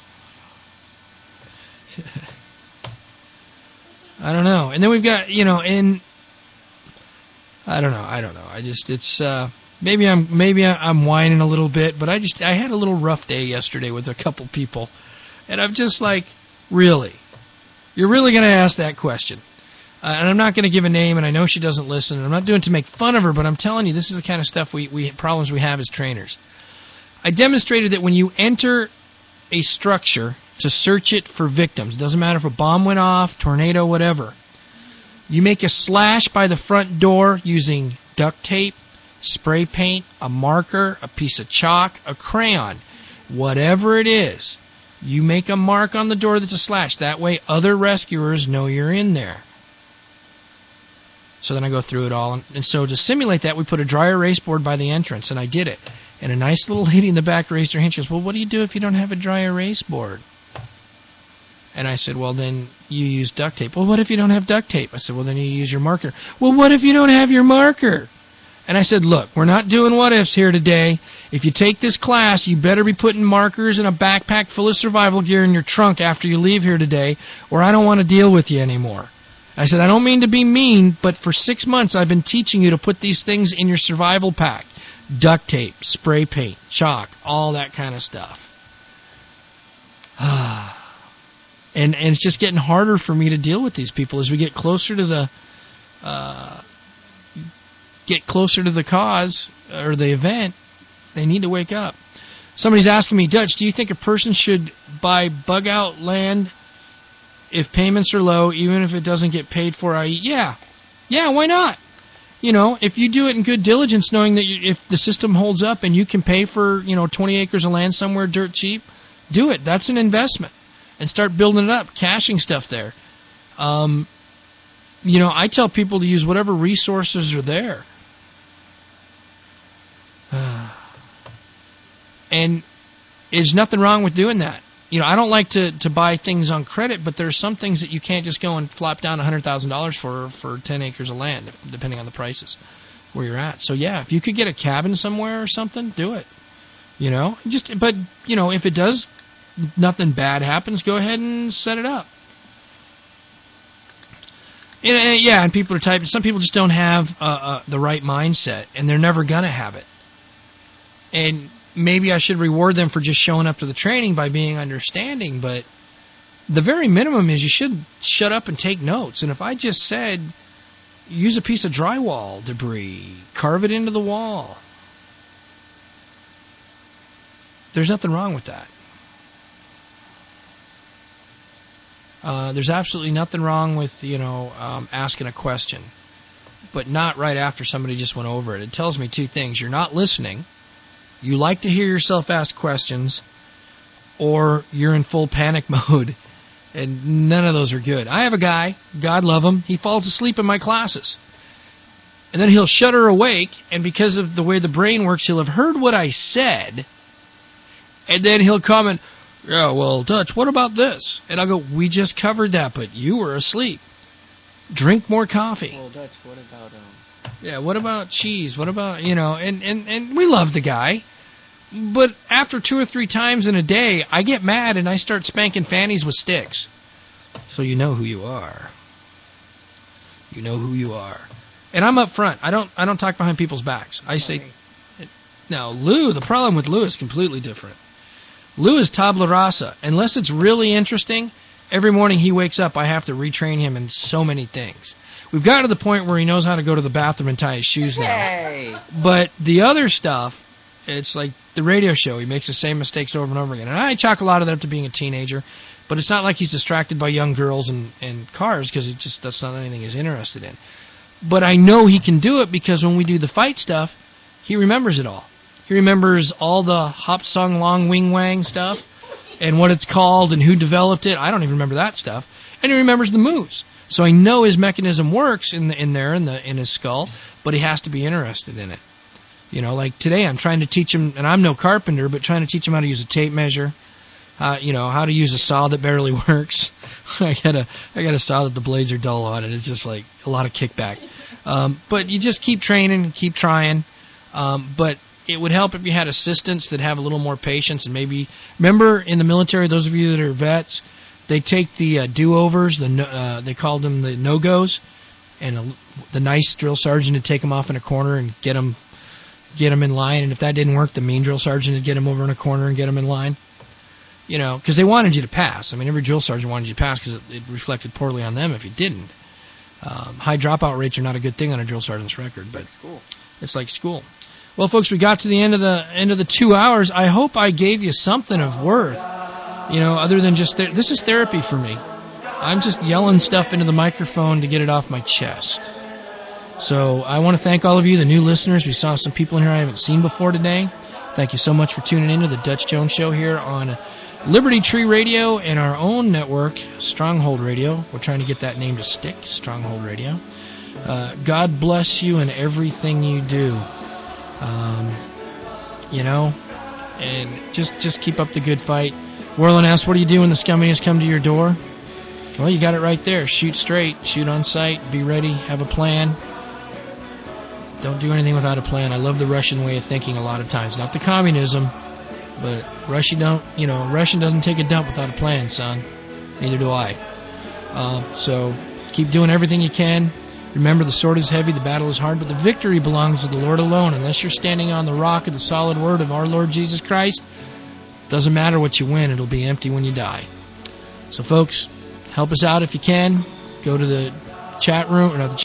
I don't know. And then we've got, you know, in I don't know. I don't know. I just it's uh maybe I'm maybe I'm whining a little bit, but I just I had a little rough day yesterday with a couple people. And I'm just like, really? You're really going to ask that question? Uh, and I'm not going to give a name, and I know she doesn't listen, and I'm not doing it to make fun of her, but I'm telling you, this is the kind of stuff we, we problems we have as trainers. I demonstrated that when you enter a structure to search it for victims, it doesn't matter if a bomb went off, tornado, whatever, you make a slash by the front door using duct tape, spray paint, a marker, a piece of chalk, a crayon, whatever it is. You make a mark on the door that's a slash. That way other rescuers know you're in there. So then I go through it all. And, and so to simulate that, we put a dry erase board by the entrance, and I did it. And a nice little lady in the back raised her hand. She goes, well, what do you do if you don't have a dry erase board? And I said, well, then you use duct tape. Well, what if you don't have duct tape? I said, well, then you use your marker. Well, what if you don't have your marker? And I said, look, we're not doing what-ifs here today. If you take this class, you better be putting markers in a backpack full of survival gear in your trunk after you leave here today, or I don't want to deal with you anymore. I said, I don't mean to be mean, but for six months I've been teaching you to put these things in your survival pack. Duct tape, spray paint, chalk, all that kind of stuff. and and it's just getting harder for me to deal with these people as we get closer to the uh, get closer to the cause or the event. They need to wake up. Somebody's asking me, Dutch, do you think a person should buy bug out land if payments are low, even if it doesn't get paid for? I E? Yeah. Yeah, why not? You know, if you do it in good diligence, knowing that you, if the system holds up and you can pay for, you know, twenty acres of land somewhere dirt cheap, do it. That's an investment. And start building it up, caching stuff there. Um, you know, I tell people to use whatever resources are there. And there's nothing wrong with doing that. You know, I don't like to, to buy things on credit, but there's some things that you can't just go and flop down one hundred thousand dollars for for ten acres of land, if, depending on the prices where you're at. So, yeah, if you could get a cabin somewhere or something, do it. You know, just but, you know, if it does, nothing bad happens, go ahead and set it up. And, and, yeah, and people are typing. Some people just don't have uh, uh, the right mindset, and they're never going to have it. And maybe I should reward them for just showing up to the training by being understanding, but the very minimum is you should shut up and take notes. And if I just said, use a piece of drywall debris, carve it into the wall, there's nothing wrong with that. Uh, there's absolutely nothing wrong with, you know, um, asking a question. but not right after somebody just went over it. It tells me two things. You're not listening, you like to hear yourself ask questions, or you're in full panic mode, and none of those are good. I have a guy, God love him, he falls asleep in my classes. And then he'll shudder awake, and because of the way the brain works, he'll have heard what I said, and then he'll comment, yeah, well, Dutch, what about this? And I'll go, we just covered that, but you were asleep. Drink more coffee. Well, Dutch, what about, um... Yeah, what about cheese? What about, you know, and, and, and we love the guy, but after two or three times in a day, I get mad and I start spanking fannies with sticks. So you know who you are. You know who you are. And I'm up front. I don't I don't talk behind people's backs. I say, now, Lou, the problem with Lou is completely different. Lou is tabula rasa. Unless it's really interesting, every morning he wakes up, I have to retrain him in so many things. We've gotten to the point where he knows how to go to the bathroom and tie his shoes now. Hey. But the other stuff, it's like the radio show. He makes the same mistakes over and over again. And I chalk a lot of that up to being a teenager. But it's not like he's distracted by young girls and, and cars, because it just that's not anything he's interested in. But I know he can do it because when we do the fight stuff, he remembers it all. He remembers all the hop sung long wing wang stuff and what it's called and who developed it. I don't even remember that stuff. And he remembers the moves. So I know his mechanism works in the, in there in the in his skull, but he has to be interested in it. You know, like today I'm trying to teach him, and I'm no carpenter, but trying to teach him how to use a tape measure. Uh, you know, how to use a saw that barely works. I got a, I got a saw that the blades are dull on it. It's just like a lot of kickback. Um, but you just keep training, keep trying. Um, but it would help if you had assistants that have a little more patience and maybe, remember in the military, those of you that are vets, they take the uh, do-overs, the no, uh, they called them the no-goes, and a, the nice drill sergeant would take them off in a corner and get them, get them in line. And if that didn't work, the mean drill sergeant would get them over in a corner and get them in line. You know, because they wanted you to pass. I mean, every drill sergeant wanted you to pass because it, it reflected poorly on them if you didn't. Um, high dropout rates are not a good thing on a drill sergeant's record, it's but like school. It's like school. Well, folks, we got to the end of the end of the two hours. I hope I gave you something of worth. You know, other than just th- this is therapy for me. I'm just yelling stuff into the microphone to get it off my chest. So I want to thank all of you, the new listeners. We saw some people in here I haven't seen before today. Thank you so much for tuning in to the Dutch Jones Show here on Liberty Tree Radio and our own network, Stronghold Radio. We're trying to get that name to stick, Stronghold Radio. Uh, God bless you in everything you do. Um, you know, and just just keep up the good fight. Worland asks, what do you do when the scummiest come to your door? Well, you got it right there. Shoot straight, shoot on sight, be ready, have a plan. Don't do anything without a plan. I love the Russian way of thinking a lot of times. Not the communism, but Russia don't, you know, Russian doesn't take a dump without a plan, son. Neither do I. Uh, so keep doing everything you can. Remember, the sword is heavy, the battle is hard, but the victory belongs to the Lord alone. Unless you're standing on the rock of the solid word of our Lord Jesus Christ, doesn't matter what you win, it'll be empty when you die. So, folks, help us out if you can. Go to the chat room, or not the